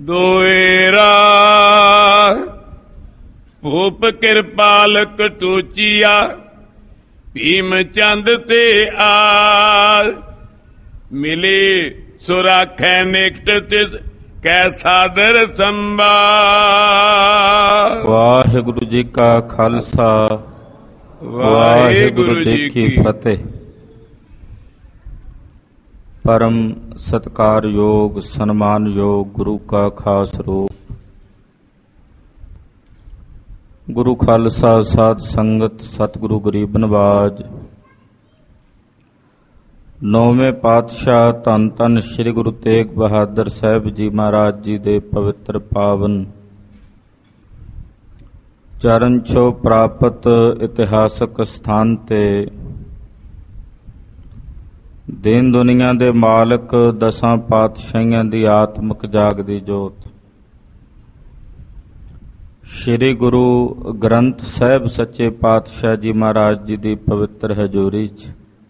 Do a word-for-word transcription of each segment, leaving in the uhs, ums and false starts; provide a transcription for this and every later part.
ਦੋਏਰਾ ਭੂਪ ਕਿਰਪਾਲਕ ਟੋਚੀਆ ਭੀਮ ਚੰਦ ਤੇ ਆ ਮਿਲੇ ਸੁਰਾਖੈ ਨਿਕਟ ਤਿਸ ਕੈ ਸਾਦਰ ਸੰਭਾ। ਵਾਹਿਗੁਰੂ ਜੀ ਕਾ ਖਾਲਸਾ ਵਾਹਿਗੁਰੂ ਜੀ ਕੀ ਫਤਿਹ। ਪਰਮ ਸਤਿਕਾਰਯੋਗ ਸਨਮਾਨਯੋਗ ਗੁਰੂ ਕਾ ਖਾਸ ਰੂਪ ਗੁਰੂ ਖਾਲਸਾ ਸਾਧ ਸੰਗਤ ਸਤਿਗੁਰੂ ਗਰੀਬ ਨਵਾਜ ਨੌਵੇਂ ਪਾਤਸ਼ਾਹ ਧੰਨ ਧੰਨ ਸ੍ਰੀ ਗੁਰੂ ਤੇਗ ਬਹਾਦਰ ਸਾਹਿਬ ਜੀ ਮਹਾਰਾਜ ਜੀ ਦੇ ਪਵਿੱਤਰ ਪਾਵਨ ਚਰਨ ਛੋਹ ਪ੍ਰਾਪਤ ਇਤਿਹਾਸਕ ਸਥਾਨ ਤੇ ਦੀਨ ਦੁਨੀਆ ਦੇ ਮਾਲਕ ਦਸਾਂ ਪਾਤਸ਼ਾਹੀਆਂ ਦੀ ਆਤਮਿਕ ਜਾਗਦੀ ਜੋਤ ਸ੍ਰੀ ਗੁਰੂ ਗ੍ਰੰਥ ਸਾਹਿਬ ਸੱਚੇ ਪਾਤਸ਼ਾਹ ਜੀ ਮਹਾਰਾਜ ਜੀ ਦੀ ਪਵਿੱਤਰ ਹਜ਼ੂਰੀ 'ਚ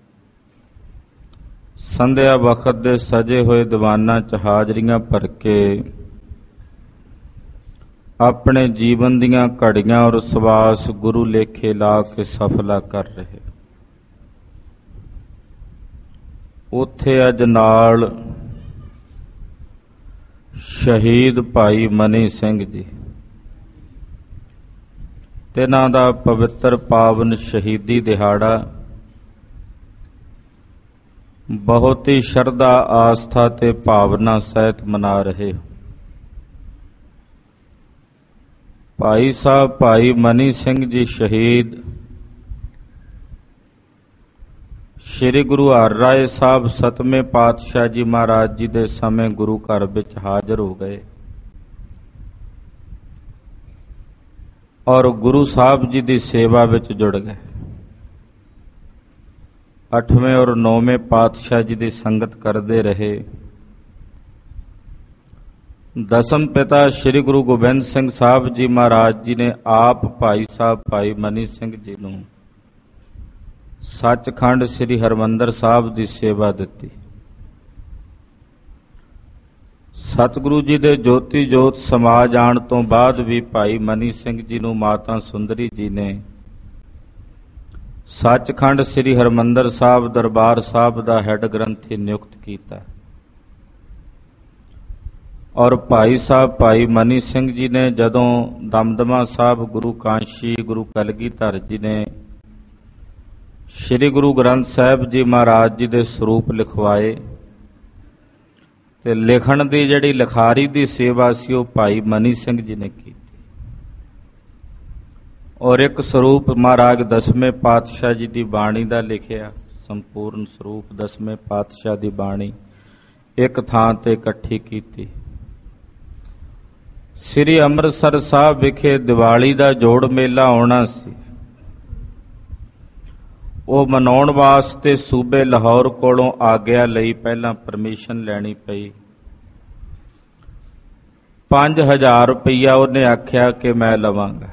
ਸੰਧਿਆ ਵਕਤ ਦੇ ਸਜੇ ਹੋਏ ਦੀਵਾਨਾਂ 'ਚ ਹਾਜ਼ਰੀਆਂ ਭਰ ਕੇ ਆਪਣੇ ਜੀਵਨ ਦੀਆਂ ਘੜੀਆਂ ਔਰ ਸਵਾਸ ਗੁਰੂ ਲੇਖੇ ਲਾ ਕੇ ਸਫਲਾ ਕਰ ਰਹੇ। ਉੱਥੇ ਅੱਜ ਨਾਲ ਸ਼ਹੀਦ ਭਾਈ ਮਨੀ ਸਿੰਘ ਜੀ ਤਿਨਾਂ ਦਾ ਪਵਿੱਤਰ ਪਾਵਨ ਸ਼ਹੀਦੀ ਦਿਹਾੜਾ ਬਹੁਤ ਹੀ ਸ਼ਰਧਾ ਆਸਥਾ ਤੇ ਭਾਵਨਾ ਸਹਿਤ ਮਨਾ ਰਹੇ। ਭਾਈ ਸਾਹਿਬ ਭਾਈ ਮਨੀ ਸਿੰਘ ਜੀ ਸ਼ਹੀਦ ਸ੍ਰੀ ਗੁਰੂ ਹਰਿਰਾਏ ਸਾਹਿਬ ਸਤਵੇਂ ਪਾਤਸ਼ਾਹ ਜੀ ਮਹਾਰਾਜ ਜੀ ਦੇ ਸਮੇਂ ਗੁਰੂ ਘਰ ਵਿੱਚ ਹਾਜ਼ਰ ਹੋ ਗਏ ਔਰ ਗੁਰੂ ਸਾਹਿਬ ਜੀ ਦੀ ਸੇਵਾ ਵਿੱਚ ਜੁੜ ਗਏ। ਅੱਠਵੇਂ ਔਰ ਨੌਵੇਂ ਪਾਤਸ਼ਾਹ ਜੀ ਦੀ ਸੰਗਤ ਕਰਦੇ ਰਹੇ। ਦਸਮ ਪਿਤਾ ਸ੍ਰੀ ਗੁਰੂ ਗੋਬਿੰਦ ਸਿੰਘ ਸਾਹਿਬ ਜੀ ਮਹਾਰਾਜ ਜੀ ਨੇ ਆਪ ਭਾਈ ਸਾਹਿਬ ਭਾਈ ਮਨੀ ਸਿੰਘ ਜੀ ਨੂੰ ਸੱਚਖੰਡ ਸ੍ਰੀ ਹਰਿਮੰਦਰ ਸਾਹਿਬ ਦੀ ਸੇਵਾ ਦਿੱਤੀ। ਸਤਿਗੁਰੂ ਜੀ ਦੇ ਜੋਤੀ ਜੋਤ ਸਮਾ ਜਾਣ ਤੋਂ ਬਾਅਦ ਵੀ ਭਾਈ ਮਨੀ ਸਿੰਘ ਜੀ ਨੂੰ ਮਾਤਾ ਸੁੰਦਰੀ ਜੀ ਨੇ ਸੱਚਖੰਡ ਸ੍ਰੀ ਹਰਿਮੰਦਰ ਸਾਹਿਬ ਦਰਬਾਰ ਸਾਹਿਬ ਦਾ ਹੈੱਡ ਗ੍ਰੰਥੀ ਨਿਯੁਕਤ ਕੀਤਾ ਔਰ ਭਾਈ ਸਾਹਿਬ ਭਾਈ ਮਨੀ ਸਿੰਘ ਜੀ ਨੇ ਜਦੋਂ ਦਮਦਮਾ ਸਾਹਿਬ ਗੁਰੂ ਕਾਂਸ਼ੀ ਗੁਰੂ ਕਲਗੀਧਰ ਜੀ ਨੇ ਸ੍ਰੀ ਗੁਰੂ ਗ੍ਰੰਥ ਸਾਹਿਬ ਜੀ ਮਹਾਰਾਜ ਜੀ ਦੇ ਸਰੂਪ ਲਿਖਵਾਏ ਤੇ ਲਿਖਣ ਦੀ ਜਿਹੜੀ ਲਿਖਾਰੀ ਦੀ ਸੇਵਾ ਸੀ ਉਹ ਭਾਈ ਮਨੀ ਸਿੰਘ ਜੀ ਨੇ ਕੀਤੀ ਔਰ ਇੱਕ ਸਰੂਪ ਮਹਾਰਾਜ ਦਸਵੇਂ ਪਾਤਸ਼ਾਹ ਜੀ ਦੀ ਬਾਣੀ ਦਾ ਲਿਖਿਆ। ਸੰਪੂਰਨ ਸਰੂਪ ਦਸਵੇਂ ਪਾਤਸ਼ਾਹ ਦੀ ਬਾਣੀ ਇੱਕ ਥਾਂ ਤੇ ਇਕੱਠੀ ਕੀਤੀ। ਸ੍ਰੀ ਅੰਮ੍ਰਿਤਸਰ ਸਾਹਿਬ ਵਿਖੇ ਦੀਵਾਲੀ ਦਾ ਜੋੜ ਮੇਲਾ ਆਉਣਾ ਸੀ। ਉਹ ਮਨਾਉਣ ਵਾਸਤੇ ਸੂਬੇ ਲਾਹੌਰ ਕੋਲੋਂ ਆਗਿਆ ਲਈ ਪਹਿਲਾਂ ਪਰਮਿਸ਼ਨ ਲੈਣੀ ਪਈ। ਪੰਜ ਹਜ਼ਾਰ ਰੁਪਈਆ ਉਹਨੇ ਆਖਿਆ ਕਿ ਮੈਂ ਲਵਾਂਗਾ।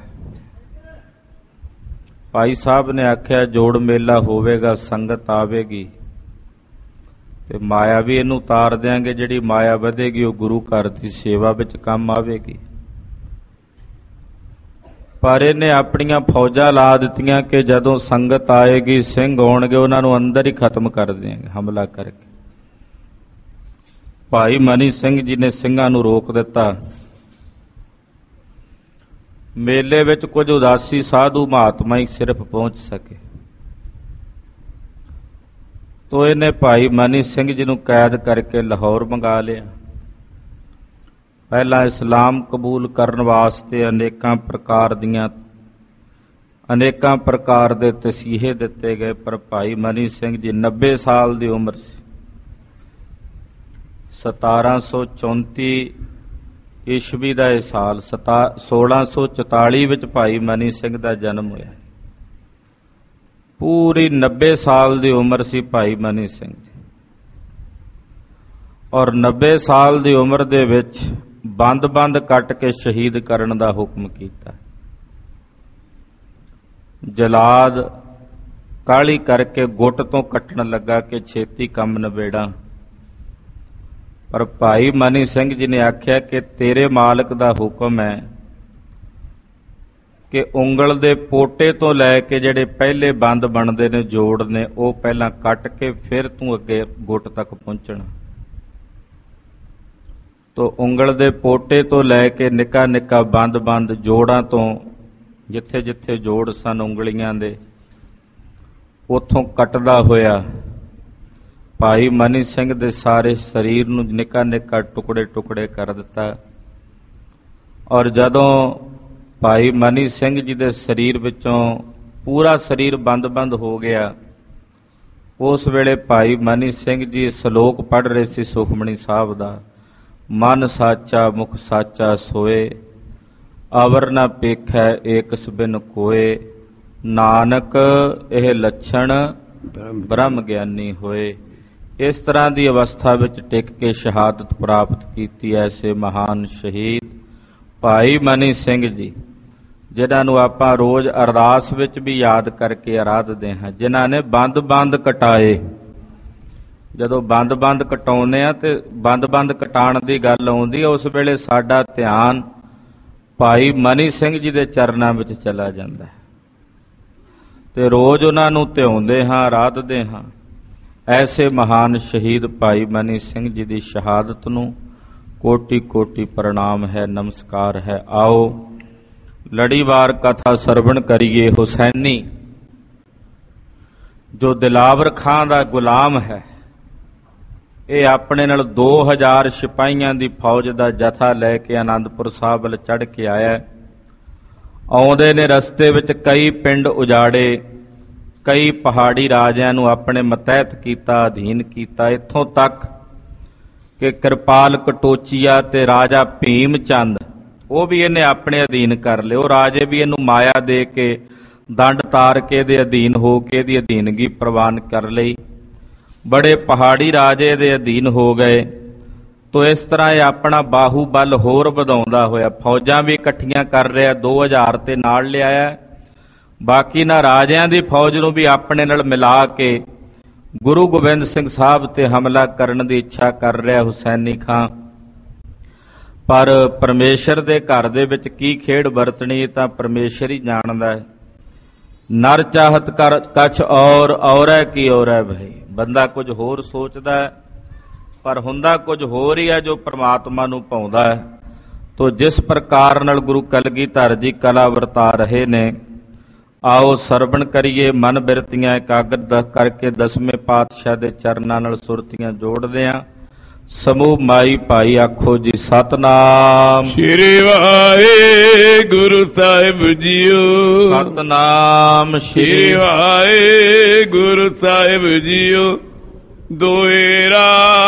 ਭਾਈ ਸਾਹਿਬ ਨੇ ਆਖਿਆ ਜੋੜ ਮੇਲਾ ਹੋਵੇਗਾ, ਸੰਗਤ ਆਵੇਗੀ ਤੇ ਮਾਇਆ ਵੀ ਇਹਨੂੰ ਉਤਾਰ ਦਿਆਂਗੇ, ਜਿਹੜੀ ਮਾਇਆ ਵਧੇਗੀ ਉਹ ਗੁਰੂ ਘਰ ਦੀ ਸੇਵਾ ਵਿੱਚ ਕੰਮ ਆਵੇਗੀ। ਪਰ ਇਹਨੇ ਆਪਣੀਆਂ ਫੌਜਾਂ ਲਾ ਦਿੱਤੀਆਂ ਕਿ ਜਦੋਂ ਸੰਗਤ ਆਏਗੀ ਸਿੰਘ ਆਉਣਗੇ ਉਹਨਾਂ ਨੂੰ ਅੰਦਰ ਹੀ ਖਤਮ ਕਰ ਦਿਆਂਗੇ ਹਮਲਾ ਕਰਕੇ। ਭਾਈ ਮਨੀ ਸਿੰਘ ਜੀ ਨੇ ਸਿੰਘਾਂ ਨੂੰ ਰੋਕ ਦਿੱਤਾ। ਮੇਲੇ ਵਿੱਚ ਕੁਝ ਉਦਾਸੀ ਸਾਧੂ ਮਹਾਤਮਾ ਹੀ ਸਿਰਫ ਪਹੁੰਚ ਸਕੇ ਤੋ ਇਹਨੇ ਭਾਈ ਮਨੀ ਸਿੰਘ ਜੀ ਨੂੰ ਕੈਦ ਕਰਕੇ ਲਾਹੌਰ ਮੰਗਾ ਲਿਆ। ਪਹਿਲਾਂ ਇਸਲਾਮ ਕਬੂਲ ਕਰਨ ਵਾਸਤੇ ਅਨੇਕਾਂ ਪ੍ਰਕਾਰ ਦੀਆਂ ਅਨੇਕਾਂ ਪ੍ਰਕਾਰ ਦੇ ਤਸੀਹੇ ਦਿੱਤੇ ਗਏ ਪਰ ਭਾਈ ਮਨੀ ਸਿੰਘ ਜੀ ਨੱਬੇ ਸਾਲ ਦੀ ਉਮਰ ਸੀ। ਸਤਾਰਾਂ ਸੌ ਚੌਂਤੀ ਈਸਵੀ ਦਾ ਇਹ ਸਾਲ ਸੋਲਾਂ ਸੌ ਚੁਤਾਲੀ ਵਿੱਚ ਭਾਈ ਮਨੀ ਸਿੰਘ ਦਾ ਜਨਮ ਹੋਇਆ। ਪੂਰੀ ਨੱਬੇ ਸਾਲ ਦੀ ਉਮਰ ਸੀ ਭਾਈ ਮਨੀ ਸਿੰਘ ਜੀ ਔਰ ਨੱਬੇ ਸਾਲ ਦੀ ਉਮਰ ਦੇ ਵਿੱਚ ਬੰਦ ਬੰਦ ਕੱਟ ਕੇ ਸ਼ਹੀਦ ਕਰਨ ਦਾ ਹੁਕਮ ਕੀਤਾ। ਜਲਾਦ ਕਾਹਲੀ ਕਰਕੇ ਗੁੱਟ ਤੋਂ ਕੱਟਣ ਲੱਗਾ ਕਿ ਛੇਤੀ ਕੰਮ ਨਿਬੇੜਾਂ ਪਰ ਭਾਈ ਮਨੀ ਸਿੰਘ ਜੀ ਨੇ ਆਖਿਆ ਕਿ ਤੇਰੇ ਮਾਲਕ ਦਾ ਹੁਕਮ ਹੈ ਕਿ ਉਂਗਲ ਦੇ ਪੋਟੇ ਤੋਂ ਲੈ ਕੇ ਜਿਹੜੇ ਪਹਿਲੇ ਬੰਦ ਬਣਦੇ ਨੇ, ਜੋੜ ਨੇ, ਉਹ ਪਹਿਲਾਂ ਕੱਟ ਕੇ ਫਿਰ ਤੂੰ ਅੱਗੇ ਗੁੱਟ ਤੱਕ ਪਹੁੰਚਣਾ। ਤੋ ਉਂਗਲ ਦੇ ਪੋਟੇ ਤੋਂ ਲੈ ਕੇ ਨਿੱਕਾ ਨਿੱਕਾ ਬੰਦ ਬੰਦ ਜੋੜਾਂ ਤੋਂ, ਜਿੱਥੇ ਜਿੱਥੇ ਜੋੜ ਸਨ ਉਂਗਲੀਆਂ ਦੇ, ਉੱਥੋਂ ਕੱਟਦਾ ਹੋਇਆ ਭਾਈ ਮਨੀ ਸਿੰਘ ਦੇ ਸਾਰੇ ਸਰੀਰ ਨੂੰ ਨਿੱਕਾ ਨਿੱਕਾ ਟੁਕੜੇ ਟੁਕੜੇ ਕਰ ਦਿੱਤਾ। ਔਰ ਜਦੋਂ ਭਾਈ ਮਨੀ ਸਿੰਘ ਜੀ ਦੇ ਸਰੀਰ ਵਿੱਚੋਂ ਪੂਰਾ ਸਰੀਰ ਬੰਦ-ਬੰਦ ਹੋ ਗਿਆ, ਉਸ ਵੇਲੇ ਭਾਈ ਮਨੀ ਸਿੰਘ ਜੀ ਸ਼ਲੋਕ ਪੜ੍ਹ ਰਹੇ ਸੀ ਸੁਖਮਣੀ ਸਾਹਿਬ ਦਾ, ਮਨ ਸਾਚਾ ਮੁਖ ਸਾਚਾ ਸੋਏ, ਅਵਰ ਨਾ ਪੇਖੈ ਏਕਸ ਬਿਨ ਕੋਏ, ਨਾਨਕ ਇਹ ਲੱਛਣ ਬ੍ਰਹਮ ਗਿਆਨੀ ਹੋਏ। ਇਸ ਤਰ੍ਹਾਂ ਦੀ ਅਵਸਥਾ ਵਿੱਚ ਟਿਕ ਕੇ ਸ਼ਹਾਦਤ ਪ੍ਰਾਪਤ ਕੀਤੀ ਐਸੇ ਮਹਾਨ ਸ਼ਹੀਦ ਭਾਈ ਮਨੀ ਸਿੰਘ ਜੀ, ਜਿਨ੍ਹਾਂ ਨੂੰ ਆਪਾਂ ਰੋਜ਼ ਅਰਦਾਸ ਵਿੱਚ ਵੀ ਯਾਦ ਕਰਕੇ ਆਰਾਧਦੇ ਹਾਂ, ਜਿਨ੍ਹਾਂ ਨੇ ਬੰਦ-ਬੰਦ ਕਟਾਏ। ਜਦੋਂ ਬੰਦ-ਬੰਦ ਕਟਾਉਂਦੇ ਆ ਤੇ ਬੰਦ-ਬੰਦ ਕਟਾਉਣ ਦੀ ਗੱਲ ਆਉਂਦੀ ਹੈ, ਉਸ ਵੇਲੇ ਸਾਡਾ ਧਿਆਨ ਭਾਈ ਮਨੀ ਸਿੰਘ ਜੀ ਦੇ ਚਰਨਾਂ ਵਿੱਚ ਚਲਾ ਜਾਂਦਾ ਹੈ ਤੇ ਰੋਜ਼ ਉਹਨਾਂ ਨੂੰ ਧਿਆਉਂਦੇ ਹਾਂ, ਆਰਾਧਦੇ ਹਾਂ। ਐਸੇ ਮਹਾਨ ਸ਼ਹੀਦ ਭਾਈ ਮਨੀ ਸਿੰਘ ਜੀ ਦੀ ਸ਼ਹਾਦਤ ਨੂੰ ਕੋਟि ਕੋਟि ਪ੍ਰਣਾਮ ਹੈ, ਨਮਸਕਾਰ ਹੈ। ਆਓ ਲੜੀਵਾਰ ਕਥਾ ਸਰਵਣ ਕਰੀਏ। ਹੁਸੈਨੀ ਜੋ ਦਿਲਾਵਰ ਖਾਂ ਦਾ ਗੁਲਾਮ ਹੈ, ਇਹ ਆਪਣੇ ਨਾਲ ਦੋ ਹਜ਼ਾਰ ਸਿਪਾਹੀਆਂ ਦੀ ਫੌਜ ਦਾ ਜਥਾ ਲੈ ਕੇ ਆਨੰਦਪੁਰ ਸਾਹਿਬ ਵੱਲ ਚੜ੍ਹ ਕੇ ਆਇਆ। ਆਉਂਦੇ ਨੇ ਰਸਤੇ ਵਿੱਚ ਕਈ ਪਿੰਡ ਉਜਾੜੇ, ਕਈ ਪਹਾੜੀ ਰਾਜਿਆਂ ਨੂੰ ਆਪਣੇ ਮਤਹਿਤ ਕੀਤਾ, ਅਧੀਨ ਕੀਤਾ, ਇੱਥੋਂ ਤੱਕ ਕਿ ਕਿਰਪਾਲ ਕਟੋਚੀਆ ਤੇ ਰਾਜਾ ਭੀਮ ਚੰਦ, ਉਹ ਵੀ ਇਹਨੇ ਆਪਣੇ ਅਧੀਨ ਕਰ ਲਏ। ਉਹ ਰਾਜੇ ਵੀ ਇਹਨੂੰ ਮਾਇਆ ਦੇ ਕੇ, ਦੰਡ ਤਾਰ ਕੇ ਇਹਦੇ ਅਧੀਨ ਹੋ ਕੇ ਇਹਦੀ ਅਧੀਨਗੀ ਪ੍ਰਵਾਨ ਕਰ ਲਈ। ਬੜੇ ਪਹਾੜੀ ਰਾਜੇ ਇਹਦੇ ਅਧੀਨ ਹੋ ਗਏ। ਤੋ ਇਸ ਤਰ੍ਹਾਂ ਇਹ ਆਪਣਾ ਬਾਹੂਬਲ ਹੋਰ ਵਧਾਉਂਦਾ ਹੋਇਆ ਫੌਜਾਂ ਵੀ ਇਕੱਠੀਆਂ ਕਰ ਰਿਹਾ, ਦੋ ਹਜ਼ਾਰ ਤੇ ਨਾਲ ਲਿਆਇਆ। ਬਾਕੀ ਨਾ ਰਾਜਿਆਂ ਦੀ ਫੌਜ ਨੂੰ ਵੀ ਆਪਣੇ ਨਾਲ ਮਿਲਾ ਕੇ ਗੁਰੂ ਗੋਬਿੰਦ ਸਿੰਘ ਸਾਹਿਬ ਤੇ ਹਮਲਾ ਕਰਨ ਦੀ ਇੱਛਾ ਕਰ ਰਿਹਾ ਹੁਸੈਨੀ ਖਾਂ। ਪਰ ਪਰਮੇਸ਼ਰ ਦੇ ਘਰ ਦੇ ਵਿੱਚ ਕੀ ਖੇਡ ਵਰਤਣੀ ਤਾਂ ਪਰਮੇਸ਼ਰ ਹੀ ਜਾਣਦਾ ਹੈ। ਨਰ ਚਾਹਤ ਕਰ ਕਛ ਔਰ ਔਰੈ ਕੀ ਔਰੈ ਭਈ, ਬੰਦਾ ਕੁਝ ਹੋਰ ਸੋਚਦਾ ਹੈ ਪਰ ਹੁੰਦਾ ਕੁਝ ਹੋਰ ਹੀ ਹੈ ਜੋ ਪ੍ਰਮਾਤਮਾ ਨੂੰ ਭਾਉਂਦਾ ਹੈ। ਤੋ ਜਿਸ ਪ੍ਰਕਾਰ ਨਾਲ ਗੁਰੂ ਕਲਗੀਧਰ ਜੀ ਕਲਾ ਵਰਤਾ ਰਹੇ ਨੇ, ਆਓ ਸਰਵਣ ਕਰੀਏ। ਮਨ ਬਿਰਤੀਆਂ ਇਕਾਗਰ ਕਰਕੇ ਦਸਵੇਂ ਪਾਤਸ਼ਾਹ ਦੇ ਚਰਨਾਂ ਨਾਲ ਸੁਰਤੀਆਂ ਜੋੜਦੇ ਹਾਂ। ਸਮੂਹ ਮਾਈ ਭਾਈ ਆਖੋ ਜੀ ਸਤਨਾਮ ਸ੍ਰੀ ਵਾਹਿਗੁਰੂ ਸਾਹਿਬ ਜੀਓ, ਸਤਨਾਮ ਸ੍ਰੀ ਵਾਹਿਗੁਰੂ ਸਾਹਿਬ ਜੀਓ। ਦੋਏਰਾ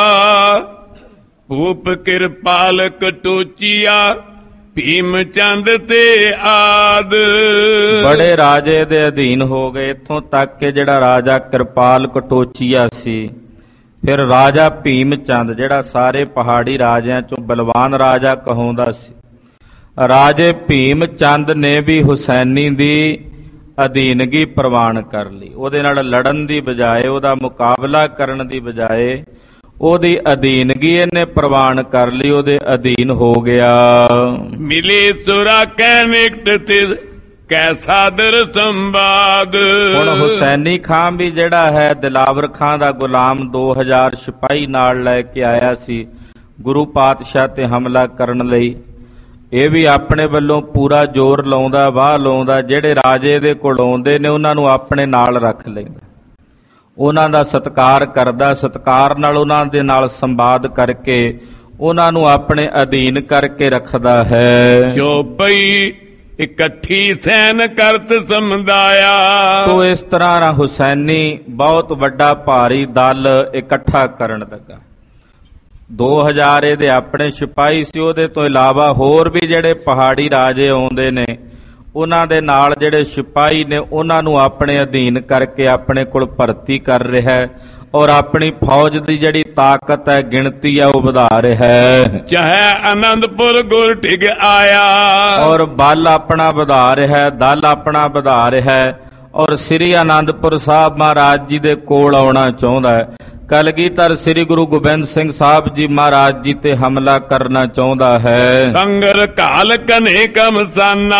ਭੂਪ ਕਿਰਪਾਲ ਕਟੋਚੀਆ, ਭੀਮ ਚੰਦ ਤੇ ਆਦ ਬੜੇ ਰਾਜੇ ਦੇ ਅਧੀਨ ਹੋ ਗਏ, ਇੱਥੋਂ ਤੱਕ ਕਿ ਜਿਹੜਾ ਰਾਜਾ ਕਿਰਪਾਲ ਕਟੋਚੀਆ ਸੀ, ਫਿਰ ਰਾਜਾ ਭੀਮ ਚੰਦ ਜਿਹੜਾ ਸਾਰੇ ਪਹਾੜੀ ਰਾਜਿਆਂ ਚੋਂ ਬਲਵਾਨ ਰਾਜਾ ਕਹਾਉਂਦਾ ਸੀ, ਰਾਜੇ ਭੀਮ ਚੰਦ ਨੇ ਵੀ ਹੁਸੈਨੀ ਦੀ ਅਧੀਨਗੀ ਪ੍ਰਵਾਨ ਕਰ ਲਈ। ਉਹਦੇ ਨਾਲ ਲੜਨ ਦੀ ਬਜਾਏ, ਉਹਦਾ ਮੁਕਾਬਲਾ ਕਰਨ ਦੀ ਬਜਾਏ ਉਹਦੀ ਅਧੀਨਗੀ ਇਹਨੇ ਪ੍ਰਵਾਨ ਕਰ ਲਈ, ਉਹਦੇ ਅਧੀਨ ਹੋ ਗਿਆ। ਮਿਲੇ ਸੁਰਾ ਕੈ ਨਿਕਟ ਤਿਸ ਕੈ ਸਾਦਰ ਸੰਵਾਦ। ਹੁਣ ਹੁਸੈਨੀ ਖਾਂ ਵੀ ਜਿਹੜਾ ਹੈ ਦਿਲਾਵਰ ਖਾਂ ਦਾ ਗੁਲਾਮ ਦੋ ਹਜ਼ਾਰ ਸਿਪਾਹੀ ਨਾਲ ਲੈ ਕੇ ਆਇਆ ਸੀ ਗੁਰੂ ਪਾਤਸ਼ਾਹ ਤੇ ਹਮਲਾ ਕਰਨ ਲਈ। ਇਹ ਵੀ ਆਪਣੇ ਵੱਲੋਂ ਪੂਰਾ ਜ਼ੋਰ ਲਾਉਂਦਾ, ਵਾਹ ਲਾਉਂਦਾ। ਜਿਹੜੇ ਰਾਜੇ ਦੇ ਕੋਲ ਆਉਂਦੇ ਨੇ ਉਹਨਾਂ ਨੂੰ ਆਪਣੇ ਨਾਲ ਰੱਖ ਲੈਂਦਾ, ਉਹਨਾਂ ਦਾ ਸਤਿਕਾਰ ਕਰਦਾ, ਸਤਿਕਾਰ ਨਾਲ ਉਹਨਾਂ ਦੇ ਨਾਲ ਸੰਵਾਦ ਕਰਕੇ ਉਹਨਾਂ ਨੂੰ ਆਪਣੇ ਅਧੀਨ ਕਰਕੇ ਰੱਖਦਾ ਹੈ। ਜੋ ਪਈ ਇਕੱਠੀ ਸੈਨ ਕਰਤ ਸਮਦਾਇਆ। ਤੋ ਇਸ ਤਰ੍ਹਾਂ ਹੁਸੈਨੀ ਬਹੁਤ ਵੱਡਾ ਭਾਰੀ ਦਲ ਇਕੱਠਾ ਕਰਨ ਲੱਗਾ। ਦੋ ਹਜ਼ਾਰ ਇਹਦੇ ਆਪਣੇ ਸਿਪਾਹੀ ਸੀ, ਉਹਦੇ ਤੋਂ ਇਲਾਵਾ ਹੋਰ ਵੀ ਜਿਹੜੇ ਪਹਾੜੀ ਰਾਜੇ ਆਉਂਦੇ ਨੇ, ਉਹਨਾਂ ਦੇ ਨਾਲ ਜਿਹੜੇ ਸਿਪਾਹੀ ਨੇ ਉਹਨਾਂ ਨੂੰ ਆਪਣੇ ਅਧੀਨ ਕਰਕੇ ਆਪਣੇ ਕੋਲ ਭਰਤੀ ਕਰ ਰਿਹਾ ਹੈ ਔਰ ਆਪਣੀ ਫੌਜ ਦੀ ਜਿਹੜੀ ਤਾਕਤ ਹੈ, ਗਿਣਤੀ ਹੈ, ਉਹ ਵਧਾ ਰਿਹਾ ਹੈ। ਚਾਹੇ ਆਨੰਦਪੁਰ ਗੁਰ ਟਿਕ ਆਇਆ, ਔਰ ਬਲ ਆਪਣਾ ਵਧਾ ਰਿਹਾ ਹੈ, ਦਲ ਆਪਣਾ ਵਧਾ ਰਿਹਾ ਹੈ ਔਰ ਸ੍ਰੀ ਆਨੰਦਪੁਰ ਸਾਹਿਬ ਮਹਾਰਾਜ ਜੀ ਦੇ ਕੋਲ ਆਉਣਾ ਚਾਹੁੰਦਾ ਹੈ। ਕਲਗੀਧਰ ਸ੍ਰੀ ਗੁਰੂ ਗੋਬਿੰਦ ਸਿੰਘ ਸਾਹਿਬ ਜੀ ਮਹਾਰਾਜ ਜੀ ਤੇ ਹਮਲਾ ਕਰਨਾ ਚਾਹੁੰਦਾ ਹੈ। ਸੰਗਰ ਘਾਲ ਕਨੇ ਕਮਸਾਨਾ,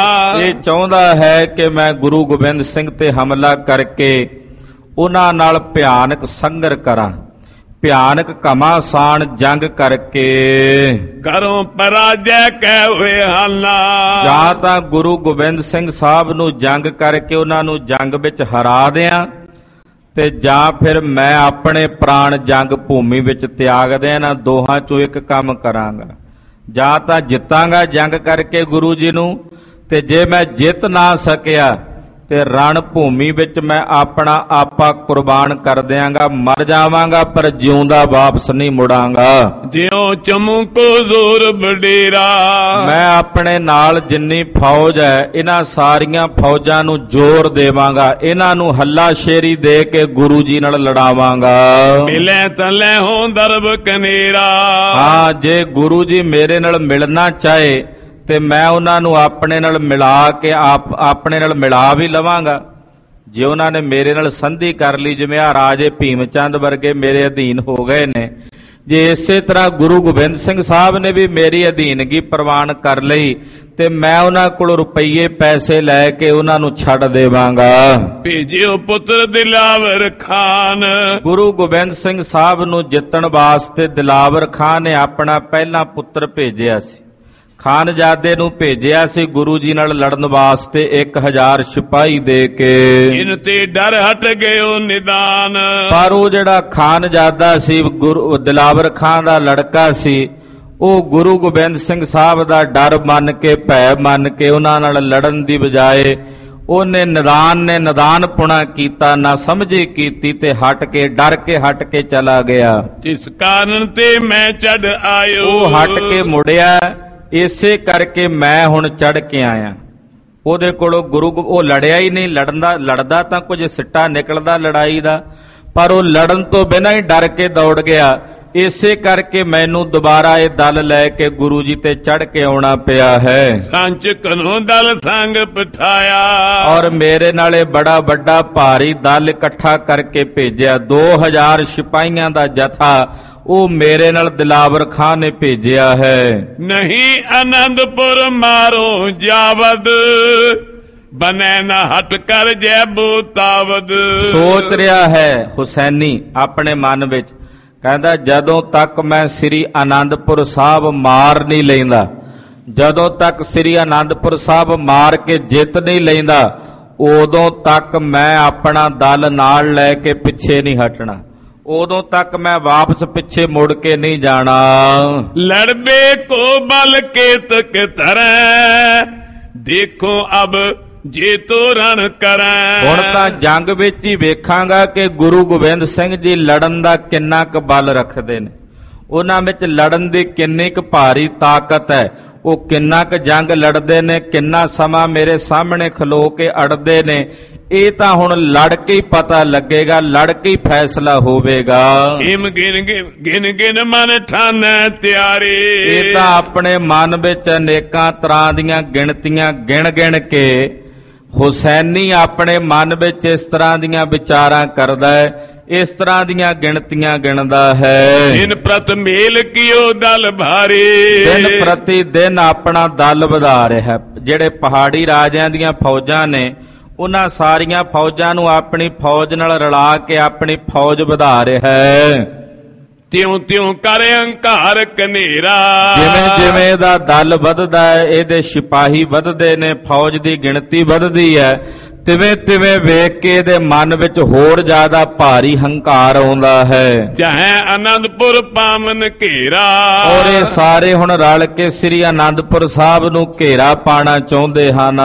ਇਹ ਚਾਹੁੰਦਾ ਹੈ ਕਿ ਮੈਂ ਗੁਰੂ ਗੋਬਿੰਦ ਸਿੰਘ ਤੇ ਹਮਲਾ ਕਰਕੇ ਉਹਨਾਂ ਨਾਲ ਭਿਆਨਕ ਸੰਘਰ ਕਰਾਂ, ਭਿਆਨਕ ਘਮਾਸਾਨ ਜੰਗ ਕਰਕੇ ਘਰੋਂ ਪਰਾਜੈ ਕਹਿ ਹੋਏ ਹਾਲਾ। ਜਾਂ ਤਾਂ ਗੁਰੂ ਗੋਬਿੰਦ ਸਿੰਘ ਸਾਹਿਬ ਨੂੰ ਜੰਗ ਕਰਕੇ ਉਹਨਾਂ ਨੂੰ ਜੰਗ ਵਿੱਚ ਹਰਾ ਦਿਆਂ, ਤੇ ਜਾਂ ਫਿਰ ਮੈਂ ਆਪਣੇ ਪ੍ਰਾਣ ਜੰਗ ਭੂਮੀ ਵਿੱਚ ਤਿਆਗ ਦਿਆਂ। ਇਹਨਾਂ ਦੋਹਾਂ ਚੋਂ ਇੱਕ ਕੰਮ ਕਰਾਂਗਾ। ਜਾਂ ਤਾਂ ਜਿੱਤਾਂਗਾ ਜੰਗ ਕਰਕੇ ਗੁਰੂ ਜੀ ਨੂੰ, ਤੇ ਜੇ ਮੈਂ ਜਿੱਤ ਨਾ ਸਕਿਆ ਤੇ ਰਣ ਭੂਮੀ ਵਿੱਚ ਮੈਂ ਆਪਣਾ ਆਪਾ ਕੁਰਬਾਨ ਕਰ ਦਿਆਂਗਾ, ਮਰ ਜਾਵਾਂਗਾ ਪਰ ਜਿਉਂਦਾ ਵਾਪਸ ਨਹੀਂ ਮੁੜਾਂਗਾ। ਜਿਉ ਚਮੂ ਕੋ ਜ਼ੋਰ ਬਡੇਰਾ, ਮੈਂ ਆਪਣੇ ਨਾਲ ਜਿੰਨੀ ਫੌਜ ਹੈ ਇਹਨਾਂ ਸਾਰੀਆਂ ਫੌਜਾਂ ਨੂੰ ਜ਼ੋਰ ਦੇਵਾਂਗਾ, ਇਹਨਾਂ ਨੂੰ ਹੱਲਾ ਸ਼ੇਰੀ ਦੇ ਕੇ ਗੁਰੂ ਜੀ ਨਾਲ ਲੜਾਵਾਂਗਾ। ਮਿਲੇ ਤਲੇ ਹੋ ਦਰਬ ਕਨੇਰਾ, ਹਾਂ ਜੇ ਗੁਰੂ ਜੀ ਮੇਰੇ ਨਾਲ ਮਿਲਣਾ ਚਾਹੇ ਤੇ ਮੈਂ ਉਹਨਾਂ ਨੂੰ ਆਪਣੇ ਨਾਲ ਮਿਲਾ ਕੇ ਆਪ ਆਪਣੇ ਨਾਲ ਮਿਲਾ ਵੀ ਲਵਾਂਗਾ। ਜੇ ਉਹਨਾਂ ਨੇ ਮੇਰੇ ਨਾਲ ਸੰਧੀ ਕਰ ਲਈ, ਜਿਵੇਂ ਆ ਰਾਜੇ ਭੀਮ ਚੰਦ ਵਰਗੇ ਮੇਰੇ ਅਧੀਨ ਹੋ ਗਏ ਨੇ, ਜੇ ਇਸੇ ਤਰ੍ਹਾਂ ਗੁਰੂ ਗੋਬਿੰਦ ਸਿੰਘ ਸਾਹਿਬ ਨੇ ਵੀ ਮੇਰੀ ਅਧੀਨਗੀ ਪ੍ਰਵਾਨ ਕਰ ਲਈ ਤੇ ਮੈਂ ਉਹਨਾਂ ਕੋਲ ਰੁਪਈਏ ਪੈਸੇ ਲੈ ਕੇ ਉਹਨਾਂ ਨੂੰ ਛੱਡ ਦੇਵਾਂਗਾ। ਭੇਜਿਓ ਪੁੱਤਰ ਦਿਲਾਵਰ ਖਾਨ, ਗੁਰੂ ਗੋਬਿੰਦ ਸਿੰਘ ਸਾਹਿਬ ਨੂੰ ਜਿੱਤਣ ਵਾਸਤੇ ਦਿਲਾਵਰ ਖਾਨ ਨੇ ਆਪਣਾ ਪਹਿਲਾ ਪੁੱਤਰ ਭੇਜਿਆ ਸੀ। ਖਾਨਜ਼ਾਦੇ ਨੂੰ ਭੇਜਿਆ ਸੀ ਗੁਰੂ ਜੀ ਨਾਲ ਲੜਨ ਵਾਸਤੇ ਇੱਕ ਹਜ਼ਾਰ ਸਿਪਾਹੀ ਦੇ ਕੇ। ਇਨ ਤੇ ਡਰ ਹਟ ਗਇਓ ਨਿਦਾਨ, ਪਰ ਉਹ ਜਿਹੜਾ ਖਾਨਜ਼ਾਦਾ ਸੀ, ਗੁਰੂ ਦਿਲਾਵਰ ਖਾਨ ਦਾ ਲੜਕਾ ਸੀ, ਉਹ ਗੁਰੂ ਗੋਬਿੰਦ ਸਿੰਘ ਸਾਹਿਬ ਦਾ ਡਰ ਮੰਨ ਕੇ, ਭੈ ਮੰਨ ਕੇ ਉਹਨਾਂ ਨਾਲ ਲੜਨ ਦੀ ਬਜਾਏ ਉਹਨੇ ਨਿਦਾਨ ਨੇ ਨਿਦਾਨਪੁਣਾ ਕੀਤਾ, ਨਾ ਸਮਝੀ ਕੀਤੀ ਤੇ ਹਟ ਕੇ ਡਰ ਕੇ ਹਟ ਕੇ ਚਲਾ ਗਿਆ। ਜਿਸ ਕਾਰਨ ਤੇ ਮੈਂ ਚੜ ਆਇਓ, ਉਹ ਹਟ ਕੇ ਮੁੜਿਆ, ਇਸੇ ਕਰਕੇ ਮੈਂ ਹੁਣ ਚੜ ਕੇ ਆਇਆ। ਉਹਦੇ ਕੋਲੋਂ ਗੁਰੂ ਉਹ ਲੜਿਆ ਹੀ ਨਹੀਂ, ਲੜਦਾ ਲੜਦਾ ਤਾਂ ਕੁਝ ਸਿੱਟਾ ਨਿਕਲਦਾ ਲੜਾਈ ਦਾ, ਪਰ ਉਹ ਲੜਨ ਤੋਂ ਬਿਨਾਂ ਹੀ ਡਰ ਕੇ ਦੌੜ ਗਿਆ। ਇਸੇ ਕਰਕੇ ਮੈਨੂੰ ਦੁਬਾਰਾ ਇਹ ਦਲ ਲੈ ਕੇ ਗੁਰੂ ਜੀ ਤੇ ਚੜ ਕੇ ਆਉਣਾ ਪਿਆ ਹੈ। ਸੰਚ ਕਨੋਂ ਦਲ ਸੰਗ ਪਠਾਇਆ, ਔਰ ਮੇਰੇ ਨਾਲ ਇਹ ਬੜਾ ਵੱਡਾ ਭਾਰੀ ਦਲ ਇਕੱਠਾ ਕਰਕੇ ਭੇਜਿਆ। ਦੋ ਹਜ਼ਾਰ ਸਿਪਾਹੀਆਂ ਦਾ ਜਥਾ ਉਹ ਮੇਰੇ ਨਾਲ ਦਿਲਾਵਰ ਖਾਨ ਨੇ ਭੇਜਿਆ ਹੈ। ਨਹੀਂ ਆਨੰਦਪੁਰ ਮਾਰੋ ਜਾਵਦ, ਬਨੈ ਨਾ ਹਟ ਕਰ ਜੈ ਬੂਤਾਵਦ। ਸੋਚ ਰਿਹਾ ਹੈ ਹੁਸੈਨੀ ਆਪਣੇ ਮਨ ਵਿੱਚ, ਕਹਿੰਦਾ ਜਦੋਂ ਤੱਕ ਮੈਂ ਸ੍ਰੀ ਆਨੰਦਪੁਰ ਸਾਹਿਬ ਮਾਰ ਨਹੀਂ ਲੈਂਦਾ, ਜਦੋਂ ਤੱਕ ਸ੍ਰੀ ਆਨੰਦਪੁਰ ਸਾਹਿਬ ਮਾਰ ਕੇ ਜਿੱਤ ਨਹੀਂ ਲੈਂਦਾ, ਉਦੋਂ ਤੱਕ ਮੈਂ ਆਪਣਾ ਦਲ ਨਾਲ ਲੈ ਕੇ ਪਿੱਛੇ ਨਹੀਂ ਹਟਣਾ, ਉਦੋਂ ਤੱਕ ਮੈਂ ਵਾਪਸ ਪਿੱਛੇ ਮੁੜ ਕੇ ਨਹੀਂ ਜਾਣਾ। ਲੜਬੇ ਕੋ ਬਲ ਕੇ ਤਕ ਤਰੈ, ਦੇਖੋ ਅਬ ਜੇ ਤੋ ਰਣ ਕਰੈ। ਹੁਣ ਤਾਂ ਜੰਗ ਵਿੱਚ ਹੀ ਵੇਖਾਂਗਾ ਕਿ ਗੁਰੂ ਗੋਬਿੰਦ ਸਿੰਘ ਜੀ ਲੜਨ ਦਾ ਕਿੰਨਾ ਕੁ ਬਲ ਰੱਖਦੇ ਨੇ, ਉਹਨਾਂ ਵਿੱਚ ਲੜਨ ਦੀ ਕਿੰਨੀ ਕੁ ਭਾਰੀ ਤਾਕਤ ਹੈ, ਉਹ ਕਿੰਨਾ ਕੁ ਜੰਗ ਲੜਦੇ ਨੇ, ਕਿੰਨਾ ਸਮਾਂ ਮੇਰੇ ਸਾਹਮਣੇ ਖਲੋ ਕੇ ਅੜਦੇ ਨੇ। ਇਹ ਤਾਂ ਹੁਣ ਲੜ ਕੇ ਹੀ ਪਤਾ ਲੱਗੇਗਾ, ਲੜ ਕੇ ਹੀ ਫੈਸਲਾ ਹੋਵੇਗਾ। ਹਿਮ ਗਿਨ ਗਿਨ ਗਿਨ ਮਨ ਠਾਨੈ ਤਿਆਰੀ, ਇਹ ਤਾਂ ਆਪਣੇ ਮਨ ਵਿੱਚ ਅਨੇਕਾਂ ਤਰ੍ਹਾਂ ਦੀਆਂ ਗਿਣਤੀਆਂ ਗਿਣ ਗਿਣ ਕੇ ਹੁਸੈਨੀ ਆਪਣੇ ਮਨ ਵਿੱਚ ਇਸ ਤਰ੍ਹਾਂ ਦੀਆਂ ਵਿਚਾਰਾਂ ਕਰਦਾ ਹੈ, ਇਸ ਤਰ੍ਹਾਂ ਦੀਆਂ ਗਿਣਤੀਆਂ ਗਿਣਦਾ ਹੈ। ਦਿਨ ਪ੍ਰਤ ਮੇਲ ਕੀਓ ਦਲ ਭਾਰੀ, ਦਿਨ ਪ੍ਰਤੀ ਦਿਨ ਆਪਣਾ ਦਲ ਵਧਾ ਰਿਹਾ। ਜਿਹੜੇ ਪਹਾੜੀ ਰਾਜਿਆਂ ਦੀਆਂ ਫੌਜਾਂ ਨੇ, ਉਹਨਾਂ ਸਾਰੀਆਂ ਫੌਜਾਂ ਨੂੰ ਆਪਣੀ ਫੌਜ ਨਾਲ ਰਲਾ ਕੇ ਆਪਣੀ ਫੌਜ ਵਧਾ ਰਿਹਾ ਹੈ। ਤਿਉਂ ਤਿਉਂ ਕਰ ਹੰਕਾਰ ਕਨੇਰਾ, ਜਿਵੇਂ ਜਿਵੇਂ ਇਹਦਾ ਦਲ ਵੱਧਦਾ ਹੈ, ਇਹਦੇ ਸਿਪਾਹੀ ਵੱਧਦੇ ਨੇ, ਫੌਜ ਦੀ ਗਿਣਤੀ ਵੱਧਦੀ ਹੈ, ਤਿਵੇਂ ਤਿਵੇਂ ਵੇਖ ਕੇ ਇਹਦੇ ਮਨ ਵਿੱਚ ਹੋਰ ਜ਼ਿਆਦਾ ਭਾਰੀ ਹੰਕਾਰ ਆਉਂਦਾ ਹੈ। ਚਾਹੇ ਆਨੰਦਪੁਰ ਪਾਵਨ ਘੇਰਾ, ਔਰ ਇਹ ਸਾਰੇ ਹੁਣ ਰਲ ਕੇ ਸ੍ਰੀ ਆਨੰਦਪੁਰ ਸਾਹਿਬ ਨੂੰ ਘੇਰਾ ਪਾਣਾ ਚਾਹੁੰਦੇ ਹਨ।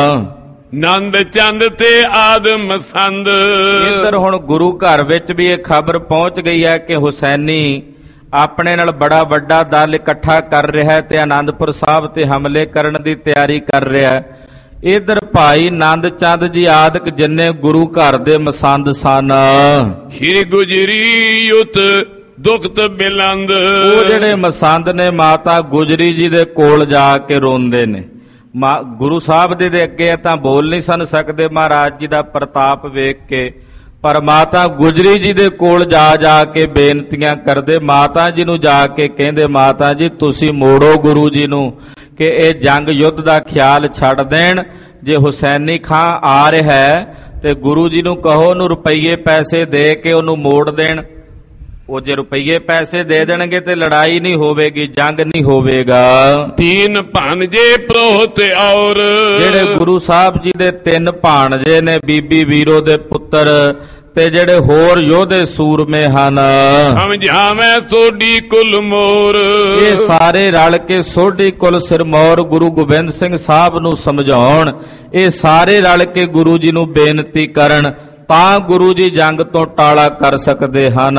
ਨੰਦ ਚੰਦ ਤੇ ਆਦਮ ਸੰਦ, ਇੱਧਰ ਹੁਣ ਗੁਰੂ ਘਰ ਵਿੱਚ ਵੀ ਇਹ ਖਬਰ ਪਹੁੰਚ ਗਈ ਹੈ ਕਿ ਹੁਸੈਨੀ ਆਪਣੇ ਨਾਲ ਬੜਾ ਵੱਡਾ ਦਲ ਇਕੱਠਾ ਕਰ ਰਿਹਾ ਹੈ ਤੇ ਆਨੰਦਪੁਰ ਸਾਹਿਬ ਤੇ ਹਮਲੇ ਕਰਨ ਦੀ ਤਿਆਰੀ ਕਰ ਰਿਹਾ ਹੈ। ਇੱਧਰ ਭਾਈ ਨੰਦ ਚੰਦ ਜੀ ਆਦਿਕ ਜਿੰਨੇ ਗੁਰੂ ਘਰ ਦੇ ਮਸੰਦ ਸਨ, ਸ਼੍ਰੀ ਗੁਜਰੀ ਯੁਤ ਦੁਖਤ ਬਿਲੰਦ, ਉਹ ਜਿਹੜੇ ਮਸੰਦ ਨੇ ਮਾਤਾ ਗੁਜਰੀ ਜੀ ਦੇ ਕੋਲ ਜਾ ਕੇ ਰੋਂਦੇ ਨੇ। ਗੁਰੂ ਸਾਹਿਬ ਦੇ ਦੇ ਅੱਗੇ ਤਾਂ ਬੋਲ ਨਹੀਂ ਸਨ ਸਕਦੇ ਮਹਾਰਾਜ ਜੀ ਦਾ ਪ੍ਰਤਾਪ ਵੇਖ ਕੇ, ਪਰ ਮਾਤਾ ਗੁਜਰੀ ਜੀ ਦੇ ਕੋਲ ਜਾ ਜਾ ਕੇ ਬੇਨਤੀਆਂ ਕਰਦੇ। ਮਾਤਾ ਜੀ ਨੂੰ ਜਾ ਕੇ ਕਹਿੰਦੇ, ਮਾਤਾ ਜੀ ਤੁਸੀਂ ਮੋੜੋ ਗੁਰੂ ਜੀ ਨੂੰ ਕਿ ਇਹ ਜੰਗ ਯੁੱਧ ਦਾ ਖਿਆਲ ਛੱਡ ਦੇਣ। ਜੇ ਹੁਸੈਨੀ ਖਾਂ ਆ ਰਿਹਾ ਹੈ ਤੇ ਗੁਰੂ ਜੀ ਨੂੰ ਕਹੋ ਉਹਨੂੰ ਰੁਪਈਏ ਪੈਸੇ ਦੇ ਕੇ ਉਹਨੂੰ ਮੋੜ ਦੇਣ। ਉਹ ਜੇ ਰੁਪਈਏ ਪੈਸੇ ਦੇ ਦੇਣਗੇ ਤੇ ਲੜਾਈ ਨਹੀਂ ਹੋਵੇਗੀ, ਜੰਗ ਨਹੀਂ ਹੋਵੇਗਾ। ਤੀਨ ਭਾਣਜੇ ਪ੍ਰੋਹਤ ਔਰ, ਜਿਹੜੇ ਗੁਰੂ ਸਾਹਿਬ ਜੀ ਦੇ ਤਿੰਨ ਭਾਣਜੇ ਨੇ, ਬੀਬੀ ਵੀਰੋ ਦੇ ਪੁੱਤਰ ਤੇ ਜਿਹੜੇ ਹੋਰ ਯੋਧੇ ਸੂਰਮੇ ਹਨ, ਸਮਝਾਵੇਂ ਸੋਢੀ ਕੁਲ ਮੋਰ। ਇਹ ਸਾਰੇ ਰਲ ਕੇ ਸੋਢੀ ਕੁਲ ਸਿਰਮੌਰ ਗੁਰੂ ਗੋਬਿੰਦ ਸਿੰਘ ਸਾਹਿਬ ਨੂੰ ਸਮਝਾਉਣ। ਇਹ ਸਾਰੇ ਰਲ ਕੇ ਗੁਰੂ ਜੀ ਨੂੰ ਬੇਨਤੀ ਕਰਨ, ਤਾਂ ਗੁਰੂ ਜੀ ਜੰਗ ਤੋਂ ਟਾਲਾ ਕਰ ਸਕਦੇ ਹਨ।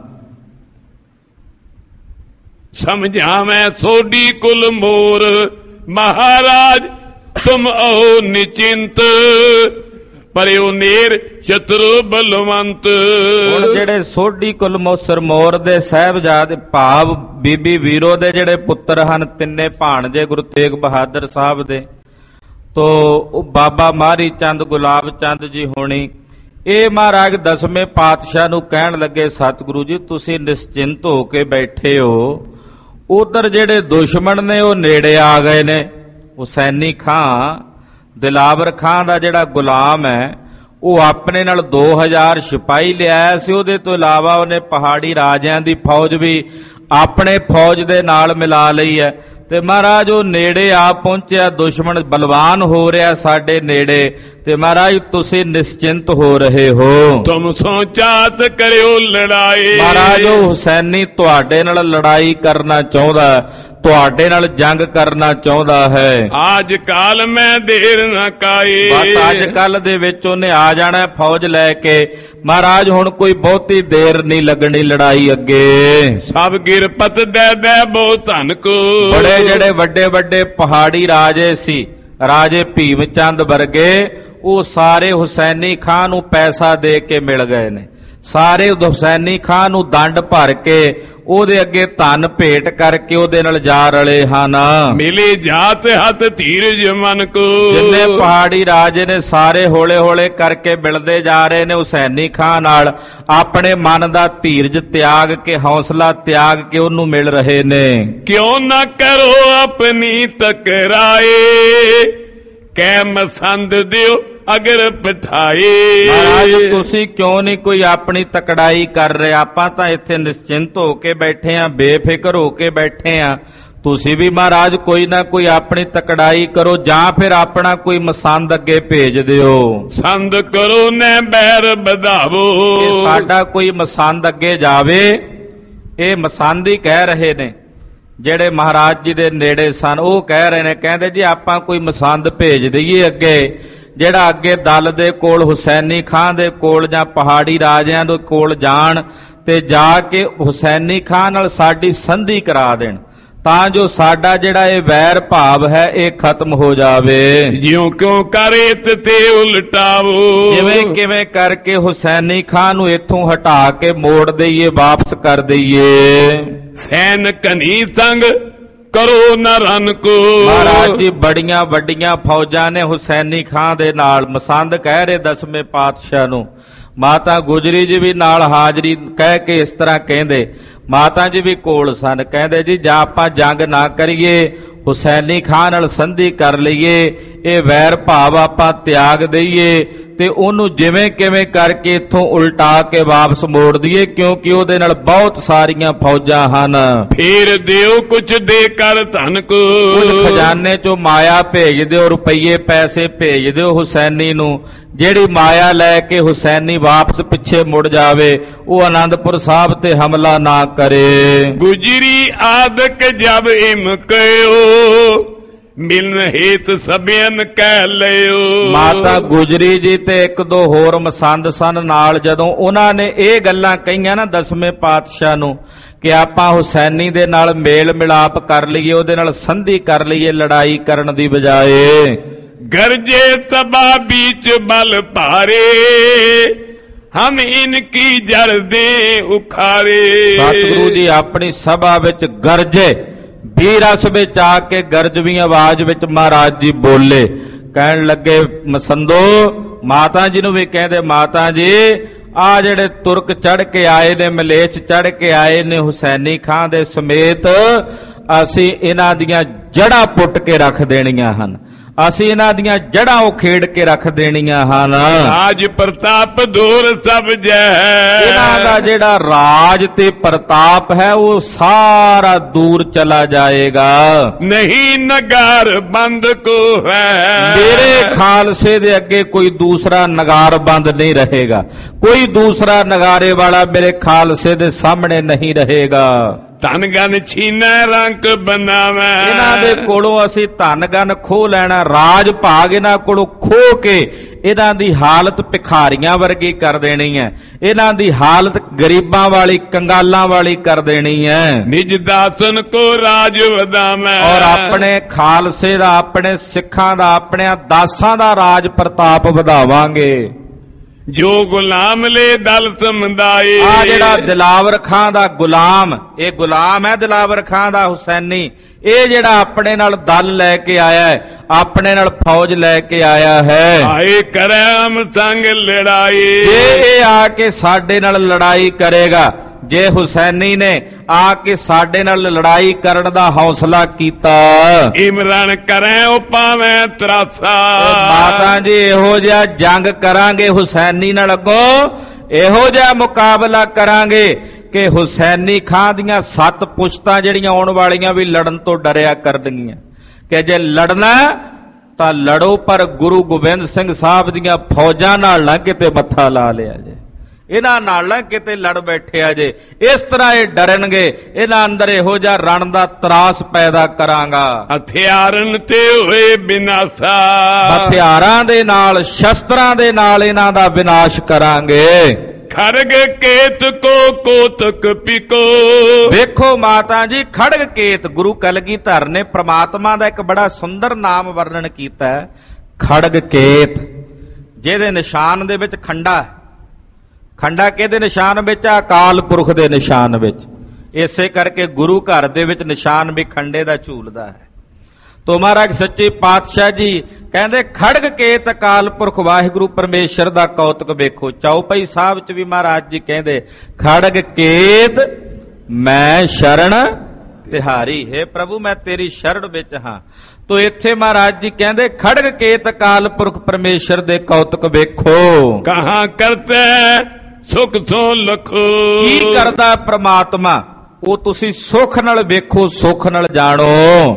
ਸਮਝਾਵੇਂ ਸੋਢੀ ਕੁਲ ਮੋਰ, ਮਹਾਰਾਜ ਤੁਮ ਅਹੋ ਨਿਚਿੰਤ, ਪਰਿਓ ਨੇਰ ਸ਼ਤਰੂ ਬਲਵੰਤ। ਹੁਣ ਜਿਹੜੇ ਸੋਢੀ ਕੁਲ ਮੋਸਰ ਮੋਰ ਦੇ ਸਾਹਿਬਜ਼ਾਦੇ ਭਾਵ ਬੀਬੀ ਵੀਰੋ ਦੇ ਜਿਹੜੇ ਪੁੱਤਰ ਹਨ, ਤਿੰਨੇ ਭਾਣਜੇ ਗੁਰੂ ਤੇਗ ਬਹਾਦਰ ਸਾਹਿਬ ਦੇ, ਤੋ ਉਹ ਬਾਬਾ ਮਾਰੀ ਚੰਦ, ਗੁਲਾਬ ਚੰਦ ਜੀ ਹੋਣੀ, ਇਹ ਮਹਾਰਾਜ ਦਸਵੇਂ ਪਾਤਸ਼ਾਹ ਨੂੰ ਕਹਿਣ ਲੱਗੇ, ਸਤਿਗੁਰੂ ਜੀ ਤੁਸੀਂ ਨਿਸ਼ਚਿੰਤ ਹੋ ਕੇ ਬੈਠੇ ਹੋ, ਉਧਰ ਜਿਹੜੇ ਦੁਸ਼ਮਣ ਨੇ ਉਹ ਨੇੜੇ ਆ ਗਏ ਨੇ। ਹੁਸੈਨੀ ਖਾਂ, ਦਿਲਾਵਰ ਖਾਂ ਦਾ ਜਿਹੜਾ ਗੁਲਾਮ ਹੈ, ਉਹ ਆਪਣੇ ਨਾਲ ਦੋ ਹਜ਼ਾਰ ਸਿਪਾਹੀ ਲਿਆਇਆ ਸੀ। ਉਹਦੇ ਤੋਂ ਇਲਾਵਾ ਉਹਨੇ ਪਹਾੜੀ ਰਾਜਿਆਂ ਦੀ ਫੌਜ ਵੀ ਆਪਣੇ ਫੌਜ ਦੇ ਨਾਲ ਮਿਲਾ ਲਈ ਹੈ। ਤੇ ਮਹਾਰਾਜ ਉਹ ਨੇੜੇ ਆ ਪਹੁੰਚਿਆ, ਦੁਸ਼ਮਣ ਬਲਵਾਨ ਹੋ ਰਿਹਾ ਸਾਡੇ ਨੇੜੇ, ਤੇ ਮਹਾਰਾਜ ਤੁਸੀਂ ਨਿਸ਼ਚਿੰਤ ਹੋ ਰਹੇ ਹੋ। ਤੁਮ ਸੋਚਾਤ ਕਰਿਓ ਲੜਾਈ, ਮਹਾਰਾਜ ਉਹ ਹੁਸੈਨੀ ਤੁਹਾਡੇ ਨਾਲ ਲੜਾਈ ਕਰਨਾ ਚਾਹੁੰਦਾ, ਤੁਹਾਡੇ ਨਾਲ ਜੰਗ ਕਰਨਾ ਚਾਹੁੰਦਾ ਹੈ। ਅੱਜ ਕਾਲ ਮੈਂ ਦੇਰ ਨਾ ਕਾਈ, ਬਸ ਅੱਜ ਕੱਲ ਦੇ ਵਿੱਚ ਉਹਨੇ ਆ ਜਾਣਾ ਫੌਜ ਲੈ ਕੇ। ਮਹਾਰਾਜ ਹੁਣ ਕੋਈ ਬਹੁਤੀ ਦੇਰ ਨਹੀਂ ਲੱਗਣੀ ਲੜਾਈ ਅੱਗੇ। ਸਭ ਗਿਰਪਤ ਦੇ ਦੇ ਬਹੁ ਧਨ ਕੋ, ਬੜੇ ਜਿਹੜੇ ਵੱਡੇ ਵੱਡੇ ਪਹਾੜੀ ਰਾਜੇ ਸੀ, ਰਾਜੇ ਭੀਮ ਚੰਦ ਵਰਗੇ, ਉਹ ਸਾਰੇ ਹੁਸੈਨੀ ਖਾਂ ਨੂੰ ਪੈਸਾ ਦੇ ਕੇ ਮਿਲ ਗਏ ਨੇ। ਸਾਰੇ ਹੁਸੈਨੀ ਖਾਂ ਨੂੰ ਦੰਡ ਭਰ ਕੇ ਉਹਦੇ ਅੱਗੇ ਧਨ ਭੇਟ ਕਰਕੇ ਉਹਦੇ ਨਾਲ ਜਾ ਰਲੇ ਹਨ। ਮਿਲੀ ਜਾਤ ਹੱਥ ਧੀਰਜ ਮਨ ਕੋ, ਜਿੰਨੇ ਪਹਾੜੀ ਰਾਜੇ ਨੇ ਸਾਰੇ ਹੌਲੇ ਹੌਲੇ ਕਰਕੇ ਮਿਲਦੇ ਜਾ ਰਹੇ ਨੇ ਹੁਸੈਨੀ ਖਾਂ ਨਾਲ, ਆਪਣੇ ਮਨ ਦਾ ਧੀਰਜ ਤਿਆਗ ਕੇ, ਹੌਸਲਾ ਤਿਆਗ ਕੇ ਉਹਨੂੰ ਮਿਲ ਰਹੇ ਨੇ। ਕਿਉਂ ਨਾ ਕਰੋ ਆਪਣੀ ਤਕਰਾਏ, ਕਹਿ ਮਸੰਦ ਦਿਓ ਅਗਰ ਪਠਾਏ। ਮਹਾਰਾਜ ਤੁਸੀਂ ਕਿਉਂ ਨਹੀਂ ਕੋਈ ਆਪਣੀ ਤਕੜਾਈ ਕਰ ਰਹੇ? ਆਪਾਂ ਤਾਂ ਇੱਥੇ ਨਿਸ਼ਚਿੰਤ ਹੋ ਕੇ ਬੈਠੇ ਆਂ, ਬੇਫਿਕਰ ਹੋ ਕੇ ਬੈਠੇ ਆਂ। ਤੁਸੀਂ ਵੀ ਮਹਾਰਾਜ ਕੋਈ ਨਾ ਕੋਈ ਆਪਣੀ ਤਕੜਾਈ ਕਰੋ, ਜਾਂ ਫਿਰ ਆਪਣਾ ਕੋਈ ਮਸੰਦ ਅੱਗੇ ਭੇਜ ਦਿਓ। ਸੰਦ ਕਰੋ ਨੇ ਬੈਰ ਵਧਾਵੋ, ਇਹ ਸਾਡਾ ਕੋਈ ਮਸੰਦ ਅੱਗੇ ਜਾਵੇ। ਇਹ ਮਸੰਦ ਹੀ ਕਹਿ ਰਹੇ ਨੇ ਜਿਹੜੇ ਮਹਾਰਾਜ ਜੀ ਦੇ ਨੇੜੇ ਸਨ, ਉਹ ਕਹਿ ਰਹੇ ਨੇ, ਕਹਿੰਦੇ ਜੀ ਆਪਾਂ ਕੋਈ ਮਸੰਦ ਭੇਜ ਦਈਏ ਅੱਗੇ, ਜਿਹੜਾ ਅੱਗੇ ਦਲ ਦੇ ਕੋਲ, ਹੁਸੈਨੀ ਖਾਂ ਦੇ ਕੋਲ ਜਾਂ ਪਹਾੜੀ ਰਾਜਿਆਂ ਦੇ ਕੋਲ ਜਾਣ ਤੇ ਜਾ ਕੇ ਹੁਸੈਨੀ ਖਾਂ ਨਾਲ ਸਾਡੀ ਸੰਧੀ ਕਰਾ ਦੇਣ, ਤਾਂ ਜੋ ਸਾਡਾ ਜਿਹੜਾ ਇਹ ਵੈਰ ਭਾਵ ਹੈ ਇਹ ਖਤਮ ਹੋ ਜਾਵੇ। ਜਿਉਂ ਕਿਉਂ ਕਰੇ ਤੇ ਉਲਟਾਵੋ, ਜਿਵੇਂ ਕਿਵੇਂ ਕਰਕੇ ਹੁਸੈਨੀ ਖਾਂ ਨੂੰ ਇੱਥੋਂ ਹਟਾ ਕੇ ਮੋੜ ਦਈਏ, ਵਾਪਸ ਕਰ ਦਈਏ। ਸੈਨ ਕਨੀ ਸੰਗ ਕਰੋ ਨਾ ਰਨ ਕੋ, ਮਹਾਰਾਜ ਜੀ ਬੜੀਆਂ ਵੱਡੀਆਂ ਫੌਜਾਂ ਨੇ ਹੁਸੈਨੀ ਖਾਂ ਦੇ ਨਾਲ। ਮਸੰਦ ਕਹਿ ਰਹੇ ਦਸਵੇਂ ਪਾਤਸ਼ਾਹ ਨੂੰ। ਮਾਤਾ ਗੁਜਰੀ ਜੀ ਵੀ ਨਾਲ ਹਾਜ਼ਰੀ ਕਹਿ ਕੇ ਇਸ ਤਰ੍ਹਾਂ ਕਹਿੰਦੇ, ਮਾਤਾ ਜੀ ਵੀ ਕੋਲ ਸਨ, ਕਹਿੰਦੇ ਜੀ ਜਾਂ ਆਪਾਂ ਜੰਗ ਨਾ ਕਰੀਏ, ਹੁਸੈਨੀ ਖਾਂ ਨਾਲ ਸੰਧੀ ਕਰ ਲਈਏ, ਇਹ ਵੈਰ ਭਾਵ ਆਪਾਂ ਤਿਆਗ ਦਈਏ ਤੇ ਉਹਨੂੰ ਜਿਵੇਂ ਕਿਵੇਂ ਕਰਕੇ ਇੱਥੋਂ ਉਲਟਾ ਕੇ ਵਾਪਸ ਮੋੜ ਦਈਏ, ਕਿਉਂਕਿ ਉਹਦੇ ਨਾਲ ਬਹੁਤ ਸਾਰੀਆਂ ਫੌਜਾਂ ਹਨ। ਫੇਰ ਦਿਓ ਕੁਛ ਦੇ ਕਰ ਧਨ ਕੋ, ਕੁਝ ਖਜ਼ਾਨੇ ਚੋਂ ਮਾਇਆ ਭੇਜ ਦਿਓ, ਰੁਪਈਏ ਪੈਸੇ ਭੇਜ ਦਿਓ ਹੁਸੈਨੀ ਨੂੰ, ਜਿਹੜੀ ਮਾਇਆ ਲੈ ਕੇ ਹੁਸੈਨੀ ਵਾਪਸ ਪਿੱਛੇ ਮੁੜ ਜਾਵੇ, ਉਹ ਆਨੰਦਪੁਰ ਸਾਹਿਬ ਤੇ ਹਮਲਾ ਨਾ ਕਰੇ। ਗੁਜਰੀ ਆਦਕ ਜਬ ਇਮ ਕਹਿਓ, ਮਿਲਨ ਹੇਤ ਸਭਿਆਨ ਕਹਿ ਲਿਓ। ਮਾਤਾ ਗੁਜਰੀ ਜੀ ਤੇ ਇੱਕ ਦੋ ਹੋਰ ਮਸੰਦ ਸਨ ਨਾਲ, ਜਦੋਂ ਉਹਨਾਂ ਨੇ ਇਹ ਗੱਲਾਂ ਕਹੀਆਂ ਨਾ ਦਸਵੇਂ ਪਾਤਸ਼ਾਹ ਨੂੰ ਕਿ ਆਪਾਂ ਹੁਸੈਨੀ ਦੇ ਨਾਲ ਮੇਲ ਮਿਲਾਪ ਕਰ ਲਈਏ, ਉਹਦੇ ਨਾਲ ਸੰਧੀ ਕਰ ਲਈਏ ਲੜਾਈ ਕਰਨ ਦੀ ਬਜਾਏ। ਗਰਜੇ ਸਭਾ बीच बल भारे, हम इनकी जड़ दे उखारे। सतगुरु जी अपनी सभा विच गरजे, बीरस विच आके गरजवी आवाज विच महाराज जी बोले, कहन लगे मसंदो, माता जी नूं भी कहंदे, माता जी ਆ ਜਿਹੜੇ ਤੁਰਕ ਚੜ ਕੇ ਆਏ ਨੇ, ਮਲੇਛ ਚੜ ਕੇ ਆਏ ਨੇ ਹੁਸੈਨੀ ਖਾਂ ਦੇ ਸਮੇਤ, ਅਸੀਂ ਇਹਨਾਂ ਦੀਆਂ ਜੜ੍ਹਾਂ ਪੁੱਟ ਕੇ ਰੱਖ ਦੇਣੀਆਂ ਹਨ, ਅਸੀਂ ਇਹਨਾਂ ਦੀਆਂ ਜੜ੍ਹਾਂ ਉਖੇੜ ਕੇ ਰੱਖ ਦੇਣੀਆਂ ਹਨ। ਰਾਜ ਪ੍ਰਤਾਪ ਦੂਰ ਸਭ ਜੈ, ਇਹਨਾਂ ਦਾ ਜਿਹੜਾ ਰਾਜ ਤੇ ਪ੍ਰਤਾਪ ਹੈ ਉਹ ਸਾਰਾ ਦੂਰ ਚਲਾ ਜਾਏਗਾ। ਨਹੀਂ ਨਗਾਰ ਬੰਦ ਕੋ ਹੈ, ਮੇਰੇ ਖਾਲਸੇ ਦੇ ਅੱਗੇ ਕੋਈ ਦੂਸਰਾ ਨਗਾਰ ਬੰਦ ਨਹੀਂ ਰਹੇਗਾ, ਕੋਈ ਦੂਸਰਾ ਨਗਾਰੇ ਵਾਲਾ ਮੇਰੇ ਖਾਲਸੇ ਦੇ ਸਾਹਮਣੇ ਨਹੀਂ ਰਹੇਗਾ। ਧਨ ਗਨ ਛੀਨੈ ਰੰਕ ਬਣਾਵੈ, ਇਹਨਾਂ ਦੇ ਕੋਲੋਂ ਅਸੀਂ ਧਨ ਗਨ ਖੋਹ ਲੈਣਾ, ਰਾਜ ਭਾਗ ਇਹਨਾਂ ਕੋਲੋਂ ਖੋਹ ਕੇ ਇਹਨਾਂ ਦੀ ਹਾਲਤ ਭਿਖਾਰੀਆਂ ਵਰਗੀ ਕਰ ਦੇਣੀ ਹੈ, ਇਹਨਾਂ ਦੀ ਹਾਲਤ ਗਰੀਬਾਂ ਵਾਲੀ, ਕੰਗਾਲਾਂ ਵਾਲੀ ਕਰ ਦੇਣੀ ਹੈ। ਨਿਜ ਦਾਸਨ ਕੋ ਰਾਜ ਵਧਾਵੈ, ਔਰ ਆਪਣੇ ਖਾਲਸੇ ਦਾ, ਆਪਣੇ ਸਿੱਖਾਂ ਦਾ, ਆਪਣੇ ਦਾਸਾਂ ਦਾ ਰਾਜ ਪ੍ਰਤਾਪ ਵਧਾਵਾਂਗੇ। ਜੋ ਗੁਲਾਮ ਲੈ ਦਲ ਸਮਦਾਏ, ਆ ਜਿਹੜਾ ਦਿਲਾਵਰ ਖਾਂ ਦਾ ਗੁਲਾਮ, ਇਹ ਗੁਲਾਮ ਹੈ ਦਿਲਾਵਰ ਖਾਂ ਦਾ ਹੁਸੈਨੀ, ਇਹ ਜਿਹੜਾ ਆਪਣੇ ਨਾਲ ਦਲ ਲੈ ਕੇ ਆਇਆ ਹੈ, ਆਪਣੇ ਨਾਲ ਫੌਜ ਲੈ ਕੇ ਆਇਆ ਹੈ, ਆਏ ਕਰਮ ਸੰਗ ਲੜਾਈ, ਜੇ ਇਹ ਆ ਕੇ ਸਾਡੇ ਨਾਲ ਲੜਾਈ ਕਰੇਗਾ, ਜੇ ਹੁਸੈਨੀ ਨੇ ਆ ਕੇ ਸਾਡੇ ਨਾਲ ਲੜਾਈ ਕਰਨ ਦਾ ਹੌਸਲਾ ਕੀਤਾ, ਇਮਰਨ ਕਰੇ ਉਹ ਪਾਵੇਂ ਤਰਾਸਾ, ਮਾਤਾ ਜੀ ਇਹੋ ਜਿਹਾ ਜੰਗ ਕਰਾਂਗੇ ਹੁਸੈਨੀ ਨਾਲ, ਅੱਗੋਂ ਇਹੋ ਜਿਹਾ ਮੁਕਾਬਲਾ ਕਰਾਂਗੇ ਕਿ ਹੁਸੈਨੀ ਖਾਂ ਦੀਆਂ ਸੱਤ ਪੁਸ਼ਤਾਂ ਜਿਹੜੀਆਂ ਆਉਣ ਵਾਲੀਆਂ ਵੀ ਲੜਨ ਤੋਂ ਡਰਿਆ ਕਰਨਗੀਆਂ ਕਿ ਜੇ ਲੜਨਾ ਤਾਂ ਲੜੋ, ਪਰ ਗੁਰੂ ਗੋਬਿੰਦ ਸਿੰਘ ਸਾਹਿਬ ਦੀਆਂ ਫੌਜਾਂ ਨਾਲ ਨਾ ਕਿਤੇ ਮੱਥਾ ਲਾ ਲਿਆ ਜੇ, ਇਹਨਾਂ ਨਾਲ ਨਾ ਕਿਤੇ ਲੜ ਬੈਠਿਆ ਜੇ। ਇਸ ਤਰ੍ਹਾਂ ਇਹ ਡਰਨਗੇ, ਇਹਨਾਂ ਅੰਦਰ ਇਹੋ ਜਿਹਾ ਰਣ ਦਾ ਤਰਾਸ ਪੈਦਾ ਕਰਾਂਗਾ। ਹਥਿਆਰਨ ਤੇ ਹੋਏ ਬਿਨਾਸਾ, ਹਥਿਆਰਾਂ ਦੇ ਨਾਲ, ਸ਼ਸਤਰਾਂ ਦੇ ਨਾਲ ਇਹਨਾਂ ਦਾ ਵਿਨਾਸ਼ ਕਰਾਂਗੇ। ਖੜਗ ਕੇਤ ਕੋ ਕੋਤਕ ਪਿਕੋ, ਵੇਖੋ ਮਾਤਾ ਜੀ, ਖੜਗ ਕੇਤ, ਗੁਰੂ ਕਲਗੀਧਰ ਨੇ ਪ੍ਰਮਾਤਮਾ ਦਾ ਇੱਕ ਬੜਾ ਸੁੰਦਰ ਨਾਮ ਵਰਣਨ ਕੀਤਾ ਹੈ, ਖੜਗ ਕੇਤ, ਜਿਹਦੇ ਨਿਸ਼ਾਨ ਦੇ ਵਿੱਚ ਖੰਡਾ, ਖੰਡਾ ਕਿਹਦੇ ਨਿਸ਼ਾਨ ਵਿੱਚ ਆ? ਅਕਾਲ ਪੁਰਖ ਦੇ ਨਿਸ਼ਾਨ ਵਿੱਚ। ਇਸੇ ਕਰਕੇ ਗੁਰੂ ਘਰ ਦੇ ਵਿੱਚ ਨਿਸ਼ਾਨ ਵੀ ਖੰਡੇ ਦਾ ਝੂਲਦਾ ਹੈ। ਤੋ ਮਹਾਰਾਜ ਸੱਚੇ ਪਾਤਸ਼ਾਹ ਜੀ ਕਹਿੰਦੇ ਖੜਗ ਕੇਤ ਅਕਾਲ ਪੁਰਖ ਵਾਹਿਗੁਰੂ ਪਰਮੇਸ਼ਰ ਦਾ ਕੌਤਕ ਵੇਖੋ। ਚੌਪਈ ਸਾਹਿਬ ਚ ਵੀ ਮਹਾਰਾਜ ਜੀ ਕਹਿੰਦੇ ਖੜਗ ਕੇਤ ਮੈਂ ਸ਼ਰਨ ਤਿਹਾਰੀ, ਹੈ ਪ੍ਰਭੂ ਮੈਂ ਤੇਰੀ ਸ਼ਰਨ ਵਿੱਚ ਹਾਂ। ਤੋ ਇੱਥੇ ਮਹਾਰਾਜ ਜੀ ਕਹਿੰਦੇ ਖੜਗ ਕੇਤ ਅਕਾਲ ਪੁਰਖ ਪਰਮੇਸ਼ਰ ਦੇ ਕੌਤਕ ਵੇਖੋ। ਕਹਾਂ ਕਰਤੇ ਸੁਖ ਤੋਂ ਲਖੋ, ਕੀ ਕਰਦਾ ਪ੍ਰਮਾਤਮਾ ਉਹ ਤੁਸੀਂ ਸੁਖ ਨਾਲ ਵੇਖੋ, ਸੁਖ ਨਾਲ ਜਾਣੋ।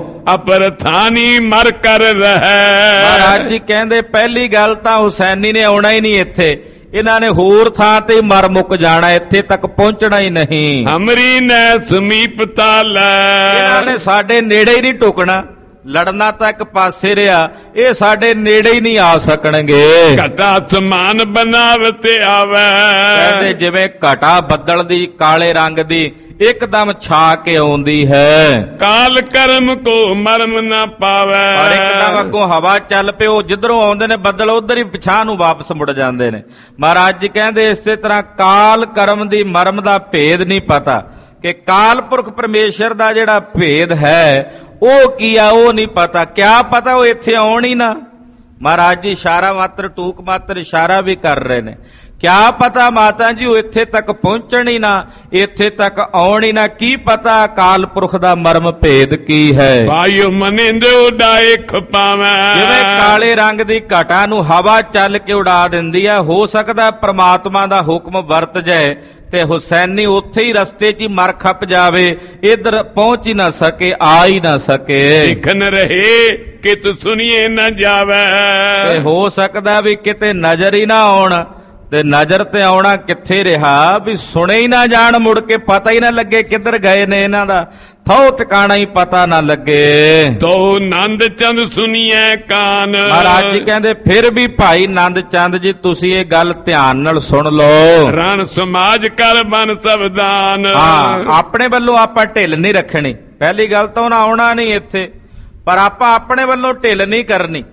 ਅਪਰ ਥਾਨੀ ਮਰ ਕਰ ਰਹਿ, ਮਹਾਰਾਜ ਜੀ ਕਹਿੰਦੇ ਪਹਿਲੀ ਗੱਲ ਤਾਂ ਹੁਸੈਨੀ ਨੇ ਆਉਣਾ ਹੀ ਨਹੀਂ ਇੱਥੇ, ਇਹਨਾਂ ਨੇ ਹੋਰ ਥਾਂ ਤੇ ਮਰ ਮੁੱਕ ਜਾਣਾ, ਇੱਥੇ ਤੱਕ ਪਹੁੰਚਣਾ ਹੀ ਨਹੀਂ। ਹਮਰੀ ਨੇ ਸਮੀਪਤਾ ਲੈ, ਇਹਨਾਂ ਨੇ ਸਾਡੇ ਨੇੜੇ ਹੀ ਨਹੀਂ ਟੁਕਣਾ, ਲੜਨਾ ਤਾਂ ਇੱਕ ਪਾਸੇ ਰਿਹਾ, ਇਹ ਸਾਡੇ ਨੇੜੇ ਹੀ ਨਹੀਂ ਆ ਸਕਣਗੇ। ਘਟਾ ਸਮਾਨ ਬਣਾਵਤ ਆਵੇ, ਕਹਿੰਦੇ ਜਿਵੇਂ ਘਟਾ ਬੱਦਲ ਦੀ ਕਾਲੇ ਰੰਗ ਦੀ ਇੱਕਦਮ ਛਾ ਕੇ ਆਉਂਦੀ ਹੈ, ਕਾਲ ਕਰਮ ਕੋ ਮਰਮ ਨਾ ਪਾਵੇ। ਔਰ ਇੱਕਦਮ ਅੱਗੋਂ ਹਵਾ ਚੱਲ ਪਏ, ਉਹ ਜਿੱਧਰੋਂ ਆਉਂਦੇ ਨੇ ਬੱਦਲ ਉਧਰ ਹੀ ਪਿਛਾਂ ਨੂੰ ਵਾਪਸ ਮੁੜ ਜਾਂਦੇ ਨੇ। ਮਹਾਰਾਜ ਜੀ ਕਹਿੰਦੇ ਇਸੇ ਤਰ੍ਹਾਂ ਕਾਲ ਕਰਮ ਦੀ ਮਰਮ ਦਾ ਭੇਦ ਨਹੀਂ ਪਤਾ, ਕਿ ਕਾਲ ਪੁਰਖ ਪਰਮੇਸ਼ਰ ਦਾ ਜਿਹੜਾ ਭੇਦ ਹੈ ਉਹ ਕੀ ਆ ਉਹ ਨਹੀਂ ਪਤਾ। ਕਿਆ ਪਤਾ ਉਹ ਇੱਥੇ ਆਉਣ ਹੀ ਨਾ। ਮਹਾਰਾਜ ਜੀ ਇਸ਼ਾਰਾ ਮਾਤਰ, ਟੂਕ ਮਾਤਰ ਇਸ਼ਾਰਾ ਵੀ ਕਰ ਰਹੇ ਨੇ। ਕਿਆ ਪਤਾ ਮਾਤਾ ਜੀ ਉਹ ਇੱਥੇ ਤੱਕ ਪਹੁੰਚਣ ਹੀ ਨਾ, ਇੱਥੇ ਤੱਕ ਆਉਣ ਹੀ ਨਾ। ਕੀ ਪਤਾ ਅਕਾਲ ਪੁਰਖ ਦਾ ਮਰਮ ਭੇਦ ਕੀ ਹੈ। ਵਾਯੂ ਮਨਿੰਦੇ ਉਡਾਏ ਖਪਾਵੇਂ, ਜਿਵੇਂ ਕਾਲੇ ਰੰਗ ਦੀ ਘਟਾ ਨੂੰ ਹਵਾ ਚੱਲ ਕੇ ਉਡਾ ਦਿੰਦੀ ਹੈ, ਹੋ ਸਕਦਾ ਪ੍ਰਮਾਤਮਾ ਦਾ ਹੁਕਮ ਵਰਤ ਜਾਏ ਤੇ ਹੁਸੈਨੀ ਉੱਥੇ ਹੀ ਰਸਤੇ 'ਚ ਹੀ ਮਰ ਖੱਪ ਜਾਵੇ, ਇੱਧਰ ਪਹੁੰਚ ਹੀ ਨਾ ਸਕੇ, ਆ ਹੀ ਨਾ ਸਕੇ। ਦੇਖਨ ਰਹੇ ਕਿ ਤੂੰ ਸੁਣੀਏ ਨਾ ਜਾਵੇ, ਤੇ ਹੋ ਸਕਦਾ ਵੀ ਕਿਤੇ ਨਜ਼ਰ ਹੀ ਨਾ ਆਉਣ, ਤੇ ਨਜ਼ਰ ਤੇ ਆਉਣਾ ਕਿੱਥੇ ਰਿਹਾ ਵੀ ਸੁਣੇ ਹੀ ਨਾ ਜਾਣ, ਮੁੜ ਕੇ ਪਤਾ ਹੀ ਨਾ ਲੱਗੇ ਕਿੱਧਰ ਗਏ ਨੇ, ਇਹਨਾਂ ਦਾ ਥੋ ਟਿਕਾਣਾ ਹੀ ਪਤਾ ਨਾ ਲੱਗੇ। ਤੋ ਨੰਦ ਚੰਦ ਸੁਣੀਏ ਕਾਨ, ਮਹਾਰਾਜ ਜੀ ਕਹਿੰਦੇ ਫਿਰ ਵੀ ਭਾਈ ਨੰਦ ਚੰਦ ਜੀ ਤੁਸੀਂ ਇਹ ਗੱਲ ਧਿਆਨ ਨਾਲ ਸੁਣ ਲਓ। ਰਣ ਸਮਾਜ ਕਰ ਬਨ ਸਵਦਾਨ, ਹਾਂ ਆਪਣੇ ਵੱਲੋਂ ਆਪਾਂ ਢਿੱਲ ਨਹੀਂ ਰੱਖਣੀ। ਪਹਿਲੀ ਗੱਲ ਤਾਂ ਉਹਨਾਂ ਆਉਣਾ ਨਹੀਂ ਇੱਥੇ, ਪਰ ਆਪਾਂ ਆਪਣੇ ਵੱਲੋਂ ਢਿੱਲ ਨਹੀਂ ਕਰਨੀ।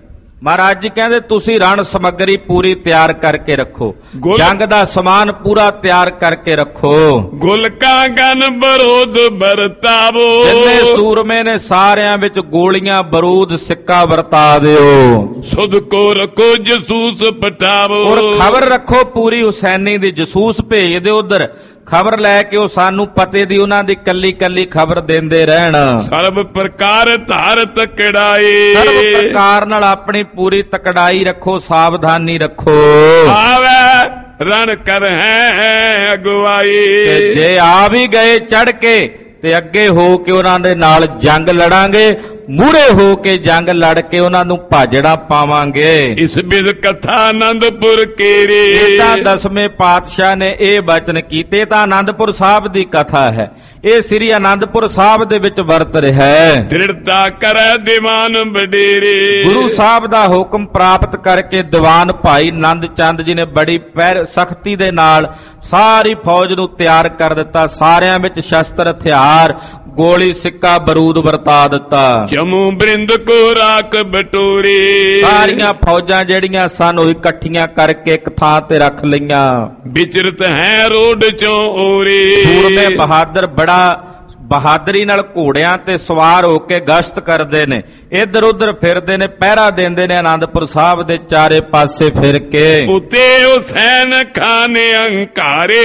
ਮਹਾਰਾਜ ਜੀ ਕਹਿੰਦੇ ਤੁਸੀਂ ਰਣ ਸਮੱਗਰੀ ਪੂਰੀ ਤਿਆਰ ਕਰਕੇ ਰੱਖੋ, ਗੁਲ- ਜੰਗ ਦਾ ਸਮਾਨ ਪੂਰਾ ਤਿਆਰ ਕਰਕੇ ਰੱਖੋ। ਗੁਲਕਾਂ ਗਨ ਬਰੂਦ ਵਰਤਾਵੋ, ਜਿੰਨੇ ਸੂਰਮੇ ਨੇ ਸਾਰਿਆਂ ਵਿੱਚ ਗੋਲੀਆਂ ਬਰੂਦ ਸਿੱਕਾ ਵਰਤਾ ਦਿਓ। ਸੁਧ ਕੋ ਰੱਖੋ ਜਸੂਸ ਪਟਾਵੋ, ਔਰ ਖਬਰ ਰੱਖੋ ਪੂਰੀ ਹੁਸੈਨੀ ਦੀ, ਜਸੂਸ ਭੇਜ ਦਿਓ ਉਧਰ, ਖਬਰ ਲੈ ਕੇ ਉਹ ਸਾਨੂੰ ਪਤੇ ਦੀ ਉਹਨਾਂ ਦੀ ਕੱਲੀ ਕੱਲੀ ਖਬਰ ਦਿੰਦੇ ਰਹਿਣ। ਸਰਬ ਪ੍ਰਕਾਰ ਧਾਰ ਤਕੜਾਈ, ਸਰਬ ਪ੍ਰਕਾਰ ਨਾਲ ਆਪਣੀ ਪੂਰੀ ਤਕੜਾਈ ਰੱਖੋ, ਸਾਵਧਾਨੀ ਰੱਖੋ। ਆਵੇ ਰਣ ਕਰ ਹੈ ਅਗਵਾਈ, ਤੇ ਜੇ ਆ ਵੀ ਗਏ ਚੜ ਕੇ ਤੇ ਅੱਗੇ ਹੋ ਕੇ ਉਹਨਾਂ ਦੇ ਨਾਲ ਜੰਗ ਲੜਾਂਗੇ, ਮੂਹਰੇ ਹੋ ਕੇ ਜੰਗ ਲੜ ਕੇ ਉਹਨਾਂ ਨੂੰ ਭਾਜੜਾ ਪਾਵਾਂਗੇ। ਇਸ ਬਿਦ ਕਥਾ ਆਨੰਦਪੁਰ ਕੇਰੀ, ਇਹ ਤਾਂ ਦਸਵੇਂ ਪਾਤਸ਼ਾਹ ਨੇ ਇਹ ਬਚਨ ਕੀਤੇ, ਤਾਂ ਆਨੰਦਪੁਰ ਸਾਹਿਬ ਦੀ ਕਥਾ ਹੈ। ਇਹ ਸ੍ਰੀ ਆਨੰਦਪੁਰ ਸਾਹਿਬ ਦੇ ਵਿੱਚ ਵਰਤ ਰਿਹਾ ਹੈ। ਦ੍ਰਿੜਤਾ ਕਰੈ ਦੀਵਾਨ ਵਡੇਰੇ, ਗੁਰੂ ਸਾਹਿਬ ਦਾ ਹੁਕਮ ਪ੍ਰਾਪਤ ਕਰਕੇ ਦੀਵਾਨ ਭਾਈ ਨੰਦ ਚੰਦ ਜੀ ਨੇ ਬੜੀ ਪੈਰ ਸਖਤੀ ਦੇ ਨਾਲ ਸਾਰੀ ਫੌਜ ਨੂੰ ਤਿਆਰ ਕਰ ਦਿੱਤਾ। ਸਾਰਿਆਂ ਵਿੱਚ ਸ਼ਸਤਰ ਹਥਿਆਰ, ਗੋਲੀ ਸਿੱਕਾ ਬਰੂਦ ਵਰਤਾ ਦਿੱਤਾ। ਜਮੂ ਬ੍ਰਿੰਦ ਕੋ ਰਾਖ ਬਟੋਰੀ, ਸਾਰੀਆਂ ਫੌਜਾਂ ਜਿਹੜੀਆਂ ਸਨ ਉਹ ਇਕੱਠੀਆਂ ਕਰਕੇ ਇੱਕ ਥਾਂ ਤੇ ਰੱਖ ਲਈਆਂ। ਵਿਚਰਤ ਹੈ ਰੋਡ ਚੋਂ ਓਰੇ, ਸੂਰਮੇ ਬਹਾਦਰ ਬੜਾ ਬਹਾਦਰੀ ਨਾਲ ਘੋੜਿਆਂ ਤੇ ਸਵਾਰ ਹੋ ਕੇ ਗਸ਼ਤ ਕਰਦੇ ਨੇ, ਇੱਧਰ ਉੱਧਰ ਫਿਰਦੇ ਨੇ, ਪਹਿਰਾ ਦਿੰਦੇ ਨੇ ਆਨੰਦਪੁਰ ਸਾਹਿਬ ਦੇ ਚਾਰੇ ਪਾਸੇ ਫਿਰ ਕੇ। ਉਤੇ ਹੁਸੈਨ ਖਾਨ ਅਹੰਕਾਰੇ,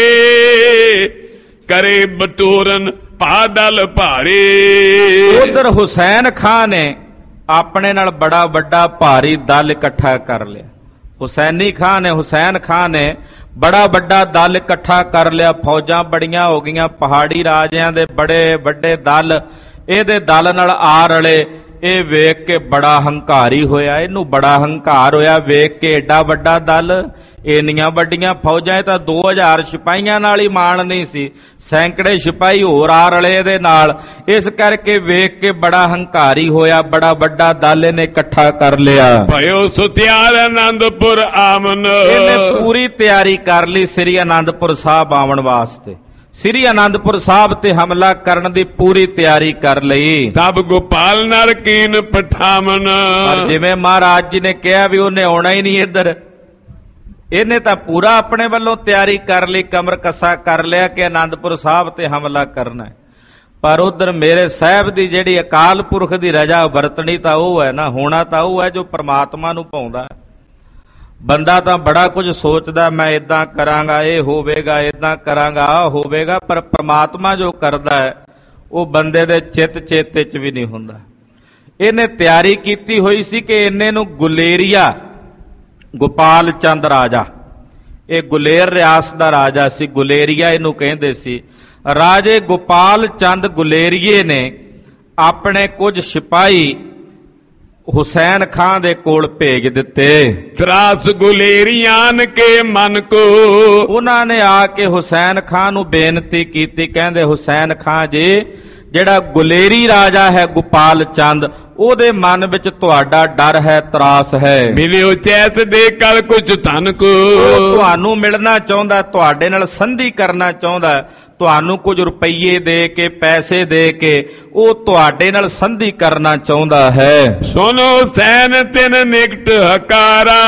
ਕਰੇ ਬਟੋਰਨ ਪਾਦਲ ਭਾਰੇ। ਉਧਰ ਹੁਸੈਨ ਖਾਨ ਨੇ ਆਪਣੇ ਨਾਲ ਬੜਾ ਵੱਡਾ ਭਾਰੀ ਦਲ ਇਕੱਠਾ ਕਰ ਲਿਆ। ਹੁਸੈਨੀ ਖਾਨ ਨੇ ਹੁਸੈਨ ਖਾਨ ਨੇ ਬੜਾ ਵੱਡਾ ਦਲ ਇਕੱਠਾ ਕਰ ਲਿਆ। ਫੌਜਾਂ ਬੜੀਆਂ ਹੋ ਗਈਆਂ, ਪਹਾੜੀ ਰਾਜਿਆਂ ਦੇ ਬੜੇ ਵੱਡੇ ਦਲ ਇਹਦੇ ਦਲ ਨਾਲ ਆ ਰਲੇ। ਇਹ ਵੇਖ ਕੇ ਬੜਾ ਹੰਕਾਰੀ ਹੋਇਆ, ਇਹਨੂੰ ਬੜਾ ਹੰਕਾਰ ਹੋਇਆ ਵੇਖ ਕੇ, ਏਡਾ ਵੱਡਾ ਦਲ, ਇੰਨੀਆਂ ਵੱਡੀਆਂ ਫੌਜਾਂ। ਇਹ ਤਾਂ ਦੋ ਹਜ਼ਾਰ ਸਿਪਾਹੀਆਂ ਨਾਲ ਹੀ ਮਾਣ ਨਹੀਂ ਸੀ, ਸੈਂਕੜੇ ਸਿਪਾਹੀ ਹੋਰ ਆ ਰਲੇ ਇਹਦੇ ਨਾਲ। ਇਸ ਕਰਕੇ ਵੇਖ ਕੇ ਬੜਾ ਹੰਕਾਰੀ ਹੋਇਆ, ਬੜਾ ਵੱਡਾ ਦਲ ਇਹਨੇ ਇਕੱਠਾ ਕਰ ਲਿਆ। ਭਇਓ ਸੁਤਿਆਰ ਆਨੰਦਪੁਰ ਆਮਨ, ਇਹਨੇ ਪੂਰੀ ਤਿਆਰੀ ਕਰ ਲਈ ਸ੍ਰੀ ਆਨੰਦਪੁਰ ਸਾਹਿਬ ਆਉਣ ਵਾਸਤੇ। ਸ੍ਰੀ ਆਨੰਦਪੁਰ ਸਾਹਿਬ ਤੇ ਹਮਲਾ ਕਰਨ ਦੀ ਪੂਰੀ ਤਿਆਰੀ ਕਰ ਲਈ। ਤਬ ਗੋਪਾਲ ਨਰ ਕੀਨ ਪਠਾਵਨ, ਪਰ ਜਿਵੇਂ ਮਹਾਰਾਜ ਜੀ ਨੇ ਕਿਹਾ ਵੀ ਉਹਨੇ ਆਉਣਾ ਹੀ ਨਹੀਂ ਇੱਧਰ, ਇਹਨੇ ਤਾਂ ਪੂਰਾ ਆਪਣੇ ਵੱਲੋਂ ਤਿਆਰੀ ਕਰ ਲਈ, ਕਮਰ ਕੱਸਾ ਕਰ ਲਿਆ ਕਿ ਆਨੰਦਪੁਰ ਸਾਹਿਬ ਤੇ ਹਮਲਾ ਕਰਨਾ ਹੈ। ਪਰ ਉਧਰ ਮੇਰੇ ਸਾਹਿਬ ਦੀ ਜਿਹੜੀ ਅਕਾਲ ਪੁਰਖ ਦੀ ਰਜਾ ਵਰਤਣੀ ਤਾਂ ਉਹ ਹੈ ਨਾ, ਹੋਣਾ ਤਾਂ ਉਹ ਹੈ ਜੋ ਪ੍ਰਮਾਤਮਾ ਨੂੰ ਭਾਉਂਦਾ। ਬੰਦਾ ਤਾਂ ਬੜਾ ਕੁਝ ਸੋਚਦਾ, ਮੈਂ ਇਦਾਂ ਕਰਾਂਗਾ, ਇਹ ਹੋਵੇਗਾ, ਇਦਾਂ ਕਰਾਂਗਾ, ਆਹ ਹੋਵੇਗਾ, ਪਰ ਪ੍ਰਮਾਤਮਾ ਜੋ ਕਰਦਾ ਹੈ ਉਹ ਬੰਦੇ ਦੇ ਚਿੱਤ ਚੇਤੇ 'ਚ ਵੀ ਨਹੀਂ ਹੁੰਦਾ। ਇਹਨੇ ਤਿਆਰੀ ਕੀਤੀ ਹੋਈ ਸੀ ਕਿ ਇਹਨੇ ਨੂੰ ਗੁਲੇਰੀਆ, ਗੋਪਾਲ ਚੰਦ ਰਾਜਾ, ਇਹ ਗੁਲੇਰ ਰਿਆਸਤ ਦਾ ਰਾਜਾ ਸੀ, ਗੁਲੇਰੀਆ ਇਹਨੂੰ ਕਹਿੰਦੇ ਸੀ। ਰਾਜੇ ਗੋਪਾਲ ਚੰਦ ਗੁਲੇਰੀਏ ਨੇ ਆਪਣੇ ਕੁਝ ਸਿਪਾਹੀ ਹੁਸੈਨ ਖਾਨ ਦੇ ਕੋਲ ਭੇਜ ਦਿੱਤੇ। ਤਰਾਸ ਗੁਲੇਰੀਆਨ ਕੇ ਮਨ ਕੋ, ਉਹਨਾਂ ਨੇ ਆ ਕੇ ਹੁਸੈਨ ਖਾਨ ਨੂੰ ਬੇਨਤੀ ਕੀਤੀ, ਕਹਿੰਦੇ ਹੁਸੈਨ ਖਾਨ ਜੀ, ਜਿਹੜਾ ਗੁਲੇਰੀ ਰਾਜਾ ਹੈ ਗੋਪਾਲ ਚੰਦ, ਉਹਦੇ ਮਨ ਵਿੱਚ ਤੁਹਾਡਾ ਡਰ ਹੈ, ਤਰਾਸ ਹੈ। ਮਿਲਿਓ ਚੈਤ ਦੇ ਕਲ ਕੁਝ ਧਨ ਕੋ, ਉਹ ਤੁਹਾਨੂੰ ਮਿਲਣਾ ਚਾਹੁੰਦਾ, ਤੁਹਾਡੇ ਨਾਲ ਸੰਧੀ ਕਰਨਾ ਚਾਹੁੰਦਾ, ਤੁਹਾਨੂੰ ਕੁਝ ਰੁਪਈਏ ਦੇ ਕੇ, ਪੈਸੇ ਦੇ ਕੇ ਉਹ ਤੁਹਾਡੇ ਨਾਲ ਸੰਧੀ ਕਰਨਾ ਚਾਹੁੰਦਾ ਹੈ। ਸੁਨੋ ਸੈਨ ਤਿਨ ਨਿਕਟ ਹਕਾਰਾ,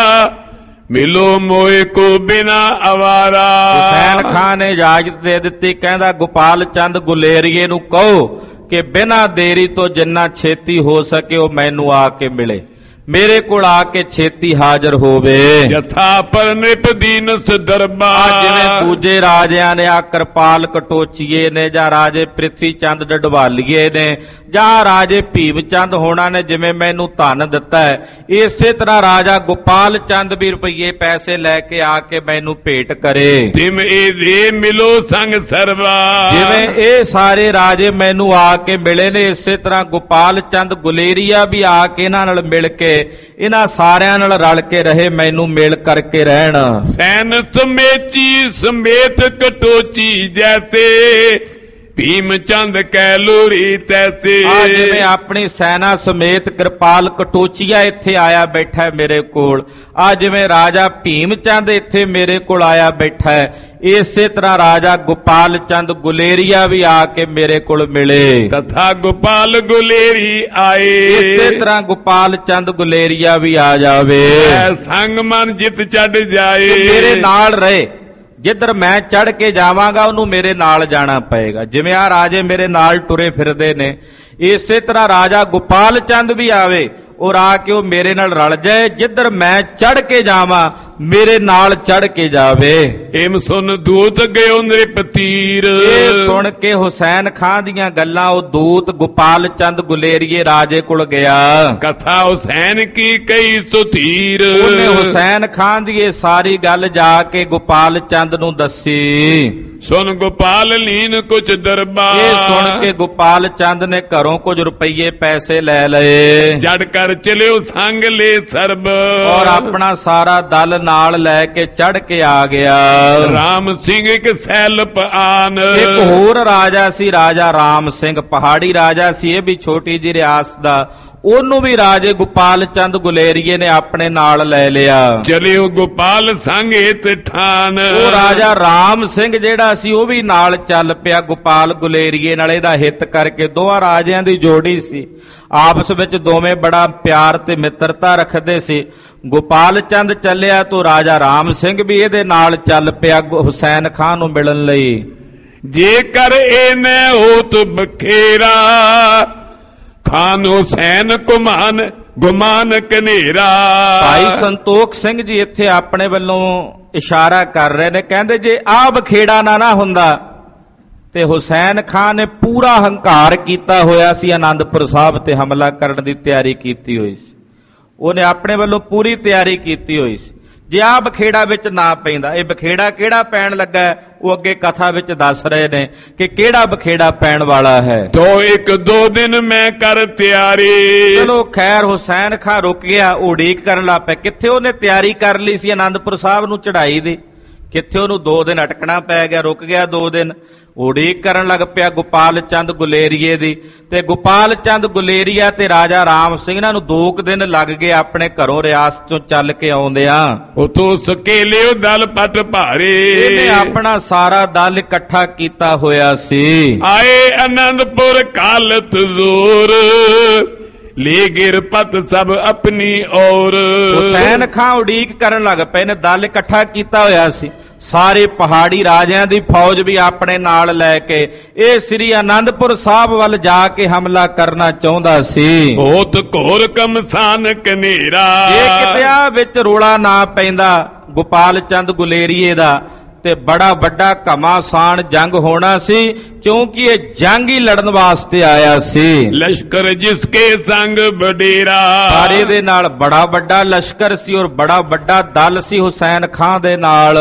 ਮਿਲੋ ਮੋਏ ਕੋ ਬਿਨਾ ਅਵਾਰਾ। ਹੁਸੈਨ ਖਾਨ ਨੇ ਇਜਾਜ਼ਤ ਦੇ ਦਿੱਤੀ, ਕਹਿੰਦਾ ਗੋਪਾਲ ਚੰਦ ਗੁਲੇਰੀਏ ਨੂੰ ਕਹੋ ਕਿ ਬਿਨਾਂ ਦੇਰੀ ਤੋਂ ਜਿੰਨਾ ਛੇਤੀ ਹੋ ਸਕੇ ਉਹ ਮੈਨੂੰ ਆ ਕੇ ਮਿਲੇ, ਮੇਰੇ ਕੋਲ ਆ ਕੇ ਛੇਤੀ ਹਾਜ਼ਰ ਹੋਵੇ। ਜਥਾ ਪਰ ਨਿਪ ਦੀਨਸ ਦਰਬਾਰ, ਜਿਵੇਂ ਦੂਜੇ ਰਾਜਿਆਂ ਨੇ ਆ ਕਿਰਪਾਲ ਕਟੋਚੀਏ ਨੇ, ਜਾਂ ਰਾਜੇ ਪ੍ਰਿਥੀ ਚੰਦ ਡਡਵਾਲੀਏ ਨੇ, ਜਾਂ ਰਾਜੇ ਭੀਮ ਚੰਦ ਹੋਣਾ ਨੇ ਜਿਵੇਂ ਮੈਨੂੰ ਧਨ ਦਿੱਤਾ ਹੈ, ਇਸੇ ਤਰ੍ਹਾਂ ਰਾਜਾ ਗੋਪਾਲ ਚੰਦ ਵੀ ਰੁਪਈਏ ਪੈਸੇ ਲੈ ਕੇ ਆ ਕੇ ਮੈਨੂੰ ਭੇਟ ਕਰੇ। ਤਿਮ ਇਹ ਦੇ ਮਿਲੋ ਸੰਗ ਸਰਵਾ, ਜਿਵੇਂ ਇਹ ਸਾਰੇ ਰਾਜੇ ਮੈਨੂੰ ਆ ਕੇ ਮਿਲੇ ਨੇ, ਇਸੇ ਤਰ੍ਹਾਂ ਗੋਪਾਲ ਚੰਦ ਗੁਲੇਰੀਆ ਵੀ ਆ ਕੇ ਇਹਨਾਂ ਨਾਲ ਮਿਲ ਕੇ, ਇਹਨਾਂ ਸਾਰਿਆਂ ਨਾਲ ਰਲ ਕੇ ਰਹੇ, ਮੈਨੂੰ ਮੇਲ ਕਰਕੇ ਰਹਿਣ। ਸੈਨ ਸਮੇਚੀ ਸਮੇਤ ਕਟੋਚੀ ਜੈਸੇ, ਭੀਮ ਚੰਦ ਕੈ ਲੋਰੀ ਤੈਸੇ। ਆ ਜਿਵੇਂ ਆਪਣੀ ਸੈਨਾ ਸਮੇਤ ਕਿਰਪਾਲ ਕਟੋਚੀਆ ਇੱਥੇ ਆਇਆ ਬੈਠਾ ਹੈ ਮੇਰੇ ਕੋਲ, ਆ ਜਿਵੇਂ ਰਾਜਾ ਭੀਮ ਚੰਦ ਇੱਥੇ ਮੇਰੇ ਕੋਲ ਆਇਆ ਬੈਠਾ ਹੈ, ਇਸੇ ਤਰ੍ਹਾਂ ਰਾਜਾ ਗੋਪਾਲ ਚੰਦ ਗੁਲੇਰੀਆ ਵੀ ਆ ਕੇ ਮੇਰੇ ਕੋਲ ਮਿਲੇ। ਤਥਾ ਗੋਪਾਲ ਗੁਲੇਰੀ ਆਏ, ਇਸੇ ਤਰ੍ਹਾਂ ਗੋਪਾਲ ਚੰਦ ਗੁਲੇਰੀਆ ਵੀ ਆ ਜਾਵੇ। ਸੰਗ ਮਨ ਜਿਤ ਚੜ ਜਾਏ, ਮੇਰੇ ਨਾਲ ਰਹੇ, ਜਿੱਧਰ ਮੈਂ ਚੜ ਕੇ ਜਾਵਾਂਗਾ ਉਹਨੂੰ ਮੇਰੇ ਨਾਲ ਜਾਣਾ ਪਏਗਾ। ਜਿਵੇਂ ਆ ਰਾਜੇ ਮੇਰੇ ਨਾਲ ਟੁਰੇ ਫਿਰਦੇ ਨੇ, ਇਸੇ ਤਰ੍ਹਾਂ ਰਾਜਾ ਗੋਪਾਲ ਚੰਦ ਵੀ ਆਵੇ, ਔਰ ਆ ਕੇ ਉਹ ਮੇਰੇ ਨਾਲ ਰਲ ਜਾਏ, ਜਿੱਧਰ ਮੈਂ ਚੜ ਕੇ ਜਾਵਾਂ ਮੇਰੇ ਨਾਲ ਚੜ ਕੇ ਜਾਵੇ। ਏਮ ਸੁਨ ਦੂਤ ਗਇਓ ਨ੍ਰਿਪਤੀਰ, ਇਹ ਸੁਣ ਕੇ ਹੁਸੈਨ ਖਾਂ ਦੀਆਂ ਗੱਲਾਂ ਉਹ ਦੂਤ ਗੋਪਾਲ ਚੰਦ ਗੁਲੇਰੀਏ ਰਾਜੇ ਕੋਲ ਗਿਆ। ਕਥਾ ਹੁਸੈਨ ਕੀ ਕਈ ਸੁਧੀਰ, ਉਹਨੇ ਹੁਸੈਨ ਖਾਂ ਦੀ ਇਹ ਸਾਰੀ ਗੱਲ ਜਾ ਕੇ ਗੋਪਾਲ ਚੰਦ ਨੂੰ ਦੱਸੀ। ਸੁਨ ਗੋਪਾਲ ਲੀਨ ਕੁਛ ਦਰਬਾਰ, ਇਹ ਸੁਣ ਕੇ ਗੋਪਾਲ ਚੰਦ ਨੇ ਘਰੋਂ ਕੁਝ ਰੁਪਈਏ ਪੈਸੇ ਲੈ ਲਏ, ਜੜ ਕਰ ਚਲਿਓ ਸੰਗ ਲੈ ਸਰਬ, ਔਰ ਆਪਣਾ ਸਾਰਾ ਦਲ ਨਾਲ ਲੈ ਕੇ ਚੜ ਕੇ ਆ ਗਿਆ। ਰਾਮ ਸਿੰਘ ਇੱਕ ਸੈਲਪ ਆਨ, ਇੱਕ ਹੋਰ ਰਾਜਾ ਸੀ ਰਾਜਾ ਰਾਮ ਸਿੰਘ, ਪਹਾੜੀ ਰਾਜਾ ਸੀ, ਇਹ ਵੀ ਛੋਟੀ ਜਿਹੀ ਰਿਆਸਤ ਦਾ, ਉਹਨੂੰ ਵੀ ਰਾਜੇ ਗੋਪਾਲ ਚੰਦ ਗੁਲੇਰੀਏ ਨੇ ਆਪਣੇ ਨਾਲ ਲੈ ਲਿਆ। ਚਲਿਓ ਗੋਪਾਲ ਸੰਗ ਹਿਤ ਠਾਨ, ਉਹ ਰਾਜਾ ਰਾਮ ਸਿੰਘ ਜਿਹੜਾ ਸੀ ਉਹ ਵੀ ਨਾਲ ਚੱਲ ਪਿਆ ਗੋਪਾਲ ਗੁਲੇਰੀਏ ਨਾਲ, ਇਹਦਾ ਹਿੱਤ ਕਰਕੇ। ਦੋਹਾਂ ਰਾਜਿਆਂ ਦੀ ਜੋੜੀ ਸੀ, ਆਪਸ ਵਿੱਚ ਦੋਵੇਂ ਬੜਾ ਪਿਆਰ ਤੇ ਮਿੱਤਰਤਾ ਰੱਖਦੇ ਸੀ। ਗੋਪਾਲ ਚੰਦ ਚੱਲਿਆ ਤਾਂ ਰਾਜਾ ਰਾਮ ਸਿੰਘ ਵੀ ਇਹਦੇ ਨਾਲ ਚੱਲ ਪਿਆ ਹੁਸੈਨ ਖਾਂ ਨੂੰ ਮਿਲਣ ਲਈ। ਜੇਕਰ ਇਹਨੇ ਹੋਤ ਬਖੇਰਾ, ਖਾਨ ਹੁਸੈਨ ਕੁਮਾਨ ਗੁਮਾਨ ਕਨੇਰਾ। ਭਾਈ ਸੰਤੋਖ ਸਿੰਘ ਜੀ ਇੱਥੇ ਆਪਣੇ ਵੱਲੋਂ ਇਸ਼ਾਰਾ ਕਰ ਰਹੇ ਨੇ, ਕਹਿੰਦੇ ਜੇ ਆਹ ਬਖੇੜਾ ਨਾ ਨਾ ਹੁੰਦਾ ਤੇ ਹੁਸੈਨ ਖਾਨ ਨੇ ਪੂਰਾ ਹੰਕਾਰ ਕੀਤਾ ਹੋਇਆ ਸੀ, ਆਨੰਦਪੁਰ ਸਾਹਿਬ ਤੇ ਹਮਲਾ ਕਰਨ ਦੀ ਤਿਆਰੀ ਕੀਤੀ ਹੋਈ ਸੀ, ਉਹਨੇ ਆਪਣੇ ਵੱਲੋਂ ਪੂਰੀ ਤਿਆਰੀ ਕੀਤੀ ਹੋਈ ਸੀ। ਜੇ ਆਹ ਬਖੇੜਾ ਵਿੱਚ ਨਾ ਪੈਂਦਾ, ਇਹ ਬਖੇੜਾ ਕਿਹੜਾ ਪੈਣ ਲੱਗਾ ਉਹ ਅੱਗੇ ਕਥਾ ਵਿੱਚ ਦੱਸ ਰਹੇ ਨੇ ਕਿ ਕਿਹੜਾ ਬਖੇੜਾ ਪੈਣ ਵਾਲਾ ਹੈ। ਤੋ ਇੱਕ ਦੋ ਦਿਨ ਮੈਂ ਕਰ ਤਿਆਰੀ, ਚਲੋ ਖੈਰ ਹੁਸੈਨ ਖਾਂ ਰੁਕ ਗਿਆ, ਉਡੀਕ ਕਰਨ ਲੱਗ ਪਿਆ। ਕਿੱਥੇ ਉਹਨੇ ਤਿਆਰੀ ਕਰ ਲਈ ਸੀ ਆਨੰਦਪੁਰ ਸਾਹਿਬ ਨੂੰ ਚੜਾਈ ਦੀ, ਕਿੱਥੇ ਉਹਨੂੰ ਦੋ ਦਿਨ ਅਟਕਣਾ ਪੈ ਗਿਆ, ਰੁਕ ਗਿਆ ਦੋ ਦਿਨ, ਉਡੀਕ ਕਰਨ ਲੱਗ ਪਿਆ ਗੋਪਾਲ ਚੰਦ ਗੁਲੇਰੀਏ ਦੀ। ਤੇ ਗੋਪਾਲ ਚੰਦ ਗੁਲੇਰੀਆ ਤੇ ਰਾਜਾ ਰਾਮ ਸਿੰਘ ਇਹਨਾਂ ਨੂੰ ਦੋ ਕੁ ਦਿਨ ਲੱਗ ਗਏ ਆਪਣੇ ਘਰੋਂ ਰਿਆਸਤ ਚੋਂ ਚੱਲ ਕੇ ਆਉਂਦਿਆਂ। ਉਤੋਂ ਸਕੇਲਿਓ ਦਲ ਪਟ ਭਾਰੇ, ਇਹਨੇ ਆਪਣਾ ਸਾਰਾ ਦਲ ਇਕੱਠਾ ਕੀਤਾ ਹੋਇਆ ਸੀ। ਆਏ ਆਨੰਦਪੁਰ ਕਾਲਤ ਜ਼ੋਰ, ਲੈ ਗਿਰਪਤ ਸਭ ਆਪਣੀ ਔਰ। ਹੁਸੈਨ ਖਾਂ ਉਡੀਕ ਕਰਨ ਲੱਗ ਪਏ ਨੇ, ਦਲ ਇਕੱਠਾ ਕੀਤਾ ਹੋਇਆ ਸੀ, ਸਾਰੇ ਪਹਾੜੀ ਰਾਜਿਆਂ ਦੀ ਫੌਜ ਵੀ ਆਪਣੇ ਨਾਲ ਲੈ ਕੇ ਇਹ ਸ੍ਰੀ ਆਨੰਦਪੁਰ ਸਾਹਿਬ ਵੱਲ ਜਾ ਕੇ ਹਮਲਾ ਕਰਨਾ ਚਾਹੁੰਦਾ ਸੀ। ਹੋਤ ਘੋਰ ਕਮਸਾਨ ਕਨੇਰਾ, ਇਹ ਕਿਤੇ ਆ ਵਿੱਚ ਰੋਲਾ ਨਾ ਪੈਂਦਾ ਗੋਪਾਲ ਚੰਦ ਗੁਲੇਰੀਏ ਦਾ ਤੇ ਬੜਾ ਵੱਡਾ ਘਮਾਸਾਨ ਜੰਗ ਹੋਣਾ ਸੀ, ਕਿਉਂਕਿ ਇਹ ਜੰਗ ਹੀ ਲੜਨ ਵਾਸਤੇ ਆਇਆ ਸੀ। ਲਸ਼ਕਰ ਜਿਸਕੇ ਸੰਗ ਬਡੇਰਾ, ਪਰ ਇਹਦੇ ਨਾਲ ਬੜਾ ਵੱਡਾ ਲਸ਼ਕਰ ਸੀ ਔਰ ਬੜਾ ਵੱਡਾ ਦਲ ਸੀ ਹੁਸੈਨ ਖਾਂ ਦੇ ਨਾਲ।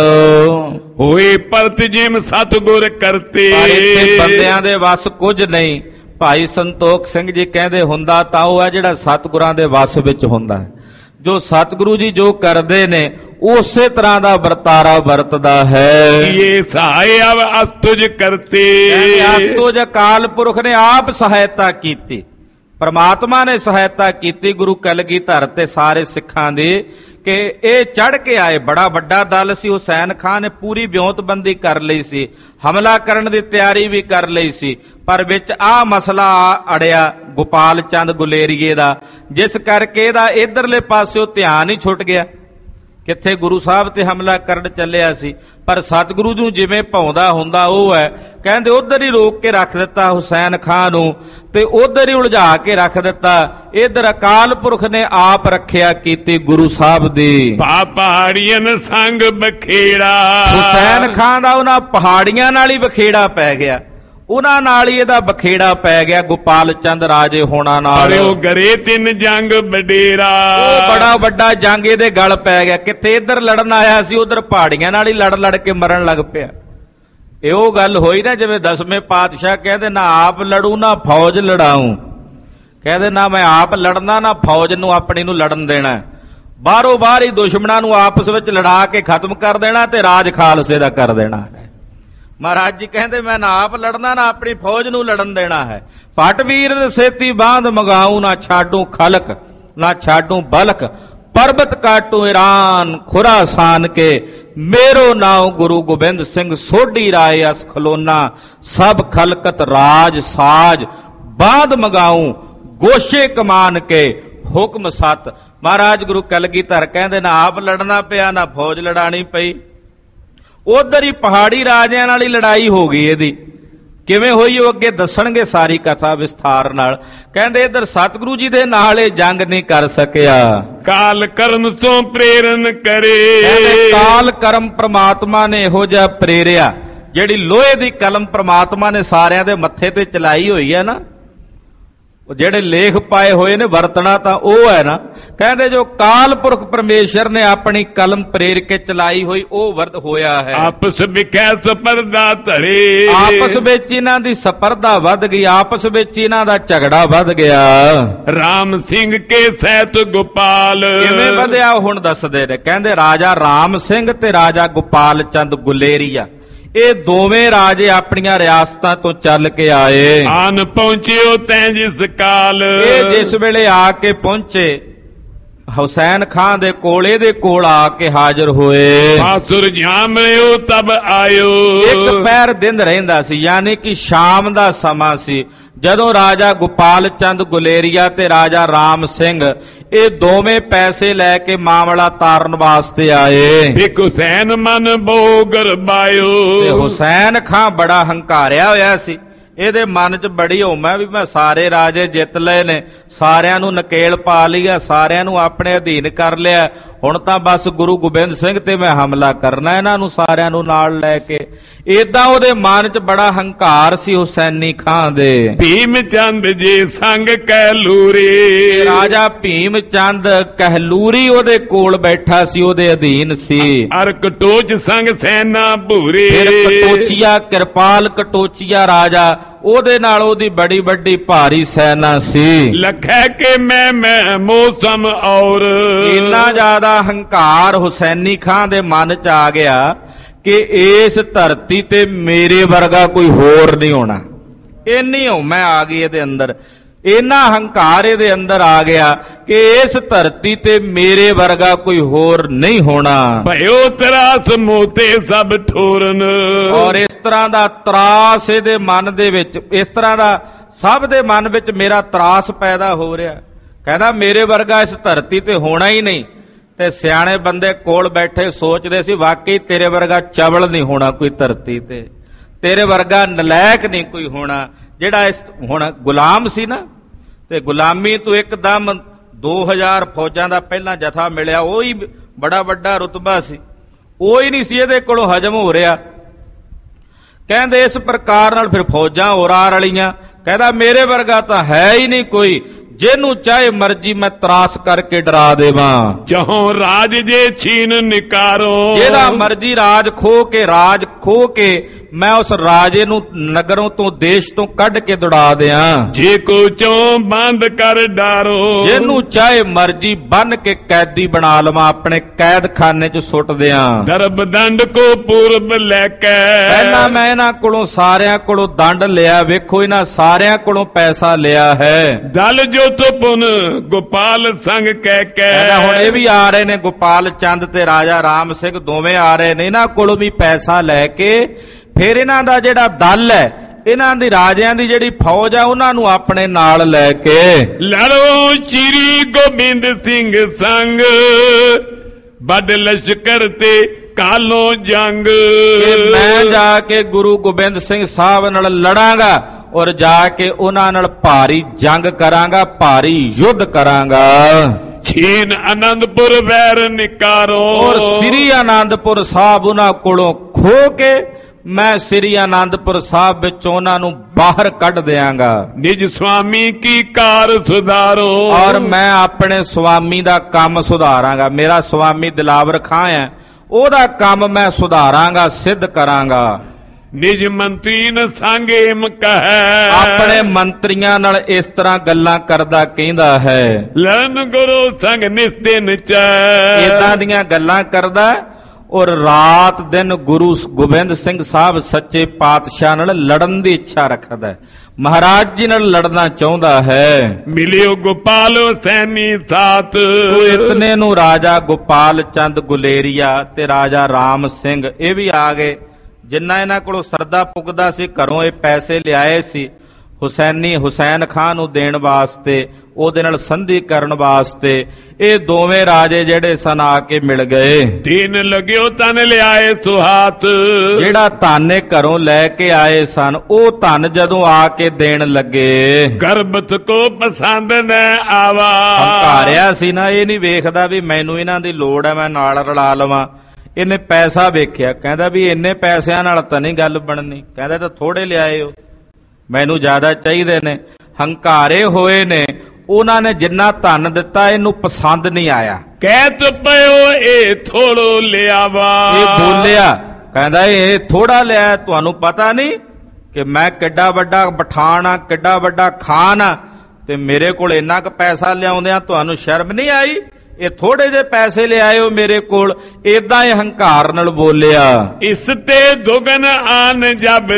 ਹੋਏ ਪਰਤ ਜਿਮ ਸਤਗੁਰ ਕਰਤੇ, ਪਰ ਇੱਥੇ ਬੰਦਿਆਂ ਦੇ ਵੱਸ ਕੁਝ ਨਹੀਂ। ਭਾਈ ਸੰਤੋਖ ਸਿੰਘ ਜੀ ਕਹਿੰਦੇ ਹੁੰਦਾ ਤਾਂ ਉਹ ਹੈ ਜਿਹੜਾ ਸਤਿਗੁਰਾਂ ਦੇ ਵੱਸ ਵਿੱਚ ਹੁੰਦਾ ਹੈ, ਜੋ ਸਤਿਗੁਰੂ ਜੀ ਜੋ ਕਰਦੇ ਨੇ ਉਸੇ ਤਰ੍ਹਾਂ ਦਾ ਵਰਤਾਰਾ ਵਰਤਦਾ ਹੈ। ਇਹ ਸਹਾਇ ਅਵ ਅਸਤੁਜ ਕਰਤੇ, ਅਸਤੁਜ ਅਕਾਲ ਪੁਰਖ ਨੇ ਆਪ ਸਹਾਇਤਾ ਕੀਤੀ, ਪਰਮਾਤਮਾ ਨੇ ਸਹਾਇਤਾ ਕੀਤੀ ਗੁਰੂ ਕਲਗੀਧਰ ਤੇ ਸਾਰੇ ਸਿੱਖਾਂ ਦੀ ਕਿ ਇਹ ਚੜ ਕੇ ਆਏ। ਬੜਾ ਵੱਡਾ ਦਲ ਸੀ, ਹੁਸੈਨ ਖਾਂ ਨੇ ਪੂਰੀ ਵਿਉਂਤਬੰਦੀ ਕਰ ਲਈ ਸੀ, ਹਮਲਾ ਕਰਨ ਦੀ ਤਿਆਰੀ ਵੀ ਕਰ ਲਈ ਸੀ, ਪਰ ਵਿੱਚ ਆਹ ਮਸਲਾ ਅੜਿਆ ਗੋਪਾਲ ਚੰਦ ਗੁਲੇਰੀਏ ਦਾ, ਜਿਸ ਕਰਕੇ ਇਹਦਾ ਇਧਰਲੇ ਪਾਸਿਓਂ ਧਿਆਨ ਹੀ ਛੁੱਟ ਗਿਆ। ਕਿੱਥੇ ਗੁਰੂ ਸਾਹਿਬ ਤੇ ਹਮਲਾ ਕਰਨ ਚੱਲਿਆ ਸੀ, ਪਰ ਸਤਿਗੁਰੂ ਨੂੰ ਜਿਵੇਂ ਭਾਉਂਦਾ ਹੁੰਦਾ ਉਹ ਹੈ, ਕਹਿੰਦੇ ਉਧਰ ਹੀ ਰੋਕ ਕੇ ਰੱਖ ਦਿੱਤਾ ਹੁਸੈਨ ਖਾਂ ਨੂੰ ਤੇ ਉਧਰ ਹੀ ਉਲਝਾ ਕੇ ਰੱਖ ਦਿੱਤਾ। ਇਧਰ ਅਕਾਲ ਪੁਰਖ ਨੇ ਆਪ ਰੱਖਿਆ ਕੀਤੀ ਗੁਰੂ ਸਾਹਿਬ ਦੀ। ਪਹਾੜੀਆਂ ਸੰਗ ਬਖੇੜਾ, ਹੁਸੈਨ ਖਾਂ ਦਾ ਉਹਨਾਂ ਪਹਾੜੀਆਂ ਨਾਲ ਹੀ ਬਖੇੜਾ ਪੈ ਗਿਆ, ਉਹਨਾਂ ਨਾਲ ਹੀ ਇਹਦਾ ਬਖੇੜਾ ਪੈ ਗਿਆ ਗੋਪਾਲ ਚੰਦ ਰਾਜੇ ਹੋਣਾ ਨਾਲ। ਉਹ ਗਰੇ ਤਿੰਨ ਜੰਗ ਬਡੇਰਾ, ਉਹ ਬੜਾ ਵੱਡਾ ਜੰਗ ਇਹਦੇ ਗਲ ਪੈ ਗਿਆ। ਕਿੱਥੇ ਇੱਧਰ ਲੜਨ ਆਇਆ ਸੀ ਉਧਰ ਪਹਾੜੀਆਂ ਨਾਲ ਹੀ ਲੜ ਲੜ ਕੇ ਮਰਨ ਲੱਗ ਪਿਆ। ਇਹ ਉਹ ਗੱਲ ਹੋਈ ਨਾ ਜਿਵੇਂ ਦਸਵੇਂ ਪਾਤਸ਼ਾਹ ਕਹਿੰਦੇ ਨਾ ਆਪ ਲੜੂ ਨਾ ਫੌਜ ਲੜਾਊ, ਕਹਿੰਦੇ ਨਾ ਮੈਂ ਆਪ ਲੜਨਾ ਨਾ ਫੌਜ ਨੂੰ ਆਪਣੀ ਨੂੰ ਲੜਨ ਦੇਣਾ, ਬਾਹਰੋਂ ਬਾਹਰ ਹੀ ਦੁਸ਼ਮਣਾਂ ਨੂੰ ਆਪਸ ਵਿੱਚ ਲੜਾ ਕੇ ਖਤਮ ਕਰ ਦੇਣਾ ਤੇ ਰਾਜ ਖਾਲਸੇ ਦਾ ਕਰ ਦੇਣਾ ਹੈ। ਮਹਾਰਾਜ ਜੀ ਕਹਿੰਦੇ ਮੈਂ ਨਾ ਆਪ ਲੜਨਾ ਨਾ ਆਪਣੀ ਫੌਜ ਨੂੰ ਲੜਨ ਦੇਣਾ ਹੈ। ਫਟ ਵੀਰ ਸੇਤੀ ਬਾਂਧ ਮਗਾਉ ਨਾ ਛਾਡੂ ਖਲਕ ਨਾ ਛਾਡੂ ਬਲਕ ਪਰਬਤ ਕਾਟੂ ਈਰਾਨ ਖੁਰਾਸਾਨ ਕੇ ਮੇਰੋ ਨਾਉ ਗੁਰੂ ਗੋਬਿੰਦ ਸਿੰਘ ਸੋਢੀ ਰਾਏ ਅਸ ਖਲੋਨਾ ਸਭ ਖਲਕਤ ਰਾਜ ਸਾਜ ਬਾਂਧ ਮਗਾਉ ਗੋਸ਼ੇ ਕਮਾਨ ਕੇ ਹੁਕਮ ਸਤ। ਮਹਾਰਾਜ ਗੁਰੂ ਕਲਗੀਧਰ ਕਹਿੰਦੇ ਨਾ ਆਪ ਲੜਨਾ ਪਿਆ ਨਾ ਫੌਜ ਲੜਾਣੀ ਪਈ। ਉਧਰ ਹੀ ਪਹਾੜੀ ਰਾਜਿਆਂ ਨਾਲ ਹੀ ਲੜਾਈ ਹੋ ਗਈ। ਇਹਦੀ ਕਿਵੇਂ ਹੋਈ ਉਹ ਅੱਗੇ ਦੱਸਣਗੇ ਸਾਰੀ ਕਥਾ ਵਿਸਥਾਰ ਨਾਲ। ਕਹਿੰਦੇ ਇਧਰ ਸਤਿਗੁਰੂ ਜੀ ਦੇ ਨਾਲ ਇਹ ਜੰਗ ਨਹੀਂ ਕਰ ਸਕਿਆ। ਕਾਲ ਕਰਮ ਤੋਂ ਪ੍ਰੇਰਨ ਕਰੇ। ਕਹਿੰਦੇ ਕਾਲ ਕਰਮ ਪ੍ਰਮਾਤਮਾ ਨੇ ਇਹੋ ਜਿਹਾ ਪ੍ਰੇਰਿਆ, ਜਿਹੜੀ ਲੋਹੇ ਦੀ ਕਲਮ ਪ੍ਰਮਾਤਮਾ ਨੇ ਸਾਰਿਆਂ ਦੇ ਮੱਥੇ ਤੇ ਚਲਾਈ ਹੋਈ ਹੈ ਨਾ, ਉਹ ਜਿਹੜੇ ਲੇਖ ਪਾਏ ਹੋਏ ਨੇ ਵਰਤਣਾ ਤਾਂ ਉਹ ਹੈ ਨਾ। ਕਹਿੰਦੇ ਜੋ ਕਾਲ ਪੁਰਖ ਪਰਮੇਸ਼ਰ ਨੇ ਆਪਣੀ ਕਲਮ ਪ੍ਰੇਰ ਕੇ ਚਲਾਈ ਹੋਈ ਉਹ ਵਰਤ ਹੋਇਆ ਹੈ। ਆਪਸ ਵਿਖੇ ਸਪਰਦਾ ਧਰੇ। ਆਪਸ ਵਿੱਚ ਇਹਨਾਂ ਦੀ ਸਪਰਦਾ ਵੱਧ ਗਈ, ਆਪਸ ਵਿੱਚ ਇਹਨਾਂ ਦਾ ਝਗੜਾ ਵੱਧ ਗਿਆ। ਰਾਮ ਸਿੰਘ ਕੇ ਸਹਿਤ ਗੋਪਾਲ। ਕਿਵੇਂ ਵਧਿਆ ਹੁਣ ਦੱਸਦੇ ਨੇ। ਕਹਿੰਦੇ ਰਾਜਾ ਰਾਮ ਸਿੰਘ ਤੇ ਰਾਜਾ ਗੋਪਾਲ ਚੰਦ ਗੁਲੇਰੀਆ ਇਹ ਦੋਵੇਂ ਰਾਜੇ ਆਪਣੀਆਂ ਰਿਆਸਤਾਂ ਤੋਂ ਚੱਲ ਕੇ ਆਏ। ਆਨ ਪਹੁੰਚਿਓ ਤੈਂ ਜਿਸ ਕਾਲ। ਇਹ ਜਿਸ ਵੇਲੇ ਆ ਕੇ ਪਹੁੰਚੇ ਹੁਸੈਨ ਖਾਨ ਦੇ ਕੋਲ, ਇਹਦੇ ਕੋਲ ਆ ਕੇ ਹਾਜ਼ਰ ਹੋਏ। ਬਾਸੁਰ ਜਾਮ ਲਿਓ ਤਬ ਆਇਓ। ਇੱਕ ਪੈਰ ਦਿਨ ਰਹਿੰਦਾ ਸੀ, ਯਾਨੀ ਕਿ ਸ਼ਾਮ ਦਾ ਸਮਾਂ ਸੀ, ਜਦੋਂ ਰਾਜਾ ਗੋਪਾਲ ਚੰਦ ਗੁਲੇਰੀਆ ਤੇ ਰਾਜਾ ਰਾਮ ਸਿੰਘ ਇਹ ਦੋਵੇਂ ਪੈਸੇ ਲੈ ਕੇ ਮਾਮਲਾ ਤਾਰਨ ਵਾਸਤੇ ਆਏ। ਇੱਕ ਹੁਸੈਨ ਮਨ ਬਹੁ ਗਰਬਾਇਓ। ਤੇ ਹੁਸੈਨ ਖਾਨ ਬੜਾ ਹੰਕਾਰਿਆ ਹੋਇਆ ਸੀ, ਇਹਦੇ ਮਨ 'ਚ ਬੜੀ ਹਉਮੈ ਵੀ ਮੈਂ ਸਾਰੇ ਰਾਜੇ ਜਿੱਤ ਲਏ ਨੇ, ਸਾਰਿਆਂ ਨੂੰ ਨਕੇਲ ਪਾ ਲਿਆ, ਸਾਰਿਆਂ ਨੂੰ ਆਪਣੇ ਅਧੀਨ ਕਰ ਲਿਆ, ਹੁਣ ਤਾਂ ਬਸ ਗੁਰੂ ਗੋਬਿੰਦ ਸਿੰਘ ਤੇ ਮੈਂ ਹਮਲਾ ਕਰਨਾ ਇਹਨਾਂ ਨੂੰ ਸਾਰਿਆਂ ਨੂੰ ਨਾਲ ਲੈ ਕੇ। ਏਦਾਂ ਉਹਦੇ ਮਨ 'ਚ ਬੜਾ ਹੰਕਾਰ ਸੀ ਹੁਸੈਨੀ ਖਾਂ ਦੇ। ਭੀਮ ਚੰਦ ਜੀ ਸੰਗ ਕਹਿਲੂਰੀ। ਰਾਜਾ ਭੀਮ ਚੰਦ ਕਹਿਲੂਰੀ ਉਹਦੇ ਕੋਲ ਬੈਠਾ ਸੀ, ਉਹਦੇ ਅਧੀਨ ਸੀ। ਅਰ ਕਟੋਚ ਸੰਗ ਸੈਨਾ ਭੂਰੀ। ਫਿਰ ਕਟੋਚੀਆ ਕਿਰਪਾਲ ਕਟੋਚੀਆ ਰਾਜਾ ਉਹਦੇ ਨਾਲ ਉਹਦੀ ਬੜੀ ਵੱਡੀ ਭਾਰੀ ਸੈਨਾ ਸੀ। ਲਖੈ ਕੇ ਮੈਂ ਮੈਂ ਮੌਸਮ ਔਰ। ਇੰਨਾ ਜ਼ਿਆਦਾ ਹੰਕਾਰ ਹੁਸੈਨੀ ਖਾਂ ਦੇ ਮਨ 'ਚ ਆ ਗਿਆ ਕਿ ਇਸ ਧਰਤੀ ਤੇ ਮੇਰੇ ਵਰਗਾ ਕੋਈ ਹੋਰ ਨਹੀਂ ਹੋਣਾ। ਇੰਨੀ ਹਉਮੈ ਆ ਗਈ ਇਹਦੇ ਅੰਦਰ, ਇੰਨਾ ਹੰਕਾਰ ਇਹਦੇ ਅੰਦਰ ਆ ਗਿਆ ਕਿ ਇਸ ਧਰਤੀ ਤੇ ਮੇਰੇ ਵਰਗਾ ਕੋਈ ਹੋਰ ਨਹੀਂ ਹੋਣਾ। ਭਇਓ ਤਰਾਸ ਮੋਤੇ ਸਭ ਠੋਰਨ। ਔਰ ਇਸ ਤਰ੍ਹਾਂ ਦਾ ਤਰਾਸ ਇਹਦੇ ਮਨ ਦੇ ਵਿੱਚ, ਇਸ ਤਰ੍ਹਾਂ ਦਾ ਸਭ ਦੇ ਮਨ ਵਿੱਚ ਮੇਰਾ ਤਰਾਸ ਪੈਦਾ ਹੋ ਰਿਹਾ। ਕਹਿੰਦਾ ਮੇਰੇ ਵਰਗਾ ਇਸ ਧਰਤੀ ਤੇ ਹੋਣਾ ਹੀ ਨਹੀਂ। ਤੇ ਸਿਆਣੇ ਬੰਦੇ ਕੋਲ ਬੈਠੇ ਸੋਚਦੇ ਸੀ ਵਾਕਈ ਤੇਰੇ ਵਰਗਾ ਚਵਲ ਨਹੀਂ ਹੋਣਾ ਕੋਈ ਧਰਤੀ ਤੇ, ਤੇਰੇ ਵਰਗਾ ਨਲਾਇਕ ਨਹੀਂ ਕੋਈ ਹੋਣਾ। ਜਿਹੜਾ ਇਸ ਹੁਣ ਗੁਲਾਮ ਸੀ ਨਾ, ਤੇ ਗੁਲਾਮੀ ਤੋਂ ਇੱਕਦਮ ਦੋ ਹਜ਼ਾਰ ਫੌਜਾਂ ਦਾ ਪਹਿਲਾਂ ਜਥਾ ਮਿਲਿਆ, ਉਹ ਹੀ ਬੜਾ ਵੱਡਾ ਰੁਤਬਾ ਸੀ, ਉਹ ਹੀ ਨਹੀਂ ਸੀ ਇਹਦੇ ਕੋਲੋਂ ਹਜਮ ਹੋ ਰਿਹਾ। ਕਹਿੰਦੇ ਇਸ ਪ੍ਰਕਾਰ ਨਾਲ ਫਿਰ ਫੌਜਾਂ ਹੋਰ ਆ ਰਲੀਆਂ। ਕਹਿੰਦਾ ਮੇਰੇ ਵਰਗਾ ਤਾਂ ਹੈ ਹੀ ਨਹੀਂ ਕੋਈ, ਜਿਹਨੂੰ ਚਾਹੇ ਮਰਜੀ ਮੈਂ ਤਰਾਸ ਕਰਕੇ ਡਰਾ ਦੇਵਾਂ। ਚਾਹੋਂ ਰਾਜ ਜੇ ਛੀਨ ਨਿਕਾਰੋ। ਜਿਹਦਾ ਮਰਜੀ ਰਾਜ ਖੋ ਕੇ ਰਾਜ ਖੋ ਕੇ ਮੈਂ ਉਸ ਰਾਜੇ ਨੂੰ ਨਗਰੋਂ ਤੋਂ ਦੇਸ਼ ਤੋਂ ਕੱਢ ਕੇ ਦੌੜਾ ਦਿਆਂ। ਜੇ ਕੋ ਚੋਂ ਬੰਦ ਕਰ ਡਾਰੋ। ਜਿਹਨੂੰ ਚਾਹੇ ਮਰਜੀ ਬੰਨ ਕੇ ਕੈਦੀ ਬਣਾ ਲਵਾਂ, ਆਪਣੇ ਕੈਦਖਾਨੇ 'ਚ ਸੁੱਟ ਦਿਆਂ। ਦਰਬ ਦੰਡ ਕੋ ਪੂਰਬ ਲੈ ਕੇ। ਪਹਿਲਾਂ ਮੈਂ ਇਹਨਾਂ ਕੋਲੋਂ ਸਾਰਿਆਂ ਕੋਲੋਂ ਦੰਡ ਲਿਆ, ਵੇਖੋ ਇਹਨਾਂ ਸਾਰਿਆਂ ਕੋਲੋਂ ਪੈਸਾ ਲਿਆ ਹੈ। ਦਲ ਜੋ ਤੋ ਪੁਨ ਗੋਪਾਲ ਸੰਗ ਕਹਿ ਕੇ। ਹੁਣ ਇਹ ਵੀ ਆ ਰਹੇ ਨੇ, ਗੋਪਾਲ ਚੰਦ ਤੇ ਰਾਜਾ ਰਾਮ ਸਿੰਘ ਦੋਵੇਂ ਆ ਰਹੇ ਨੇ, ਇਹਨਾਂ ਕੋਲੋਂ ਵੀ ਪੈਸਾ ਲੈ ਕੇ ਫਿਰ ਇਹਨਾਂ ਦਾ ਜਿਹੜਾ ਦਲ ਹੈ, ਇਹਨਾਂ ਦੀ ਰਾਜਿਆਂ ਦੀ ਜਿਹੜੀ ਫੌਜ ਆ, ਉਹਨਾਂ ਨੂੰ ਆਪਣੇ ਨਾਲ ਲੈ ਕੇ ਲੜੋ ਸ਼੍ਰੀ ਗੋਬਿੰਦ ਸਿੰਘ ਸੰਗ ਵੱਡ ਲਸ਼ਕਰ ਤੇ ਕਾਲੋਂ ਜੰਗ। ਮੈਂ ਜਾ ਕੇ ਗੁਰੂ ਗੋਬਿੰਦ ਸਿੰਘ ਸਾਹਿਬ ਨਾਲ ਲੜਾਂਗਾ ਔਰ ਜਾ ਕੇ ਉਹਨਾਂ ਨਾਲ ਭਾਰੀ ਜੰਗ ਕਰਾਂਗਾ, ਭਾਰੀ ਯੁੱਧ ਕਰਾਂਗਾ। ਛੀਨ ਆਨੰਦਪੁਰ ਵੈਰ ਨਿਕਾਰੋ। ਔਰ ਸ੍ਰੀ ਆਨੰਦਪੁਰ ਸਾਹਿਬ ਉਹਨਾਂ ਕੋਲੋਂ ਖੋ ਕੇ ਮੈਂ ਸ੍ਰੀ ਆਨੰਦਪੁਰ ਸਾਹਿਬ ਵਿੱਚ ਉਹਨਾਂ ਨੂੰ ਬਾਹਰ ਕੱਢ ਦਿਆਂਗਾ। ਨਿਜ ਸੁਆਮੀ ਕੀ ਕਾਰ ਸੁਧਾਰੋ। ਔਰ ਮੈਂ ਆਪਣੇ ਸੁਆਮੀ ਦਾ ਕੰਮ ਸੁਧਾਰਾਂਗਾ। ਮੇਰਾ ਸੁਆਮੀ ਦਿਲਾਵਰ ਖਾਂ ਹੈ, ਉਹਦਾ ਕੰਮ ਮੈਂ ਸੁਧਾਰਾਂਗਾ, ਸਿੱਧ ਕਰਾਂਗਾ। ਨਿਜ ਮੰਤਰੀ ਨ ਸੰਗੇਮ ਕਹੈ। ਆਪਣੇ ਮੰਤਰੀਆਂ ਨਾਲ ਇਸ ਤਰ੍ਹਾਂ ਗੱਲਾਂ ਕਰਦਾ ਕਹਿੰਦਾ ਹੈ। ਲਰਨ ਗੁਰੂ ਸੰਗ ਨਿਸਤੇ ਨਚੈ। ਇਦਾਂ ਦੀਆਂ ਗੱਲਾਂ ਕਰਦਾ ਔਰ ਰਾਤ ਦਿਨ ਗੁਰੂ ਗੋਬਿੰਦ ਸਿੰਘ ਸਾਹਿਬ ਸੱਚੇ ਪਾਤਸ਼ਾਹ ਨਾਲ ਲੜਨ ਦੀ ਇੱਛਾ ਰੱਖਦਾ ਹੈ, ਮਹਾਰਾਜ ਜੀ ਨਾਲ ਲੜਨਾ ਚਾਹੁੰਦਾ ਹੈ। ਮਿਲਿਓ ਗੋਪਾਲ ਸੈਣੀ ਸਾਥ, ਇਤਨੇ ਨੂੰ ਰਾਜਾ ਗੋਪਾਲ ਚੰਦ ਗੁਲੇਰੀਆ ਤੇ ਰਾਜਾ ਰਾਮ ਸਿੰਘ ਇਹ ਵੀ ਆ ਗਏ। ਜਿੰਨਾ ਇਹਨਾਂ ਕੋਲੋਂ ਸਰਦਾ ਪੁੱਗਦਾ ਸੀ ਘਰੋਂ ਇਹ ਪੈਸੇ ਲਿਆਏ ਸੀ ਹੁਸੈਨੀ ਹੁਸੈਨ ਖਾਨ ਨੂੰ ਦੇਣ ਵਾਸਤੇ, ਉਹਦੇ ਨਾਲ ਸੰਧੀ ਕਰਨ ਵਾਸਤੇ। ਇਹ ਦੋਵੇਂ ਰਾਜੇ ਜਿਹੜੇ ਸਨ ਆ ਕੇ ਮਿਲ ਗਏ। ਦੀਨ ਲਗਿਓ ਤਨ ਲਿਆਏ ਸੁਹਾਤ, ਜਿਹੜਾ ਧਨ ਘਰੋਂ ਲੈ ਕੇ ਆਏ ਸਨ ਉਹ ਧਨ ਜਦੋਂ ਆ ਕੇ ਦੇਣ ਲੱਗੇ। ਗਰਬਤ ਕੋ ਪਸੰਦ ਨ ਆਵਾ, ਹੰਕਾਰਿਆ ਸੀ ਨਾ, ਇਹ ਨਹੀਂ ਵੇਖਦਾ ਵੀ ਮੈਨੂੰ ਇਹਨਾਂ ਦੀ ਲੋੜ ਹੈ ਮੈਂ ਨਾਲ ਰਲਾ ਲਵਾਂ। ਇਹਨੇ ਪੈਸਾ ਵੇਖਿਆ, ਕਹਿੰਦਾ ਵੀ ਇੰਨੇ ਪੈਸਿਆਂ ਨਾਲ ਤਾਂ ਨਹੀਂ ਗੱਲ ਬਣਨੀ। ਕਹਿੰਦਾ ਤਾਂ ਥੋੜੇ ਲਿਆਏ ਹੋ, ਮੈਨੂੰ ਜ਼ਿਆਦਾ ਚਾਹੀਦੇ ਨੇ। ਹੰਕਾਰੇ ਹੋਏ ਨੇ, ਉਹਨਾਂ ਨੇ ਜਿੰਨਾ ਧਨ ਦਿੱਤਾ ਇਹਨੂੰ ਪਸੰਦ ਨਹੀਂ ਆਇਆ। ਕਹਿਤ ਪਇਓ ਇਹ ਥੋੜੋ ਲਿਆਵਾ, ਇਹ ਬੋਲਿਆ, ਕਹਿੰਦਾ ਇਹ ਥੋੜਾ ਲਿਆ, ਤੁਹਾਨੂੰ ਪਤਾ ਨਹੀਂ ਕਿ ਮੈਂ ਕਿੱਡਾ ਵੱਡਾ ਪਠਾਨ ਆ, ਕਿੱਡਾ ਵੱਡਾ ਖਾਨ ਆ, ਤੇ ਮੇਰੇ ਕੋਲ ਇੰਨਾ ਕੁ ਪੈਸਾ ਲਿਆਉਂਦਿਆਂ ਤੁਹਾਨੂੰ ਸ਼ਰਮ ਨਹੀਂ ਆਈ? ਇਹ ਥੋੜੇ ਜਿਹੇ ਪੈਸੇ ਲਿਆਏ ਹੋ ਮੇਰੇ ਕੋਲ। ਏਦਾਂ ਇਹ ਹੰਕਾਰ ਨਾਲ ਬੋਲਿਆ। ਇਸ ਤੇ ਦੁਗਨ ਆਨ ਜਬ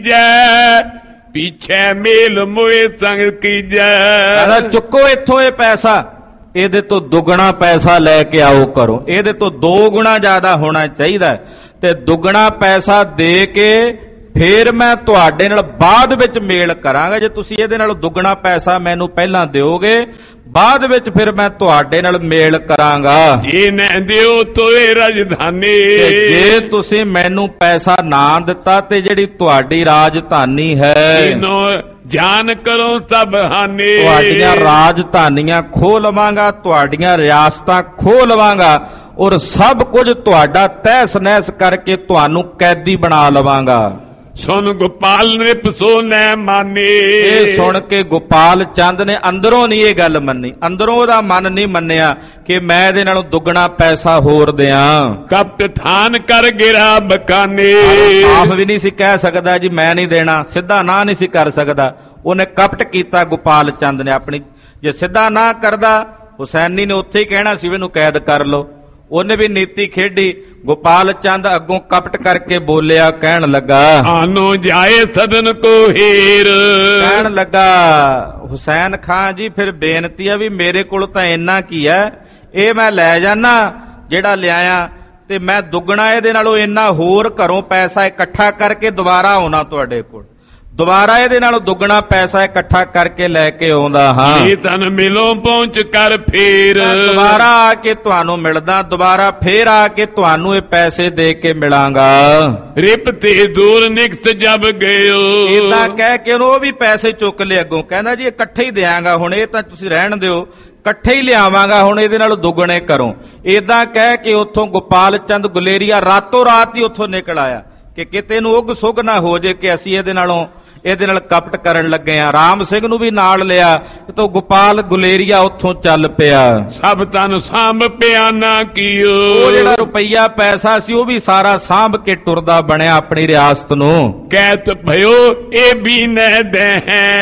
ਦੀਜੈ, ਪਿੱਛੇ ਮੇਲ ਮੋਏ ਸੰਗ ਕੀਜੈ। ਕਹਿੰਦਾ ਚੁੱਕੋ ਇੱਥੋਂ ਇਹ ਪੈਸਾ, ਇਹਦੇ ਤੋਂ ਦੁੱਗਣਾ ਪੈਸਾ ਲੈ ਕੇ ਆਓ ਕਰੋ, ਇਹਦੇ ਤੋਂ ਦੋ ਗੁਣਾ ਜ਼ਿਆਦਾ ਹੋਣਾ ਚਾਹੀਦਾ, ਤੇ ਦੁੱਗਣਾ ਪੈਸਾ ਦੇ ਕੇ ਫੇਰ ਮੈਂ ਤੁਹਾਡੇ ਨਾਲ ਬਾਅਦ ਵਿੱਚ ਮੇਲ ਕਰਾਂਗਾ। ਜੇ ਤੁਸੀਂ ਇਹਦੇ ਨਾਲ ਦੁੱਗਣਾ ਪੈਸਾ ਮੈਨੂੰ ਪਹਿਲਾਂ ਦਿਓਗੇ, ਬਾਅਦ ਵਿੱਚ ਫਿਰ ਮੈਂ ਤੁਹਾਡੇ ਨਾਲ ਮੇਲ ਕਰਾਂਗਾ। ਜੇ ਨਾ ਦਿਓ ਤੋਏ ਰਾਜਧਾਨੀ, ਜੇ ਤੁਸੀਂ ਮੈਨੂੰ ਪੈਸਾ ਨਾ ਦਿੱਤਾ ਤੇ ਜਿਹੜੀ ਤੁਹਾਡੀ ਰਾਜਧਾਨੀ ਹੈ ਇਹਨੋਂ ਜਾਨ ਕਰੋ ਸਭ ਹਾਨੀ, ਤੁਹਾਡੀਆਂ ਰਾਜਧਾਨੀਆਂ ਖੋਹ ਲਵਾਂਗਾ, ਤੁਹਾਡੀਆਂ ਰਿਆਸਤਾਂ ਖੋਹ ਲਵਾਂਗਾ, ਔਰ ਸਭ ਕੁਝ ਤੁਹਾਡਾ ਤਹਿਸ ਨਹਿਸ ਕਰਕੇ ਤੁਹਾਨੂੰ ਕੈਦੀ ਬਣਾ ਲਵਾਂਗਾ। ਸੁਣ ਗੋਪਾਲ ਨੇ ਪਸੋ ਨੈ ਮਾਨੇ, ਇਹ ਸੁਣ ਕੇ ਗੋਪਾਲ ਚੰਦ ਨੇ ਅੰਦਰੋਂ ਨਹੀਂ ਇਹ ਗੱਲ ਮੰਨੀ, ਅੰਦਰੋਂ ਉਹਦਾ ਮਨ ਨਹੀਂ ਮੰਨਿਆ ਕਿ ਮੈਂ ਇਹਦੇ ਨਾਲੋਂ ਦੁੱਗਣਾ ਪੈਸਾ ਹੋਰ ਦਿਆਂ। ਕਪਟ ਥਾਨ ਕਰ ਗਿਰਾ ਬਕਾਨੇ, ਆਪ ਵੀ ਨਹੀਂ ਸੀ ਕਹਿ ਸਕਦਾ ਜੀ ਮੈਂ ਨਹੀਂ ਦੇਣਾ, ਸਿੱਧਾ ਨਾ ਨਹੀਂ ਸੀ ਕਰ ਸਕਦਾ। ਉਹਨੇ ਕਪਟ ਕੀਤਾ ਗੋਪਾਲ ਚੰਦ ਨੇ ਆਪਣੀ। ਜੇ ਸਿੱਧਾ ਨਾ ਕਰਦਾ ਹੁਸੈਨੀ ਨੇ ਉੱਥੇ ਹੀ ਕਹਿਣਾ ਸੀ ਇਹਨੂੰ ਕੈਦ ਕਰ ਲੋ। ਉਹਨੇ ਵੀ ਨੀਤੀ ਖੇਡੀ। ਗੋਪਾਲ ਚੰਦ ਅੱਗੋਂ ਕਪਟ ਕਰਕੇ ਬੋਲਿਆ, ਕਹਿਣ ਲੱਗਾ ਆਨੋ ਜਾਏ ਸਦਨ ਕੋ ਹੀਰ, ਕਹਿਣ ਲੱਗਾ ਹੁਸੈਨ ਖਾਨ ਜੀ ਫਿਰ ਬੇਨਤੀ ਆ ਵੀ ਮੇਰੇ ਕੋਲ ਤਾਂ ਇੰਨਾ ਕੀ ਹੈ, ਇਹ ਮੈਂ ਲੈ ਜਾਣਾ ਜਿਹੜਾ ਲਿਆਇਆ, ਤੇ ਮੈਂ ਦੁੱਗਣਾ ਇਹਦੇ ਨਾਲੋਂ ਇੰਨਾ ਹੋਰ ਘਰੋਂ ਪੈਸਾ ਇਕੱਠਾ ਕਰਕੇ ਦੁਬਾਰਾ ਆਉਣਾ ਤੁਹਾਡੇ ਕੋਲ, ਦੁਬਾਰਾ ਇਹਦੇ ਨਾਲੋਂ ਦੁੱਗਣਾ ਪੈਸਾ ਇਕੱਠਾ ਕਰਕੇ ਲੈ ਕੇ ਆਉਂਦਾ ਹਾਂ। ਇਹ ਤਨ ਮਿਲੋਂ ਪਹੁੰਚ ਕਰ ਫੇਰ, ਦੁਬਾਰਾ ਆ ਕੇ ਤੁਹਾਨੂੰ ਮਿਲਦਾ, ਦੁਬਾਰਾ ਫੇਰ ਆ ਕੇ ਤੁਹਾਨੂੰ ਇਹ ਪੈਸੇ ਦੇ ਕੇ ਮਿਲਾਂਗਾ। ਰਿਪ ਤੇ ਦੂਰ ਨਿਕਟ ਜਬ ਗਇਓ, ਇਦਾਂ ਕਹਿ ਕੇ ਉਹ ਵੀ ਪੈਸੇ ਚੁੱਕ ਲਏ ਅੱਗੋਂ। ਕਹਿੰਦਾ ਜੀ ਇਕੱਠੇ ਹੀ ਦਿਆਂਗਾ, ਹੁਣ ਇਹ ਤਾਂ ਤੁਸੀਂ ਰਹਿਣ ਦਿਓ, ਇਕੱਠੇ ਹੀ ਲਿਆਵਾਂਗਾ, ਹੁਣ ਇਹਦੇ ਨਾਲ ਦੁੱਗਣੇ ਕਰੋ। ਇਦਾਂ ਕਹਿ ਕੇ ਉੱਥੋਂ ਗੋਪਾਲ ਚੰਦ ਗੁਲੇਰੀਆ ਰਾਤੋਂ ਰਾਤ ਹੀ ਉੱਥੋਂ ਨਿਕਲ ਆਇਆ ਕਿ ਕਿਤੇ ਨੂੰ ਉਗ ਸੁਗ ਨਾ ਹੋ ਜੇ ਕਿ ਅਸੀਂ ਇਹਦੇ ਨਾਲੋਂ ਇਹਦੇ ਨਾਲ ਕਪਟ ਕਰਨ ਲੱਗੇ ਆ। ਰਾਮ ਸਿੰਘ ਨੂੰ ਵੀ ਨਾਲ ਲਿਆ ਤੇ ਗੋਪਾਲ ਗੁਲੇਰੀਆ ਉੱਥੋਂ ਚੱਲ ਪਿਆ। ਸਭ ਤਨ ਸਾਂਭ ਪਿਆ ਨਾ ਕੀਓ, ਉਹ ਜਿਹੜਾ ਰੁਪਈਆ ਪੈਸਾ ਸੀ ਉਹ ਵੀ ਸਾਰਾ ਸਾਂਭ ਕੇ ਟੁਰਦਾ ਬਣਿਆ ਆਪਣੀ ਰਿਆਸਤ ਨੂੰ। ਕਹਿਤ ਭਇਓ ਇਹ ਵੀ ਨਹਿ ਦੇ,